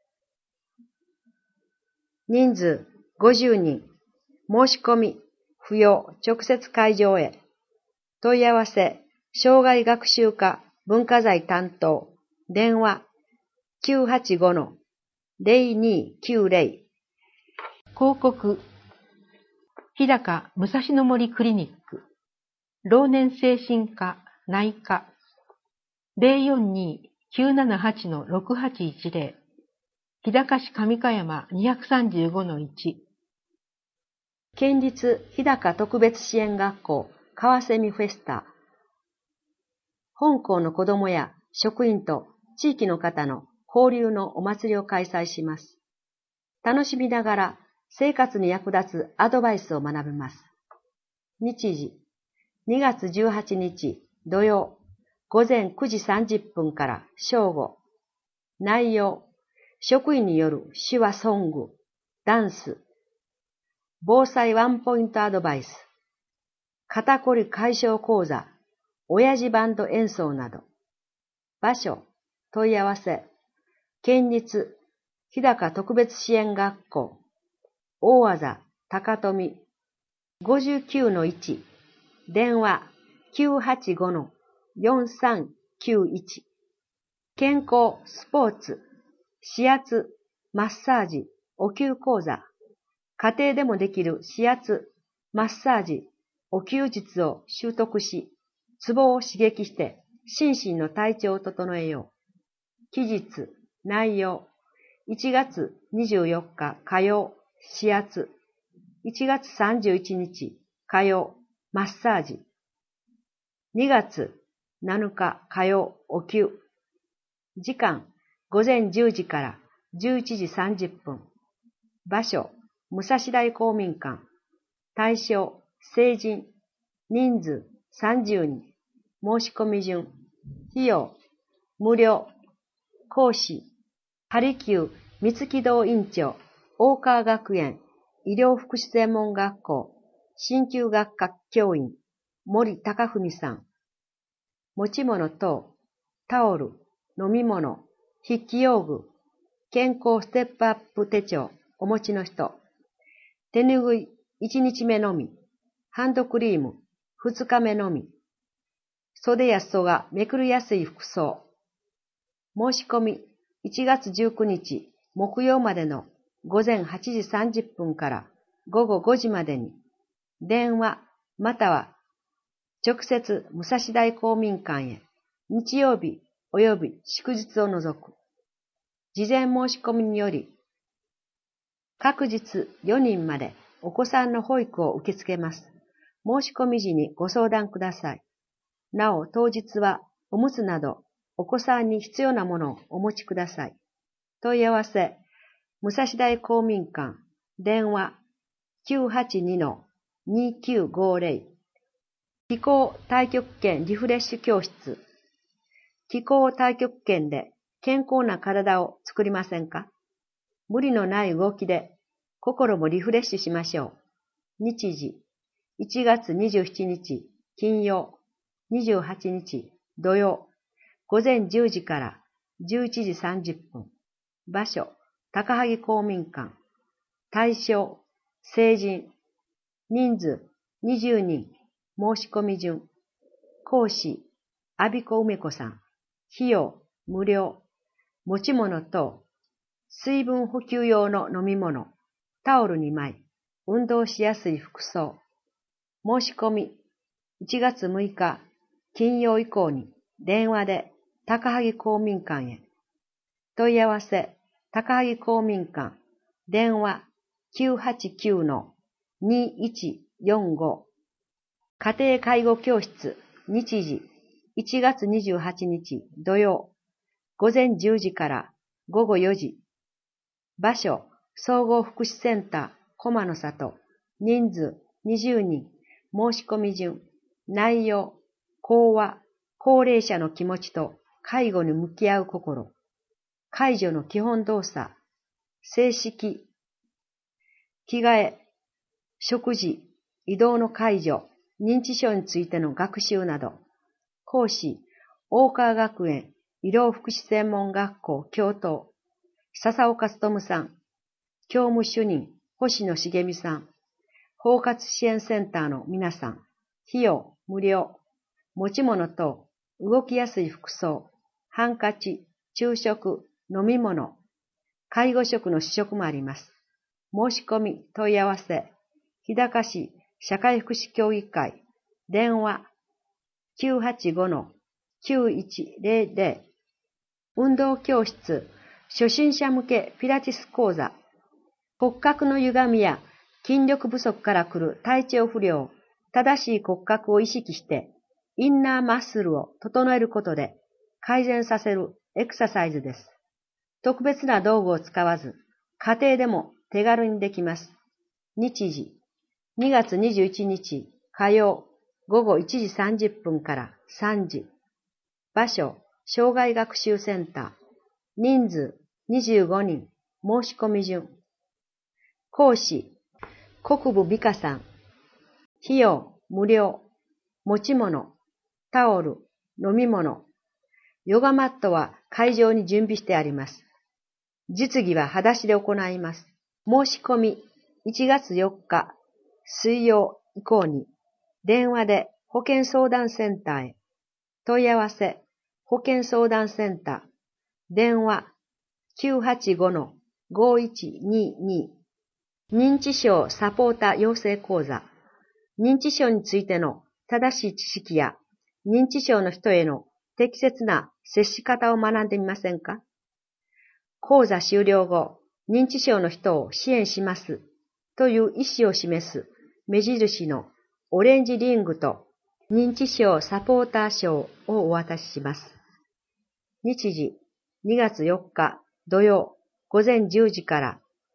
人数50人。申し込み不要。直接会場へ。問い合わせ、障害学習課文化財担当。電話 985-0290。 広告、日高武蔵野森クリニック、老年精神科内科、042-978-6810、日高市上香山 235-1。 県立日高特別支援学校川蝉フェスタ。本校の子どもや職員と地域の方の交流のお祭りを開催します。楽しみながら生活に役立つアドバイスを学べます。日時、2月18日土曜、午前9時30分から正午。内容、 職員による手話ソング、ダンス、防災ワンポイントアドバイス、肩こり解消講座、親父バンド演奏など。場所、問い合わせ、県立日高特別支援学校、大技高富 59-1、電話 985-4391、健康、スポーツ、指圧、マッサージ、お灸講座、家庭でもできる指圧、マッサージ、お灸術を習得し、ツボを刺激して心身の体調を整えよう。期日、内容、1月24日火曜、指圧、1月31日火曜、マッサージ、2月7日火曜、お灸。時間、午前10時から11時30分。場所、武蔵大公民館。対象、成人。人数、30人。申し込み順。費用、無料。講師、ハリキュー三木堂院長、大川学園医療福祉専門学校、鍼灸学科教員、森高文さん。持ち物等、タオル、飲み物、筆記用具、健康ステップアップ手帳、お持ちの人。手ぬぐい、1日目のみ。ハンドクリーム、2日目のみ。袖や裾がめくりやすい服装。申し込み、1月19日、木曜までの午前8時30分から午後5時までに、電話または直接武蔵大公民館へ、日曜日及び祝日を除く。事前申し込みにより、各日4人までお子さんの保育を受け付けます。申し込み時にご相談ください。なお、当日はおむつなどお子さんに必要なものをお持ちください。問い合わせ、武蔵大公民館、電話 982-2950。気候太極拳リフレッシュ教室。気候太極拳で健康な体を作りませんか？無理のない動きで心もリフレッシュしましょう。日時、1月27日金曜、28日土曜、午前10時から11時30分。場所、高萩公民館。対象、成人。人数、20人。申し込み順。講師、阿比子梅子さん。費用、無料。持ち物等、水分補給用の飲み物、タオル2枚、運動しやすい服装。申し込み、1月6日、金曜以降に、電話で高萩公民館へ。問い合わせ、高萩公民館、電話 989-2145。家庭介護教室、日時、1月28日土曜、午前10時から午後4時。場所、総合福祉センター、駒の里。人数、20人。申し込み順。内容、講話、高齢者の気持ちと介護に向き合う心。介助の基本動作。正式。着替え、食事、移動の介助、認知症についての学習など。講師、大川学園医療福祉専門学校教頭、笹岡努さん。教務主任、星野茂美さん。包括支援センターの皆さん。費用、無料。持ち物等、動きやすい服装、ハンカチ、昼食、飲み物、介護食の試食もあります。申し込み、問い合わせ、日高市社会福祉協議会、電話 985-9100。運動教室、初心者向けピラティス講座。骨格の歪みや筋力不足から来る体調不良、正しい骨格を意識して、インナーマッスルを整えることで改善させるエクササイズです。特別な道具を使わず、家庭でも手軽にできます。日時、2月21日火曜、午後1時30分から3時。場所、障害学習センター。人数、 25人、申し込み順。講師、国部美香さん。費用、無料。持ち物、タオル、飲み物。ヨガマットは会場に準備してあります。実技は裸足で行います。申し込み、1月4日、水曜以降に、電話で保健相談センターへ。問い合わせ、保健相談センター。電話、985-5122。認知症サポーター養成講座。認知症についての正しい知識や、認知症の人への適切な接し方を学んでみませんか？講座終了後、認知症の人を支援しますという意思を示す目印のオレンジリングと認知症サポーター証をお渡しします。日時2月4日土曜午前10時から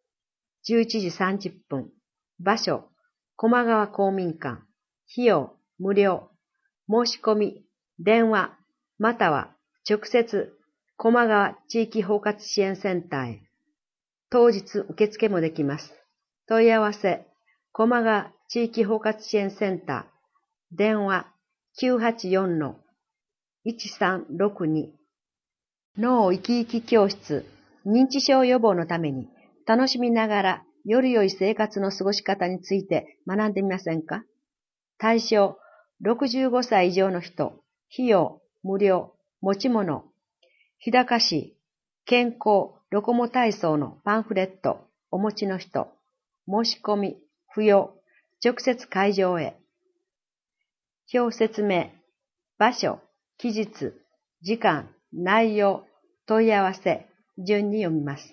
11時30分。場所、駒川公民館。費用、無料。申し込み、電話、または直接、駒川地域包括支援センターへ。当日受付もできます。問い合わせ、駒川地域包括支援センター。電話、984-1362。脳生き生き教室、認知症予防のために楽しみながらより良い生活の過ごし方について学んでみませんか？対象、65歳以上の人、費用、無料、持ち物、日高市、健康、ロコモ体操のパンフレット、お持ちの人、申し込み、不要、直接会場へ。表説明、場所、期日、時間、内容、問い合わせ、順に読みます。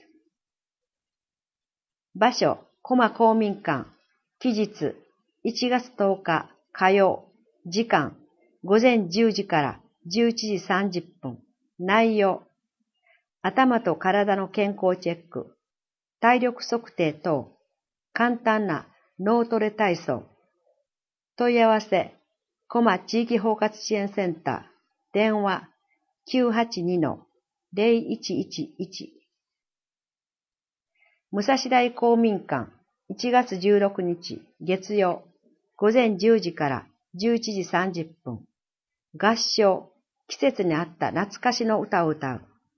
場所、駒公民館、期日、1月10日火曜、時間、午前10時から11時30分、内容、頭と体の健康チェック、体力測定等、簡単な脳トレ体操、問い合わせ、駒地域包括支援センター、電話、982-0111。武蔵台公民館、1月16日、月曜、午前10時から11時30分。合唱、季節に合った懐かしの歌を歌う。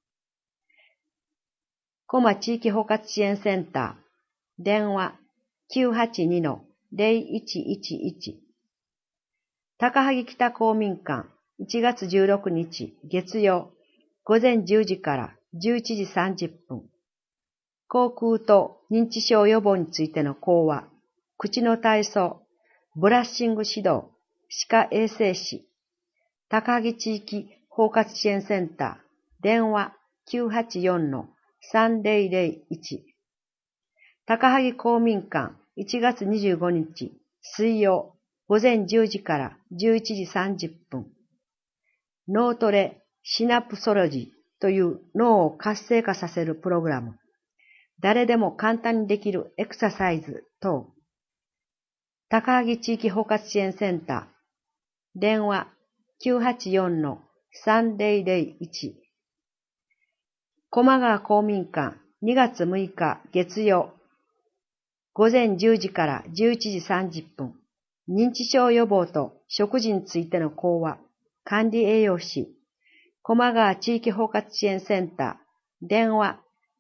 駒地域包括支援センター、電話、982-0111。高萩北公民館、1月16日、月曜、午前10時から11時30分。口腔と認知症予防についての講話、口の体操、ブラッシング指導、歯科衛生士、高萩地域包括支援センター、電話 984-3001。高萩公民館、1月25日、水曜、午前10時から11時30分。脳トレ、シナプソロジーという脳を活性化させるプログラム。誰でも簡単にできるエクササイズ等。高萩地域包括支援センター。電話 984-3001。駒川公民館2月6日月曜。午前10時から11時30分。認知症予防と食事についての講話。管理栄養士。駒川地域包括支援センター。電話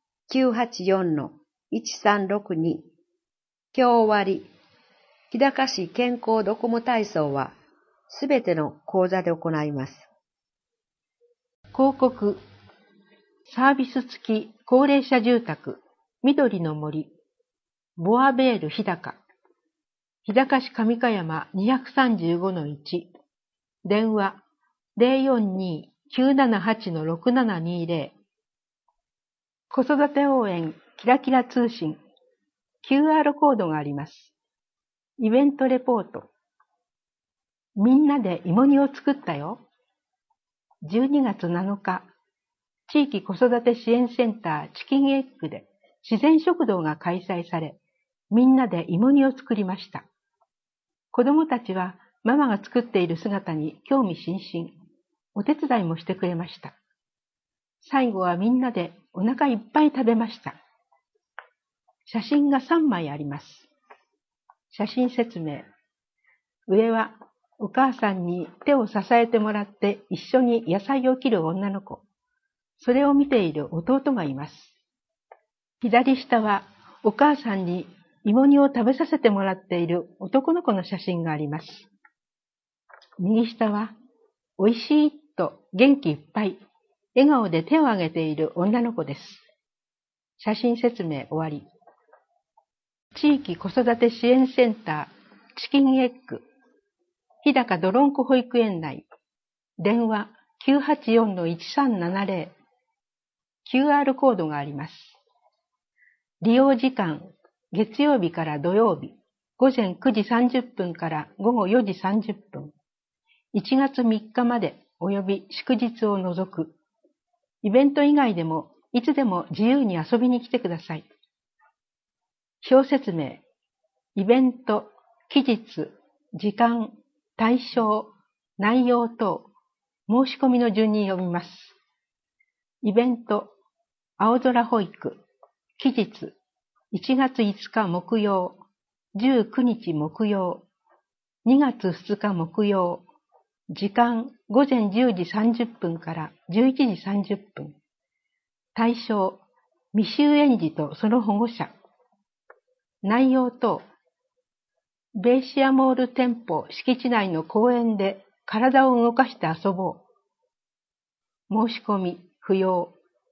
984-1362。今日終わり。日高市健康ドコモ体操はすべての講座で行います。 広告。サービス付き高齢者住宅、緑の森、ボアベール日高。日高市上香山 235-1。電話 042-978-6720。子育て応援キラキラ通信。QR コードがあります。イベントレポート。みんなで芋煮を作ったよ。12月7日、地域子育て支援センターチキンエッグで自然食堂が開催され、みんなで芋煮を作りました。子供たちはママが作っている姿に興味津々。お手伝いもしてくれました。 最後はみんなでお腹いっぱい食べました。写真が3枚あります。写真説明。上はお母さんに手を支えてもらって一緒に野菜を切る女の子。それを見ている弟がいます。左下はお母さんに芋煮を食べさせてもらっている男の子の写真があります。右下はおいしいと元気いっぱい、笑顔で手を挙げている女の子です。写真説明終わり。地域子育て支援センターチキンエッグ日高どろんこ保育園内電話 984-1370 QR コードがあります。利用時間月曜日から土曜日午前9時30分から午後4時30分1月3日まで及び祝日を除くイベント以外でもいつでも自由に遊びに来てください。表説明、イベント、期日、時間、対象、内容等、申し込みの順に読みます。イベント、青空保育、期日、1月5日木曜、19日木曜、2月2日木曜、時間午前10時30分から11時30分。対象、未就園児とその保護者。内容等、ベイシアモール店舗敷地内の公園で体を動かして遊ぼう。申し込み不要。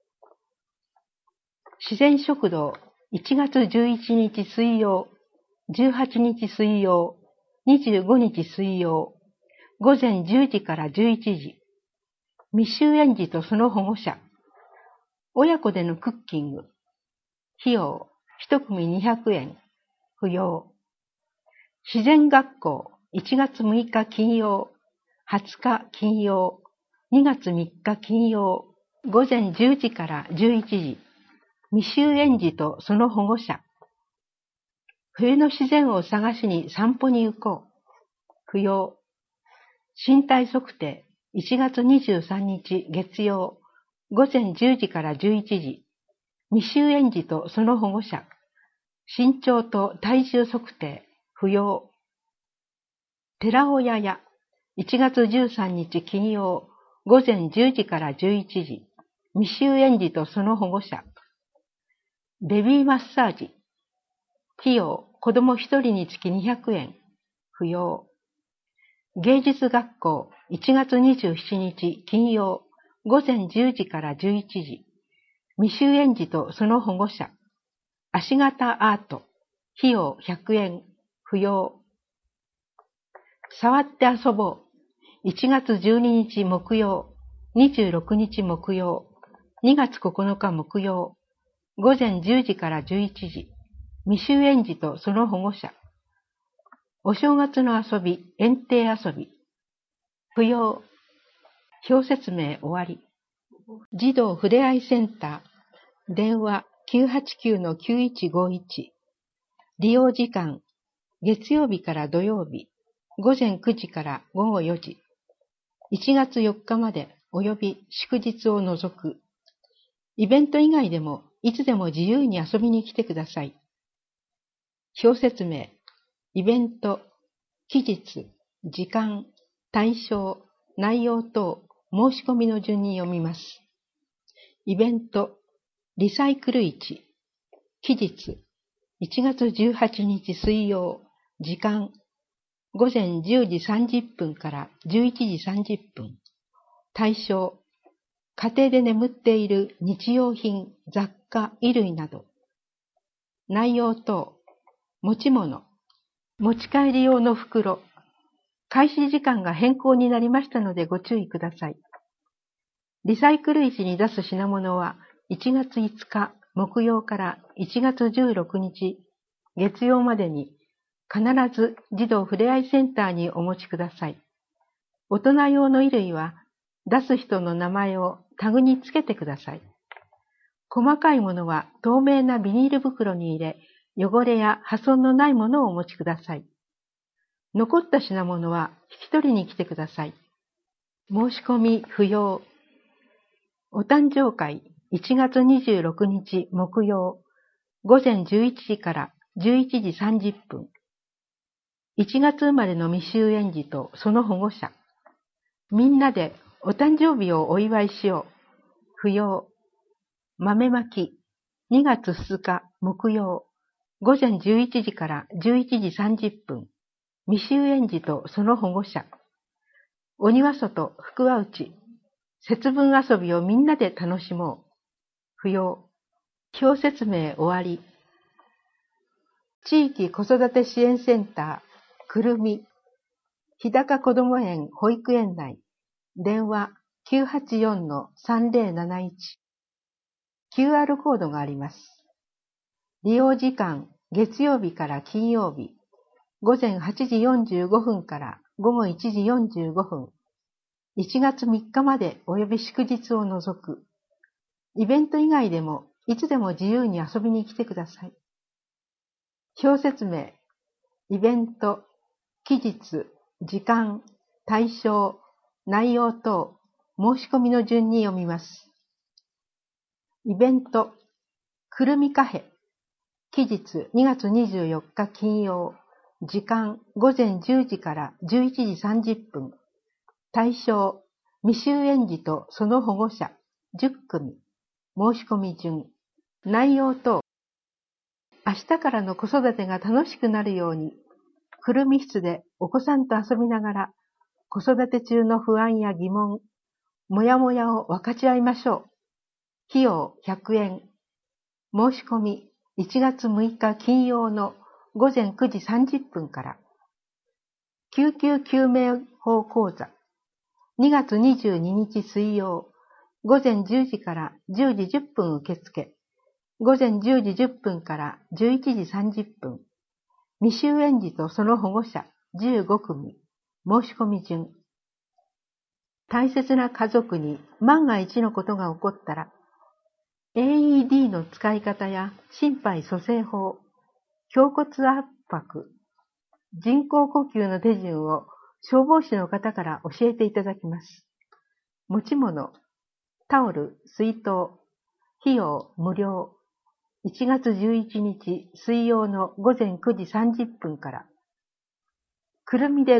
自然食堂1月11日水曜、18日水曜、25日水曜、午前10時から11時。未就園児とその保護者。親子でのクッキング。費用1組200円。不要。自然学校1月6日金曜、20日金曜、2月3日金曜、午前10時から11時。未就園児とその保護者。冬の自然を探しに散歩に行こう。不要。身体測定1月23日月曜、午前10時から11時。未就園児とその保護者。身長と体重測定、不要。寺尾屋や1月13日金曜、午前10時から11時。未就園児とその保護者。ベビーマッサージ。費用、子供1人につき200円。不要。芸術学校1月27日金曜、午前10時から11時。未就園児とその保護者。足型アート。費用100円。不要。触って遊ぼう。1月12日木曜、26日木曜、2月9日木曜、午前10時から11時。未就園児とその保護者。お正月の遊び、園庭遊び。不要。表説明終わり。児童ふれあいセンター。電話 989-9151。利用時間。月曜日から土曜日。午前9時から午後4時。1月4日まで及び祝日を除く。イベント以外でもいつでも自由に遊びに来てください。表説明。イベント、期日、時間、対象、内容等、申し込みの順に読みます。イベント、リサイクル市、期日、1月18日水曜、時間、午前10時30分から11時30分。対象、家庭で眠っている日用品、雑貨、衣類など。内容等、持ち物、持ち帰り用の袋。開始時間が変更になりましたのでご注意ください。リサイクル市に出す品物は1月5日木曜から1月16日月曜までに必ず児童ふれあいセンターにお持ちください。大人用の衣類は出す人の名前をタグにつけてください。細かいものは透明なビニール袋に入れ、汚れや破損のないものをお持ちください。残った品物は引き取りに来てください。申し込み不要。 お誕生会1月26日木曜午前11時から11時30分。1月生まれの未就園児とその保護者。みんなでお誕生日をお祝いしよう。不要。豆まき2月2日木曜午前11時から11時30分。未就園児とその保護者。鬼は外、福は内。節分遊びをみんなで楽しもう。不要。表説明終わり。地域子育て支援センター、くるみ、日高こども園保育園内、電話 984-3071。QR コードがあります。利用時間、月曜日から金曜日、午前8時45分から午後1時45分、1月3日まで及び祝日を除く。イベント以外でもいつでも自由に遊びに来てください。表説明、イベント、期日、時間、対象、内容等、申し込みの順に読みます。イベント、くるみカフェ、期日2月24日金曜、時間午前10時から11時30分。対象、未就園児とその保護者10組。申し込み順。内容等。明日からの子育てが楽しくなるように、くるみ室でお子さんと遊びながら、子育て中の不安や疑問、もやもやを分かち合いましょう。費用100円。申し込み1月6日金曜の午前9時30分から。救急救命法講座。2月22日水曜、午前10時から10時10分受付。午前10時10分から11時30分。未就園児とその保護者15組。申し込み順。大切な家族に万が一のことが起こったら、AED の使い方や心肺蘇生法、胸骨圧迫、人工呼吸の手順を消防士の方から教えていただきます。持ち物、タオル、水筒、費用無料。1月11日水曜の午前9時30分から。くるみで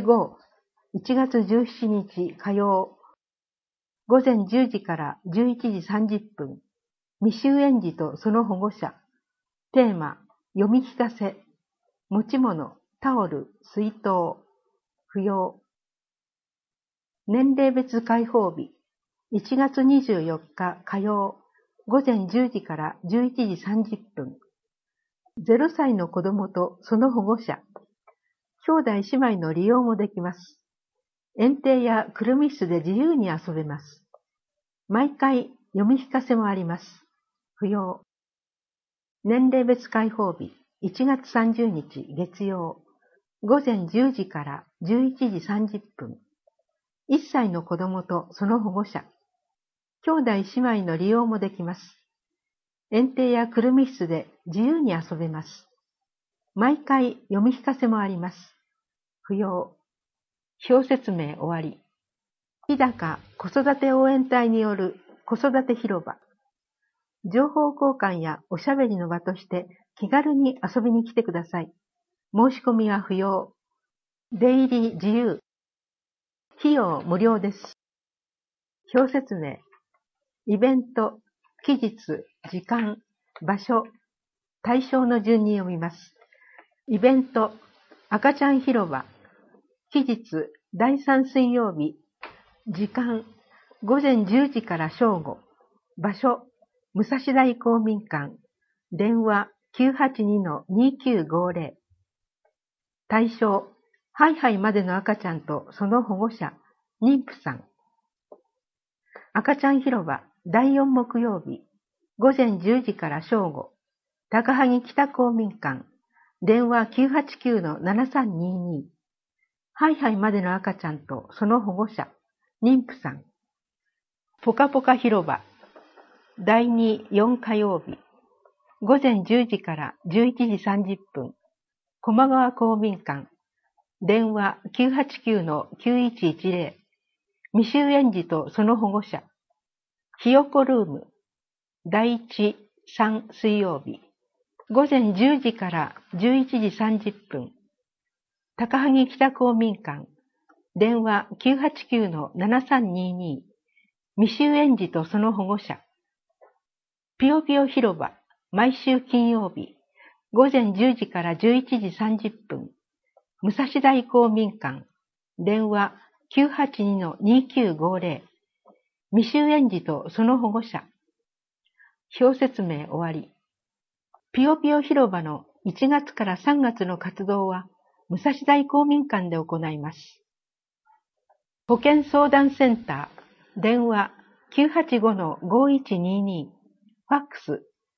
GO、1月17日火曜、午前10時から11時30分。未就園児とその保護者。テーマ、読み聞かせ。持ち物、タオル、水筒。不要。年齢別開放日。1月24日火曜。午前10時から11時30分。0歳の子供とその保護者。兄弟姉妹の利用もできます。園庭やくるみ室で自由に遊べます。毎回読み聞かせもあります。不要。年齢別開放日。1月30日月曜。午前10時から11時30分。1歳の子供とその保護者。兄弟姉妹の利用もできます。園庭やくるみ室で自由に遊べます。毎回読み聞かせもあります。不要。表説明終わり。日高子育て応援隊による子育て広場。情報交換やおしゃべりの場として気軽に遊びに来てください。申し込みは不要。出入り自由。費用無料です。表説明。イベント、期日、時間、場所、対象の順に読みます。イベント、赤ちゃん広場。期日、第3水曜日。時間、午前10時から正午。場所、武蔵大公民館。電話、982-2950。対象、ハイハイまでの赤ちゃんとその保護者、妊婦さん。赤ちゃん広場、第4木曜日。午前10時から正午。高萩北公民館。電話 989-7322。ハイハイまでの赤ちゃんとその保護者、妊婦さん。ぽかぽか広場。第2、4火曜日。午前10時から11時30分。駒川公民館。電話 989-9110。未就園児とその保護者。 ひよこルーム、第1、3水曜日、午前10時から11時30分、高萩北公民館、電話 989-7322、未就園児とその保護者、ぴよぴよ広場、毎週金曜日、午前10時から11時30分、武蔵大公民館、電話 982-2950、未就園児とその保護者。表説明終わり。ぴよぴよ広場の1月から3月の活動は、武蔵大公民館で行います。保健相談センター、電話 985-5122、ファックス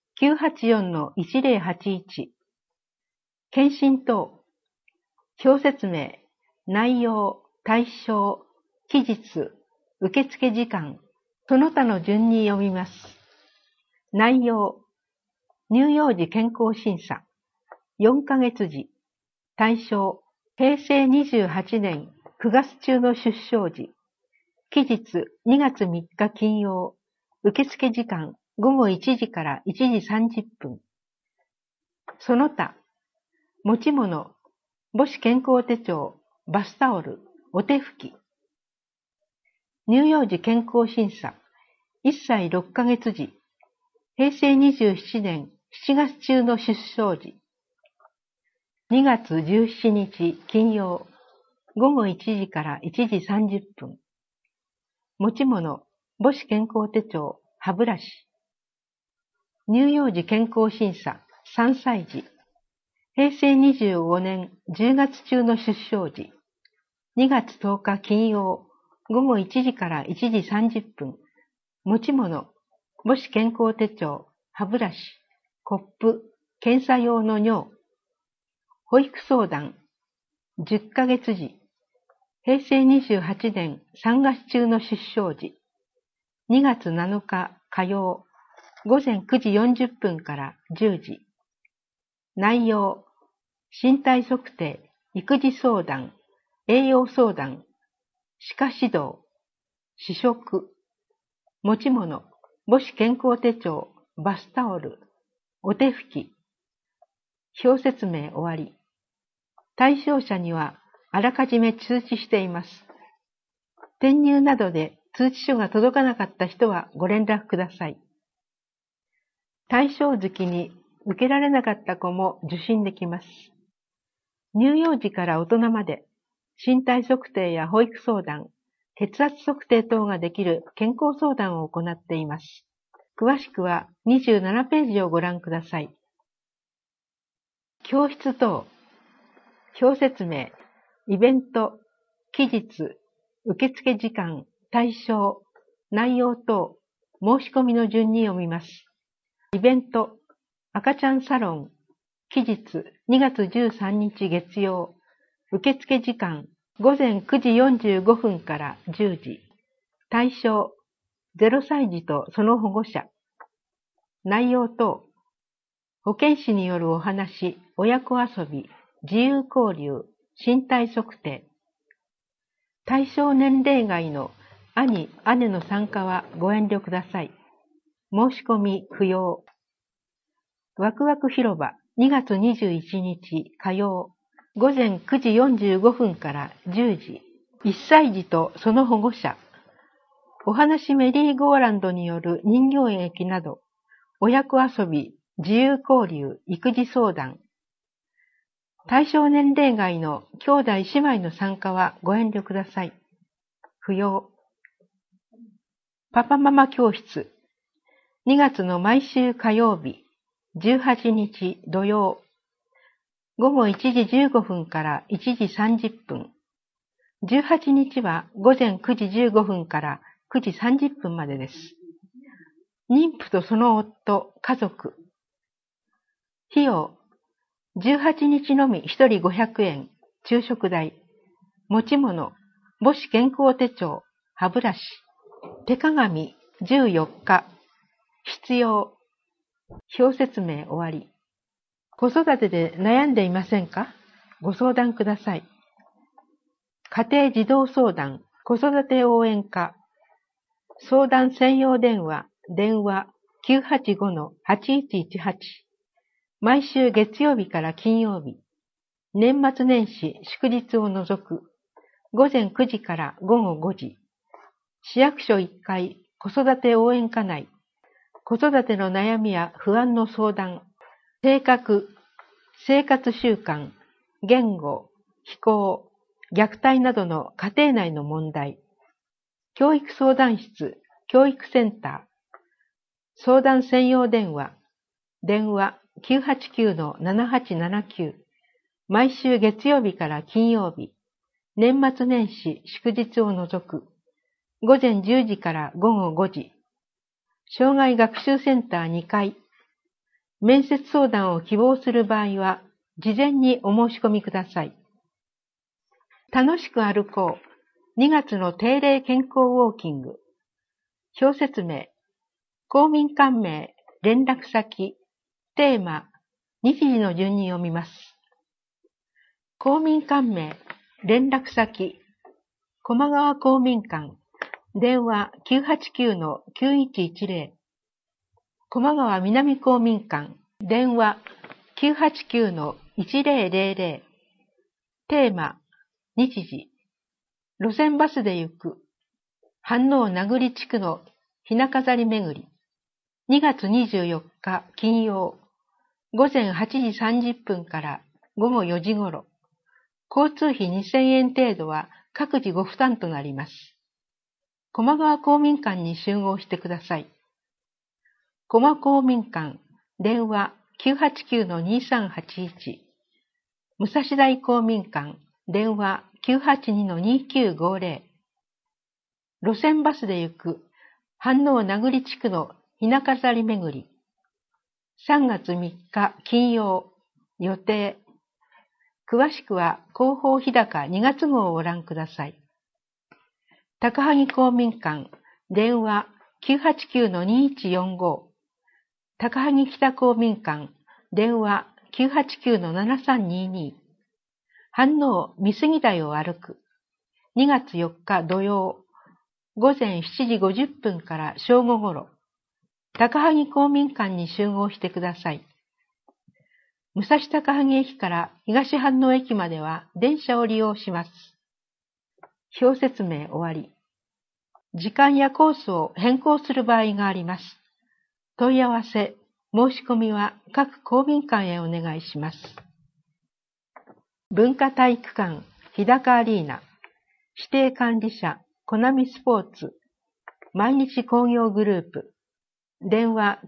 984-1081。検診等。表説明、内容、対象、期日、受付時間、その他の順に読みます。内容、乳幼児健康審査、4ヶ月時、対象、平成28年9月中の出生時、期日2月3日金曜、受付時間午後1時から1時30分。その他、持ち物、母子健康手帳、バスタオル、お手拭き。乳幼児健康審査、1歳6ヶ月時、平成27年7月中の出生時、2月17日金曜、午後1時から1時30分。持ち物、母子健康手帳、歯ブラシ。乳幼児健康審査、3歳児。平成25年10月中の出生時。2月10日金曜、午後1時から1時30分。持ち物、母子健康手帳、歯ブラシ、コップ、検査用の尿。保育相談、10ヶ月時。平成28年3月中の出生時。2月7日火曜、午前9時40分から10時。内容、身体測定、育児相談、栄養相談、歯科指導、試食、持ち物、母子健康手帳、バスタオル、お手拭き。表説明終わり。対象者にはあらかじめ通知しています。転入などで通知書が届かなかった人はご連絡ください。対象月に受けられなかった子も受診できます。乳幼児から大人まで身体測定や保育相談、血圧測定等ができる健康相談を行っています。詳しくは27ページをご覧ください。教室等、表説明、イベント、期日、受付時間、対象、内容等、申し込みの順に読みます。イベント、赤ちゃんサロン、期日2月13日月曜、受付時間午前9時45分から10時、対象、0歳児とその保護者、内容等、保健師によるお話、親子遊び、自由交流、身体測定。対象年齢外の兄、姉の参加はご遠慮ください。申し込み不要。ワクワク広場2月21日火曜、午前9時45分から10時、1歳児とその保護者。お話メリーゴーランドによる人形劇など、親子遊び、自由交流、育児相談。対象年齢外の兄弟姉妹の参加はご遠慮ください。不要。パパママ教室。2月の毎週火曜日、18日土曜。午後1時15分から1時30分。18日は午前9時15分から9時30分までです。妊婦とその夫、家族。費用。18日のみ1人500円、昼食代。持ち物、母子健康手帳、歯ブラシ。手鏡、14日。必要。表説明終わり。子育てで悩んでいませんか？ご相談ください。家庭児童相談、子育て応援課。 相談専用電話、電話 985-8118。毎週月曜日から金曜日、年末年始祝日を除く、午前9時から午後5時、市役所1階子育て応援課内、子育ての悩みや不安の相談、性格、生活習慣、言語、非行、虐待などの家庭内の問題、教育相談室、教育センター、相談専用電話、電話 989-7879、毎週月曜日から金曜日、年末年始祝日を除く、午前10時から午後5時、障害学習センター2階、面接相談を希望する場合は、事前にお申し込みください。楽しく歩こう。2月の定例健康ウォーキング。表説明。公民館名、連絡先、テーマ、日時の順に読みます。公民館名、連絡先、駒川公民館、電話 989-9110。駒川南公民館、電話 989-1000。テーマ、日時。路線バスで行く。飯能名栗地区のひな飾り巡り。2月24日金曜。午前8時30分から午後4時頃。交通費2000円程度は各自ご負担となります。駒川公民館に集合してください。駒公民館、電話 989-2381。武蔵台公民館、電話 982-2950。路線バスで行く、飯能名栗地区のひな飾り巡り。3月3日金曜、予定。詳しくは広報日高2月号をご覧ください。高萩公民館、電話 989-2145。高萩北公民館、電話 989-7322。飯能美杉台を歩く。2月4日土曜、午前7時50分から正午頃、高萩公民館に集合してください。武蔵高萩駅から東飯能駅までは電車を利用します。表説明終わり。時間やコースを変更する場合があります。問い合わせ、申し込みは各公民館へお願いします。文化体育館、日高アリーナ、指定管理者、コナミスポーツ、毎日工業グループ、電話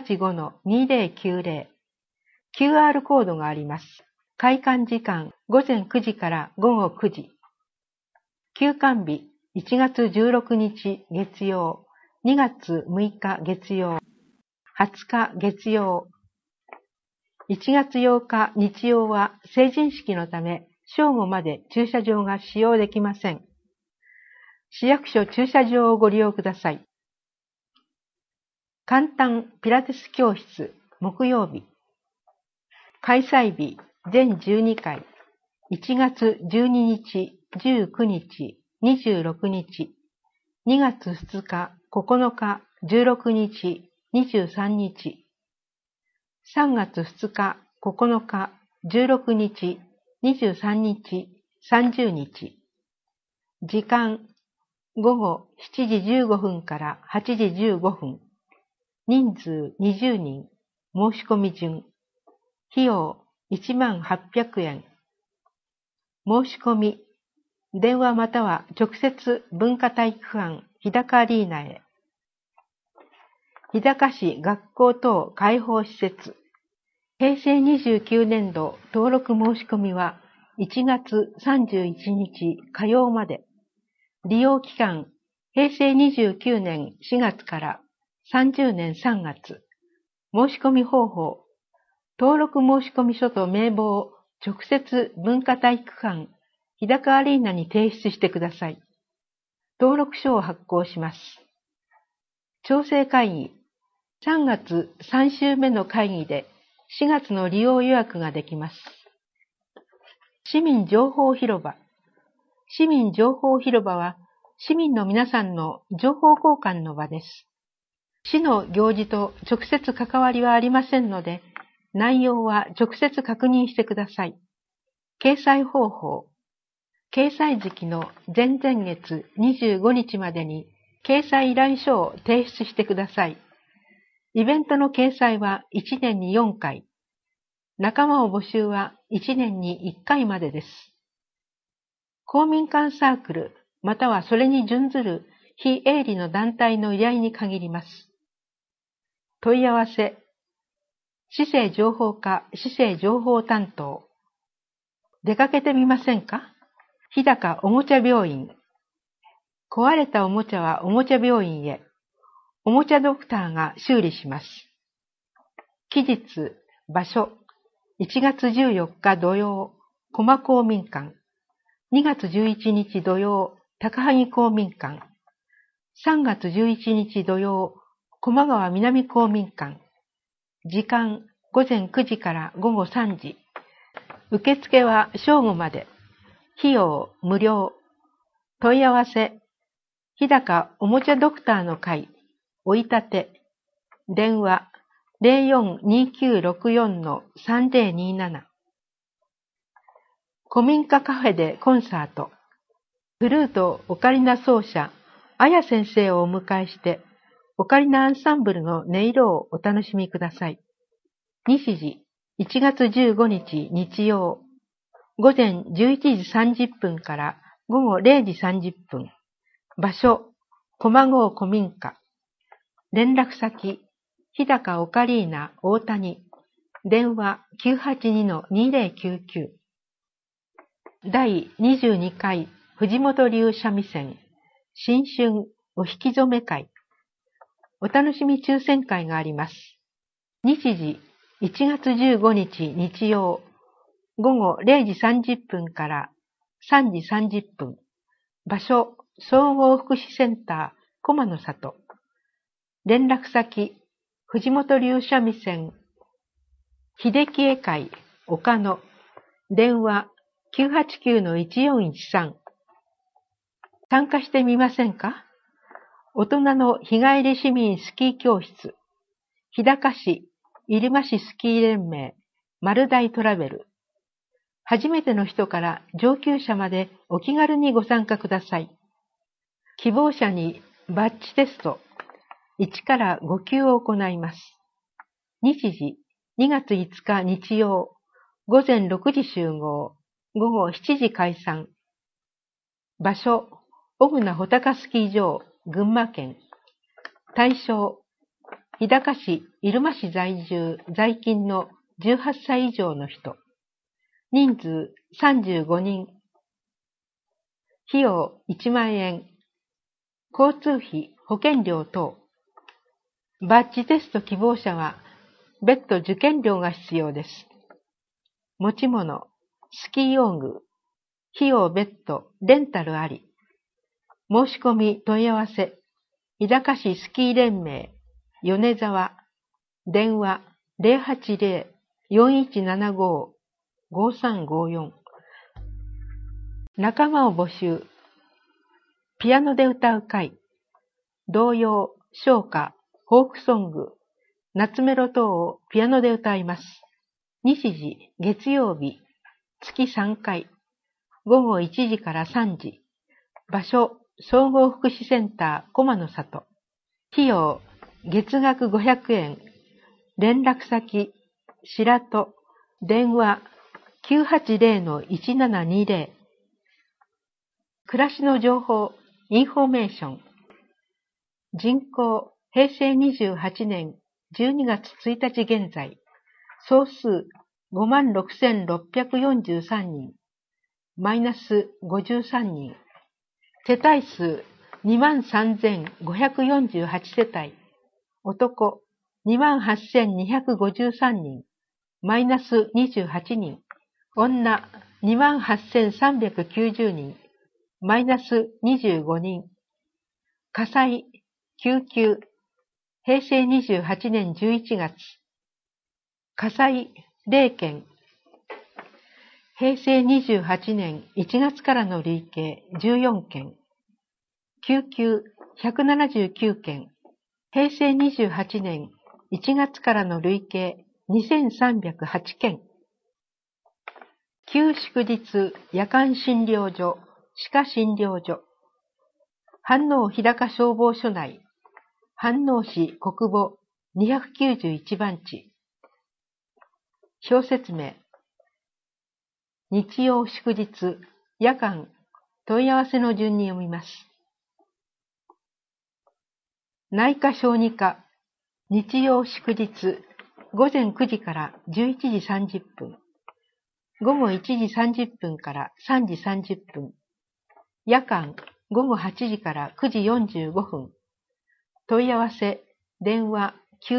985-2090、QR コードがあります。開館時間午前9時から午後9時。休館日1月16日月曜、2月6日月曜、20日月曜。1月8日日曜は成人式のため正午まで駐車場が使用できません。市役所駐車場をご利用ください。簡単ピラティス教室木曜日。開催日全12回。1月12日、19日、26日。2月2日、9日、16日、23日。3月2日、9日、16日、23日、30日。時間、午後7時15分から8時15分。人数20人。申し込み順。費用18,800円。申し込み。電話または直接文化体育館日高アリーナへ。日高市学校等開放施設。平成29年度登録申し込みは1月31日火曜まで。利用期間、平成29年4月から30年3月。申し込み方法。登録申し込み書と名簿を直接文化体育館日高アリーナに提出してください。登録書を発行します。調整会議。3月3週目の会議で4月の利用予約ができます。市民情報広場。市民情報広場は市民の皆さんの情報交換の場です。市の行事と直接関わりはありませんので、内容は直接確認してください。掲載方法。掲載月の前々月25日までに掲載依頼書を提出してください。イベントの掲載は1年に4回。仲間を募集は1年に1回までです。公民館サークル、またはそれに準ずる非営利の団体の依頼に限ります。問い合わせ。市政情報課市政情報担当。出かけてみませんか？日高おもちゃ病院。壊れたおもちゃはおもちゃ病院へ。おもちゃドクターが修理します。期日、場所。1月14日土曜、駒公民館。2月11日土曜、高萩公民館。3月11日土曜、駒川南公民館。時間、午前9時から午後3時。受付は正午まで。費用、無料。問い合わせ。日高おもちゃドクターの会。追い立て。電話。042964-3027。古民家カフェでコンサート。フルートオカリナ奏者、あや先生をお迎えして、オカリナアンサンブルの音色をお楽しみください。日時、1月15日日曜、午前11時30分から午後0時30分。場所、駒郷古民家。連絡先、日高オカリーナ大谷。電話 982-2099。第22回藤本流三味線新春お引き初め会。お楽しみ抽選会があります。日時1月15日日曜午後0時30分から3時30分。場所総合福祉センター駒の里。連絡先藤本流三味線秀樹会会岡野。電話 989-1413。参加してみませんか？大人の日帰り市民スキー教室。日高市、入間市スキー連盟、丸大トラベル。初めての人から上級者までお気軽にご参加ください。希望者にバッジテスト1から5級を行います。日時2月5日日曜午前6時集合午後7時解散。場所小船穂高スキー場群馬県。対象日高市入間市在住在勤の18歳以上の人。人数35人。費用1万円。交通費、保険料等。バッジテスト希望者は別途受験料が必要です。持ち物、スキー用具。費用別途、レンタルあり。申し込み問い合わせ。日高市スキー連盟、米沢。電話080-4175-5354。仲間を募集。ピアノで歌う会。童謡、唱歌、フォークソング、夏メロ等をピアノで歌います。日時、月曜日、月3回。午後1時から3時。場所、総合福祉センター、駒の里。費用、月額500円。連絡先、白戸。電話、980-1720。暮らしの情報、インフォメーション。人口、平成28年12月1日現在。総数、56,643人。マイナス53人。世帯数、23,548世帯。男、28,253人。マイナス28人。女、28,390人。マイナス25人。火災、救急。平成28年11月。火災、0件。平成28年1月からの累計14件。 救急179件、平成28年1月からの累計2308件。旧祝日夜間診療所、歯科診療所。飯能日高消防署内、飯能市国母291番地。表説明。日曜祝日、夜間、問い合わせの順に読みます。内科小児科、日曜祝日、午前9時から11時30分、午後1時30分から3時30分、夜間、午後8時から9時45分、問い合わせ、電話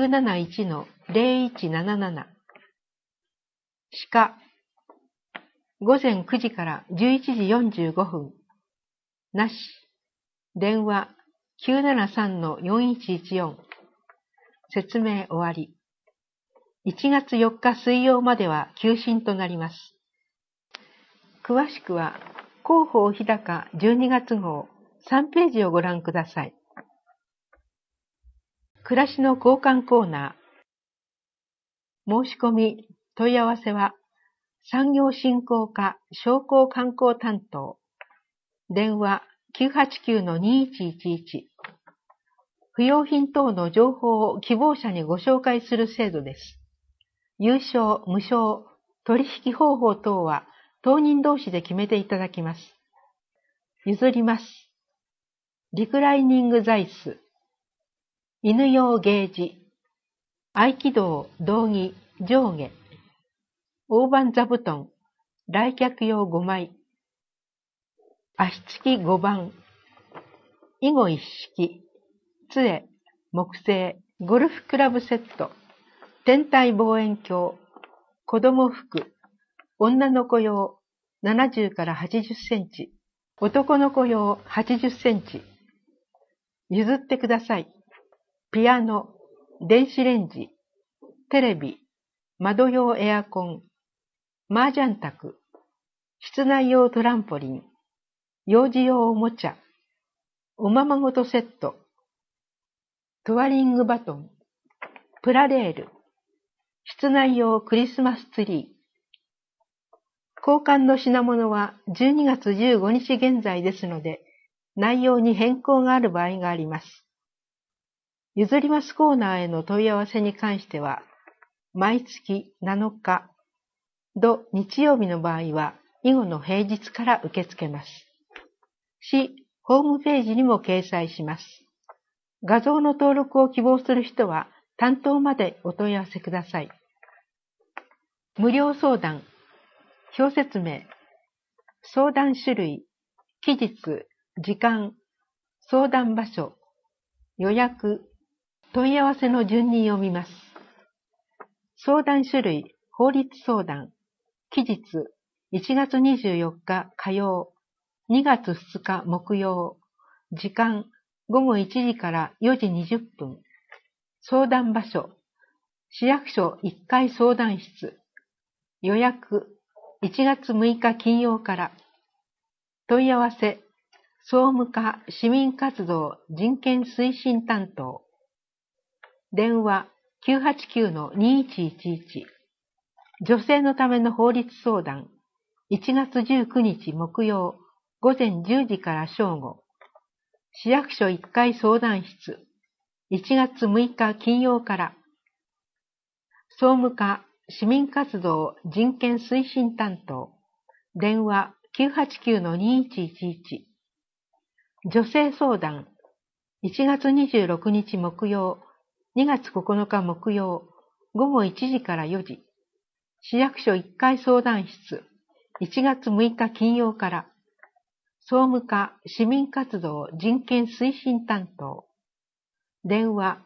971-0177、歯科、午前9時から11時45分、なし、電話 973-4114、説明終わり。1月4日水曜までは休診となります。詳しくは、広報日高12月号3ページをご覧ください。暮らしの交換コーナー。申し込み、問い合わせは、産業振興課商工観光担当。電話 989-2111。不用品等の情報を希望者にご紹介する制度です。有償、無償、取引方法等は当人同士で決めていただきます。譲ります。リクライニング座椅子、犬用ゲージ、合気道、道着、上下、大判座布団、来客用5枚、足つき5番、囲碁一式、杖、木製、ゴルフクラブセット、天体望遠鏡、子供服、女の子用70から80センチ、男の子用80センチ。譲ってください。ピアノ、電子レンジ、テレビ、窓用エアコン、麻雀卓、室内用トランポリン、幼児用おもちゃ、おままごとセット、トワリングバトン、プラレール、室内用クリスマスツリー。交換の品物は12月15日現在ですので、内容に変更がある場合があります。譲りますコーナーへの問い合わせに関しては、毎月7日、土日曜日の場合は、以後の平日から受け付けます。市ホームページにも掲載します。画像の登録を希望する人は、担当までお問い合わせください。無料相談、表説明、相談種類、期日、時間、相談場所、予約、問い合わせの順に読みます。相談種類、法律相談、期日、1月24日火曜、2月2日木曜、時間、午後1時から4時20分、相談場所、市役所1階相談室、予約、1月6日金曜から、問い合わせ、総務課市民活動人権推進担当、電話 989-2111、女性のための法律相談、1月19日木曜、午前10時から正午、市役所1階相談室、1月6日金曜から、総務課市民活動人権推進担当、電話 989-2111、女性相談、1月26日木曜、2月9日木曜、午後1時から4時、市役所1階相談室、1月6日金曜から、総務課市民活動人権推進担当、電話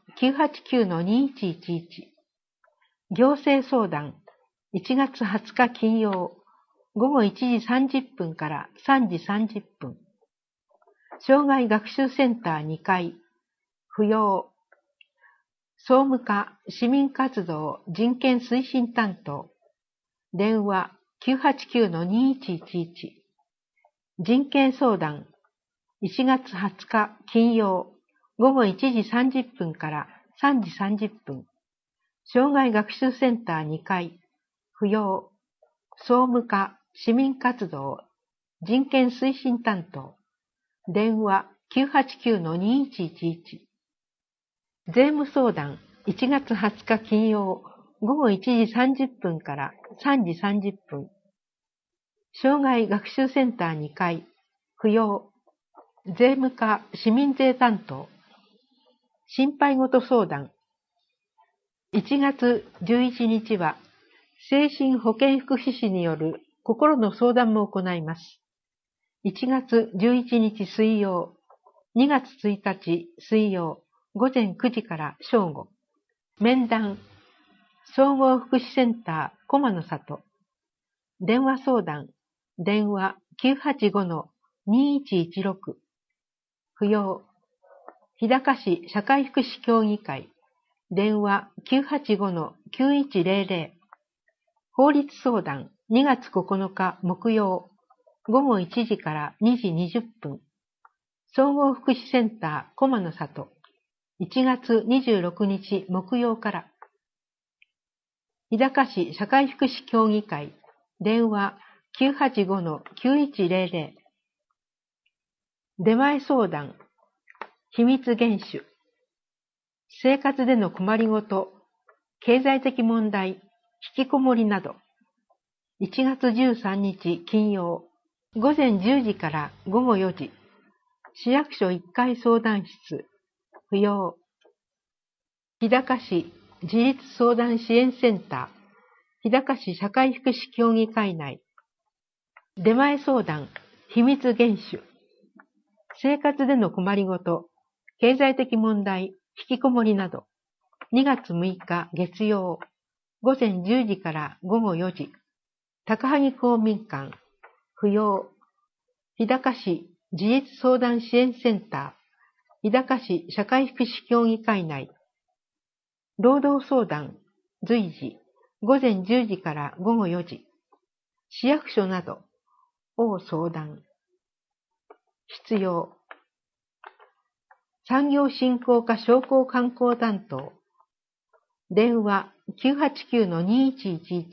989-2111、行政相談、1月20日金曜、午後1時30分から3時30分。障害学習センター2階、不要。総務課市民活動人権推進担当、電話 989-2111。人権相談、 1月20日金曜午後1時30分から3時30分、障害学習センター2階、扶養、総務課、市民活動、人権推進担当、電話 989-2111、税務相談1月20日金曜午後1時30分から3時30分、障害学習センター2階、扶養、税務課市民税担当、心配事相談。1月11日は、精神保健福祉士による心の相談も行います。1月11日水曜、2月1日水曜、午前9時から正午。面談、総合福祉センター駒の里。電話相談、電話 985-2116。扶養、日高市社会福祉協議会。電話 985-9100。法律相談2月9日木曜午後1時から2時20分。総合福祉センター駒の里。1月26日木曜から。日高市社会福祉協議会。電話 985-9100。出前相談。秘密厳守。生活での困りごと、経済的問題、引きこもりなど。1月13日金曜、午前10時から午後4時。市役所1階相談室。扶養。日高市自立相談支援センター。日高市社会福祉協議会内。出前相談、秘密厳守。生活での困りごと、経済的問題、引きこもりなど、2月6日月曜、午前10時から午後4時、高萩公民館、扶養、日高市自立相談支援センター、日高市社会福祉協議会内、労働相談、随時、午前10時から午後4時、市役所など、を相談。必要。産業振興課商工観光担当。電話 989-2111。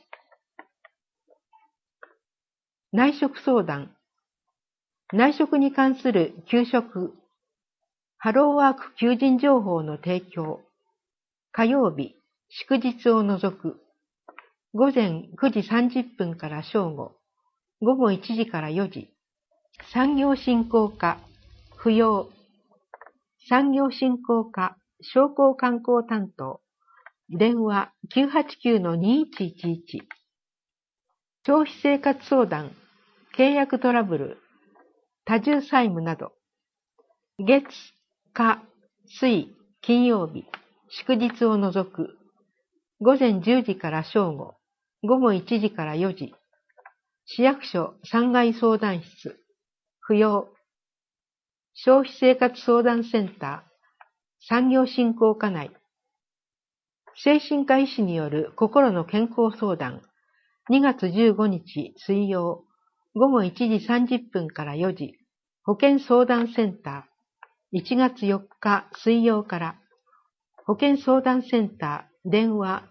内職相談。内職に関する給食。ハローワーク求人情報の提供。火曜日、祝日を除く。午前9時30分から正午。午後1時から4時。産業振興課。扶養。産業振興課商工観光担当。電話 989-2111。消費生活相談、契約トラブル、多重債務など。月、火、水、金曜日、祝日を除く。午前10時から正午。午後1時から4時。市役所3階相談室。扶養。消費生活相談センター、産業振興課内。精神科医師による心の健康相談、2月15日水曜、午後1時30分から4時、保健相談センター、1月4日水曜から、保健相談センター、電話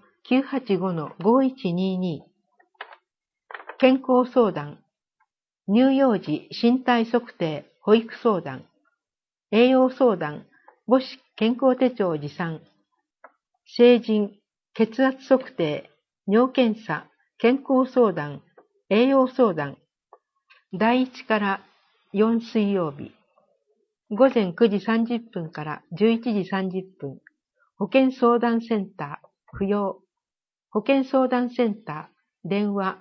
985-5122。健康相談、乳幼児身体測定、保育相談、栄養相談、母子健康手帳持参、成人、血圧測定、尿検査、健康相談、栄養相談、第1から4水曜日、午前9時30分から11時30分、保健相談センター、扶養、保健相談センター、電話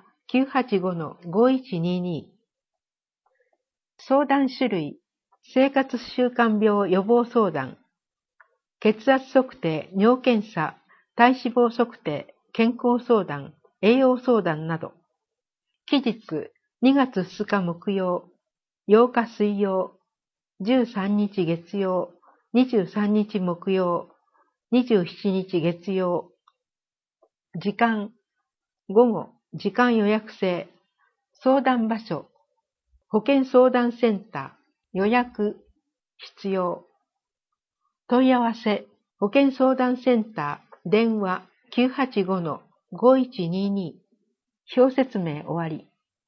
985-5122。相談種類、生活習慣病予防相談、血圧測定、尿検査、体脂肪測定、健康相談、栄養相談など。期日、2月2日木曜、8日水曜、13日月曜、23日木曜、27日月曜。時間、午後、時間予約制。相談場所、保健相談センター、 予約、必要。問い合わせ、保健相談センター、電話 985-5122。表説明終わり。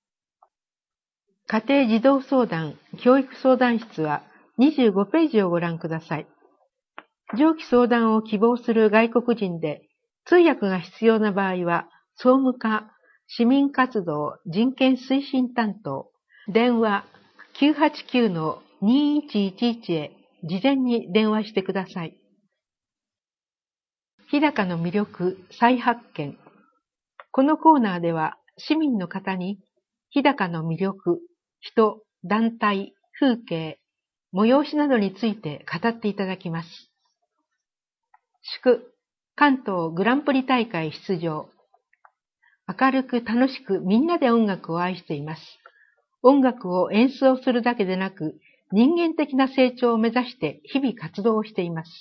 家庭児童相談、教育相談室は25ページをご覧ください。上記相談を希望する外国人で、通訳が必要な場合は、総務課、市民活動人権推進担当、電話 989-2111 へ事前に電話してください。日高の魅力再発見。このコーナーでは市民の方に日高の魅力、人、団体、風景、催しなどについて語っていただきます。祝、関東グランプリ大会出場。明るく楽しくみんなで音楽を愛しています。音楽を演奏するだけでなく、人間的な成長を目指して日々活動をしています。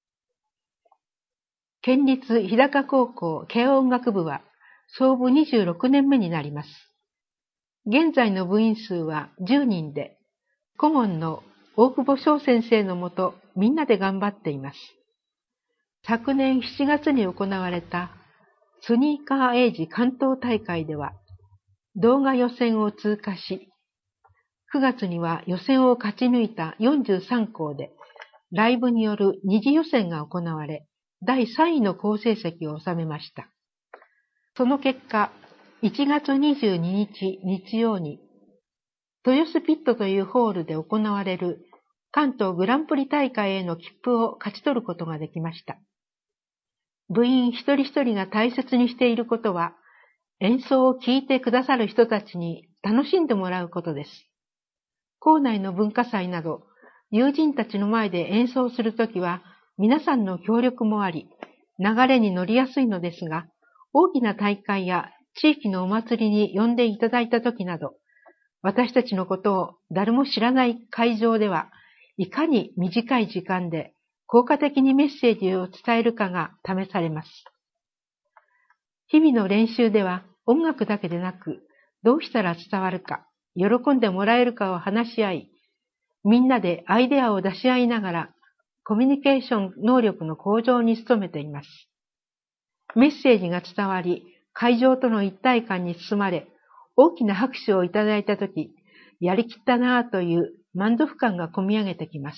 県立日高高校軽音楽部は創部26年目になります。現在の部員数は10人で、顧問の大久保翔先生のもとみんなで頑張っています。昨年7月に行われたスニーカーエイジ関東大会では動画予選を通過し、9月には予選を勝ち抜いた43校でライブによる二次予選が行われ、第3位の好成績を収めました。その結果、1月22日日曜に、豊洲ピットというホールで行われる関東グランプリ大会への切符を勝ち取ることができました。部員一人一人が大切にしていることは、演奏を聴いてくださる人たちに楽しんでもらうことです。校内の文化祭など、友人たちの前で演奏するときは、皆さんの協力もあり、流れに乗りやすいのですが、大きな大会や地域のお祭りに呼んでいただいたときなど、私たちのことを誰も知らない会場では、いかに短い時間で効果的にメッセージを伝えるかが試されます。日々の練習では音楽だけでなく、どうしたら伝わるか、喜んでもらえるかを話し合い、みんなでアイデアを出し合いながら、コミュニケーション能力の向上に努めています。メッセージが伝わり、会場との一体感に包まれ、大きな拍手をいただいたとき、やりきったなぁという満足感がこみ上げてきます。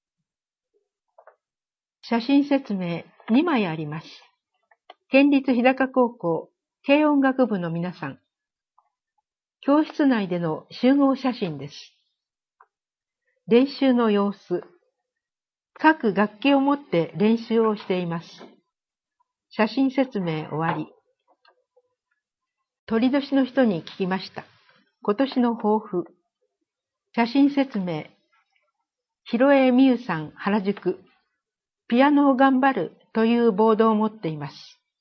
写真説明2枚あります。県立日高高校軽音楽部の皆さん。教室内での集合写真です。練習の様子。各楽器を持って練習をしています。写真説明終わり。鳥年の人に聞きました。今年の抱負。写真説明。広江美優さん、原宿。ピアノを頑張るというボードを持っています。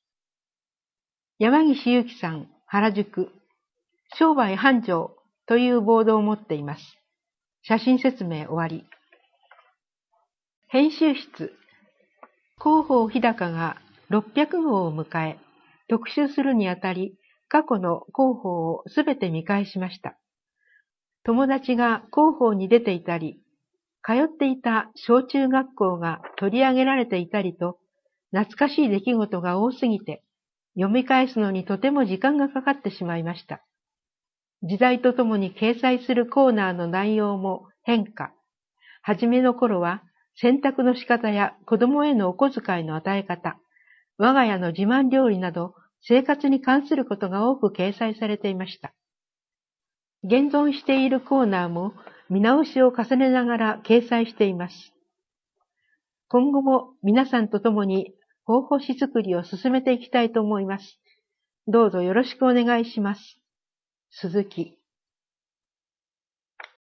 山岸優希さん、原宿。商売繁盛というボードを持っています。写真説明終わり。編集室。広報日高が600号を迎え、特集するにあたり、過去の広報をすべて見返しました。友達が広報に出ていたり、通っていた小中学校が取り上げられていたりと、懐かしい出来事が多すぎて、読み返すのにとても時間がかかってしまいました。時代とともに掲載するコーナーの内容も変化。はじめの頃は、洗濯の仕方や子供へのお小遣いの与え方、我が家の自慢料理など生活に関することが多く掲載されていました。現存しているコーナーも見直しを重ねながら掲載しています。今後も皆さんと共に広報誌作りを進めていきたいと思います。どうぞよろしくお願いします。鈴木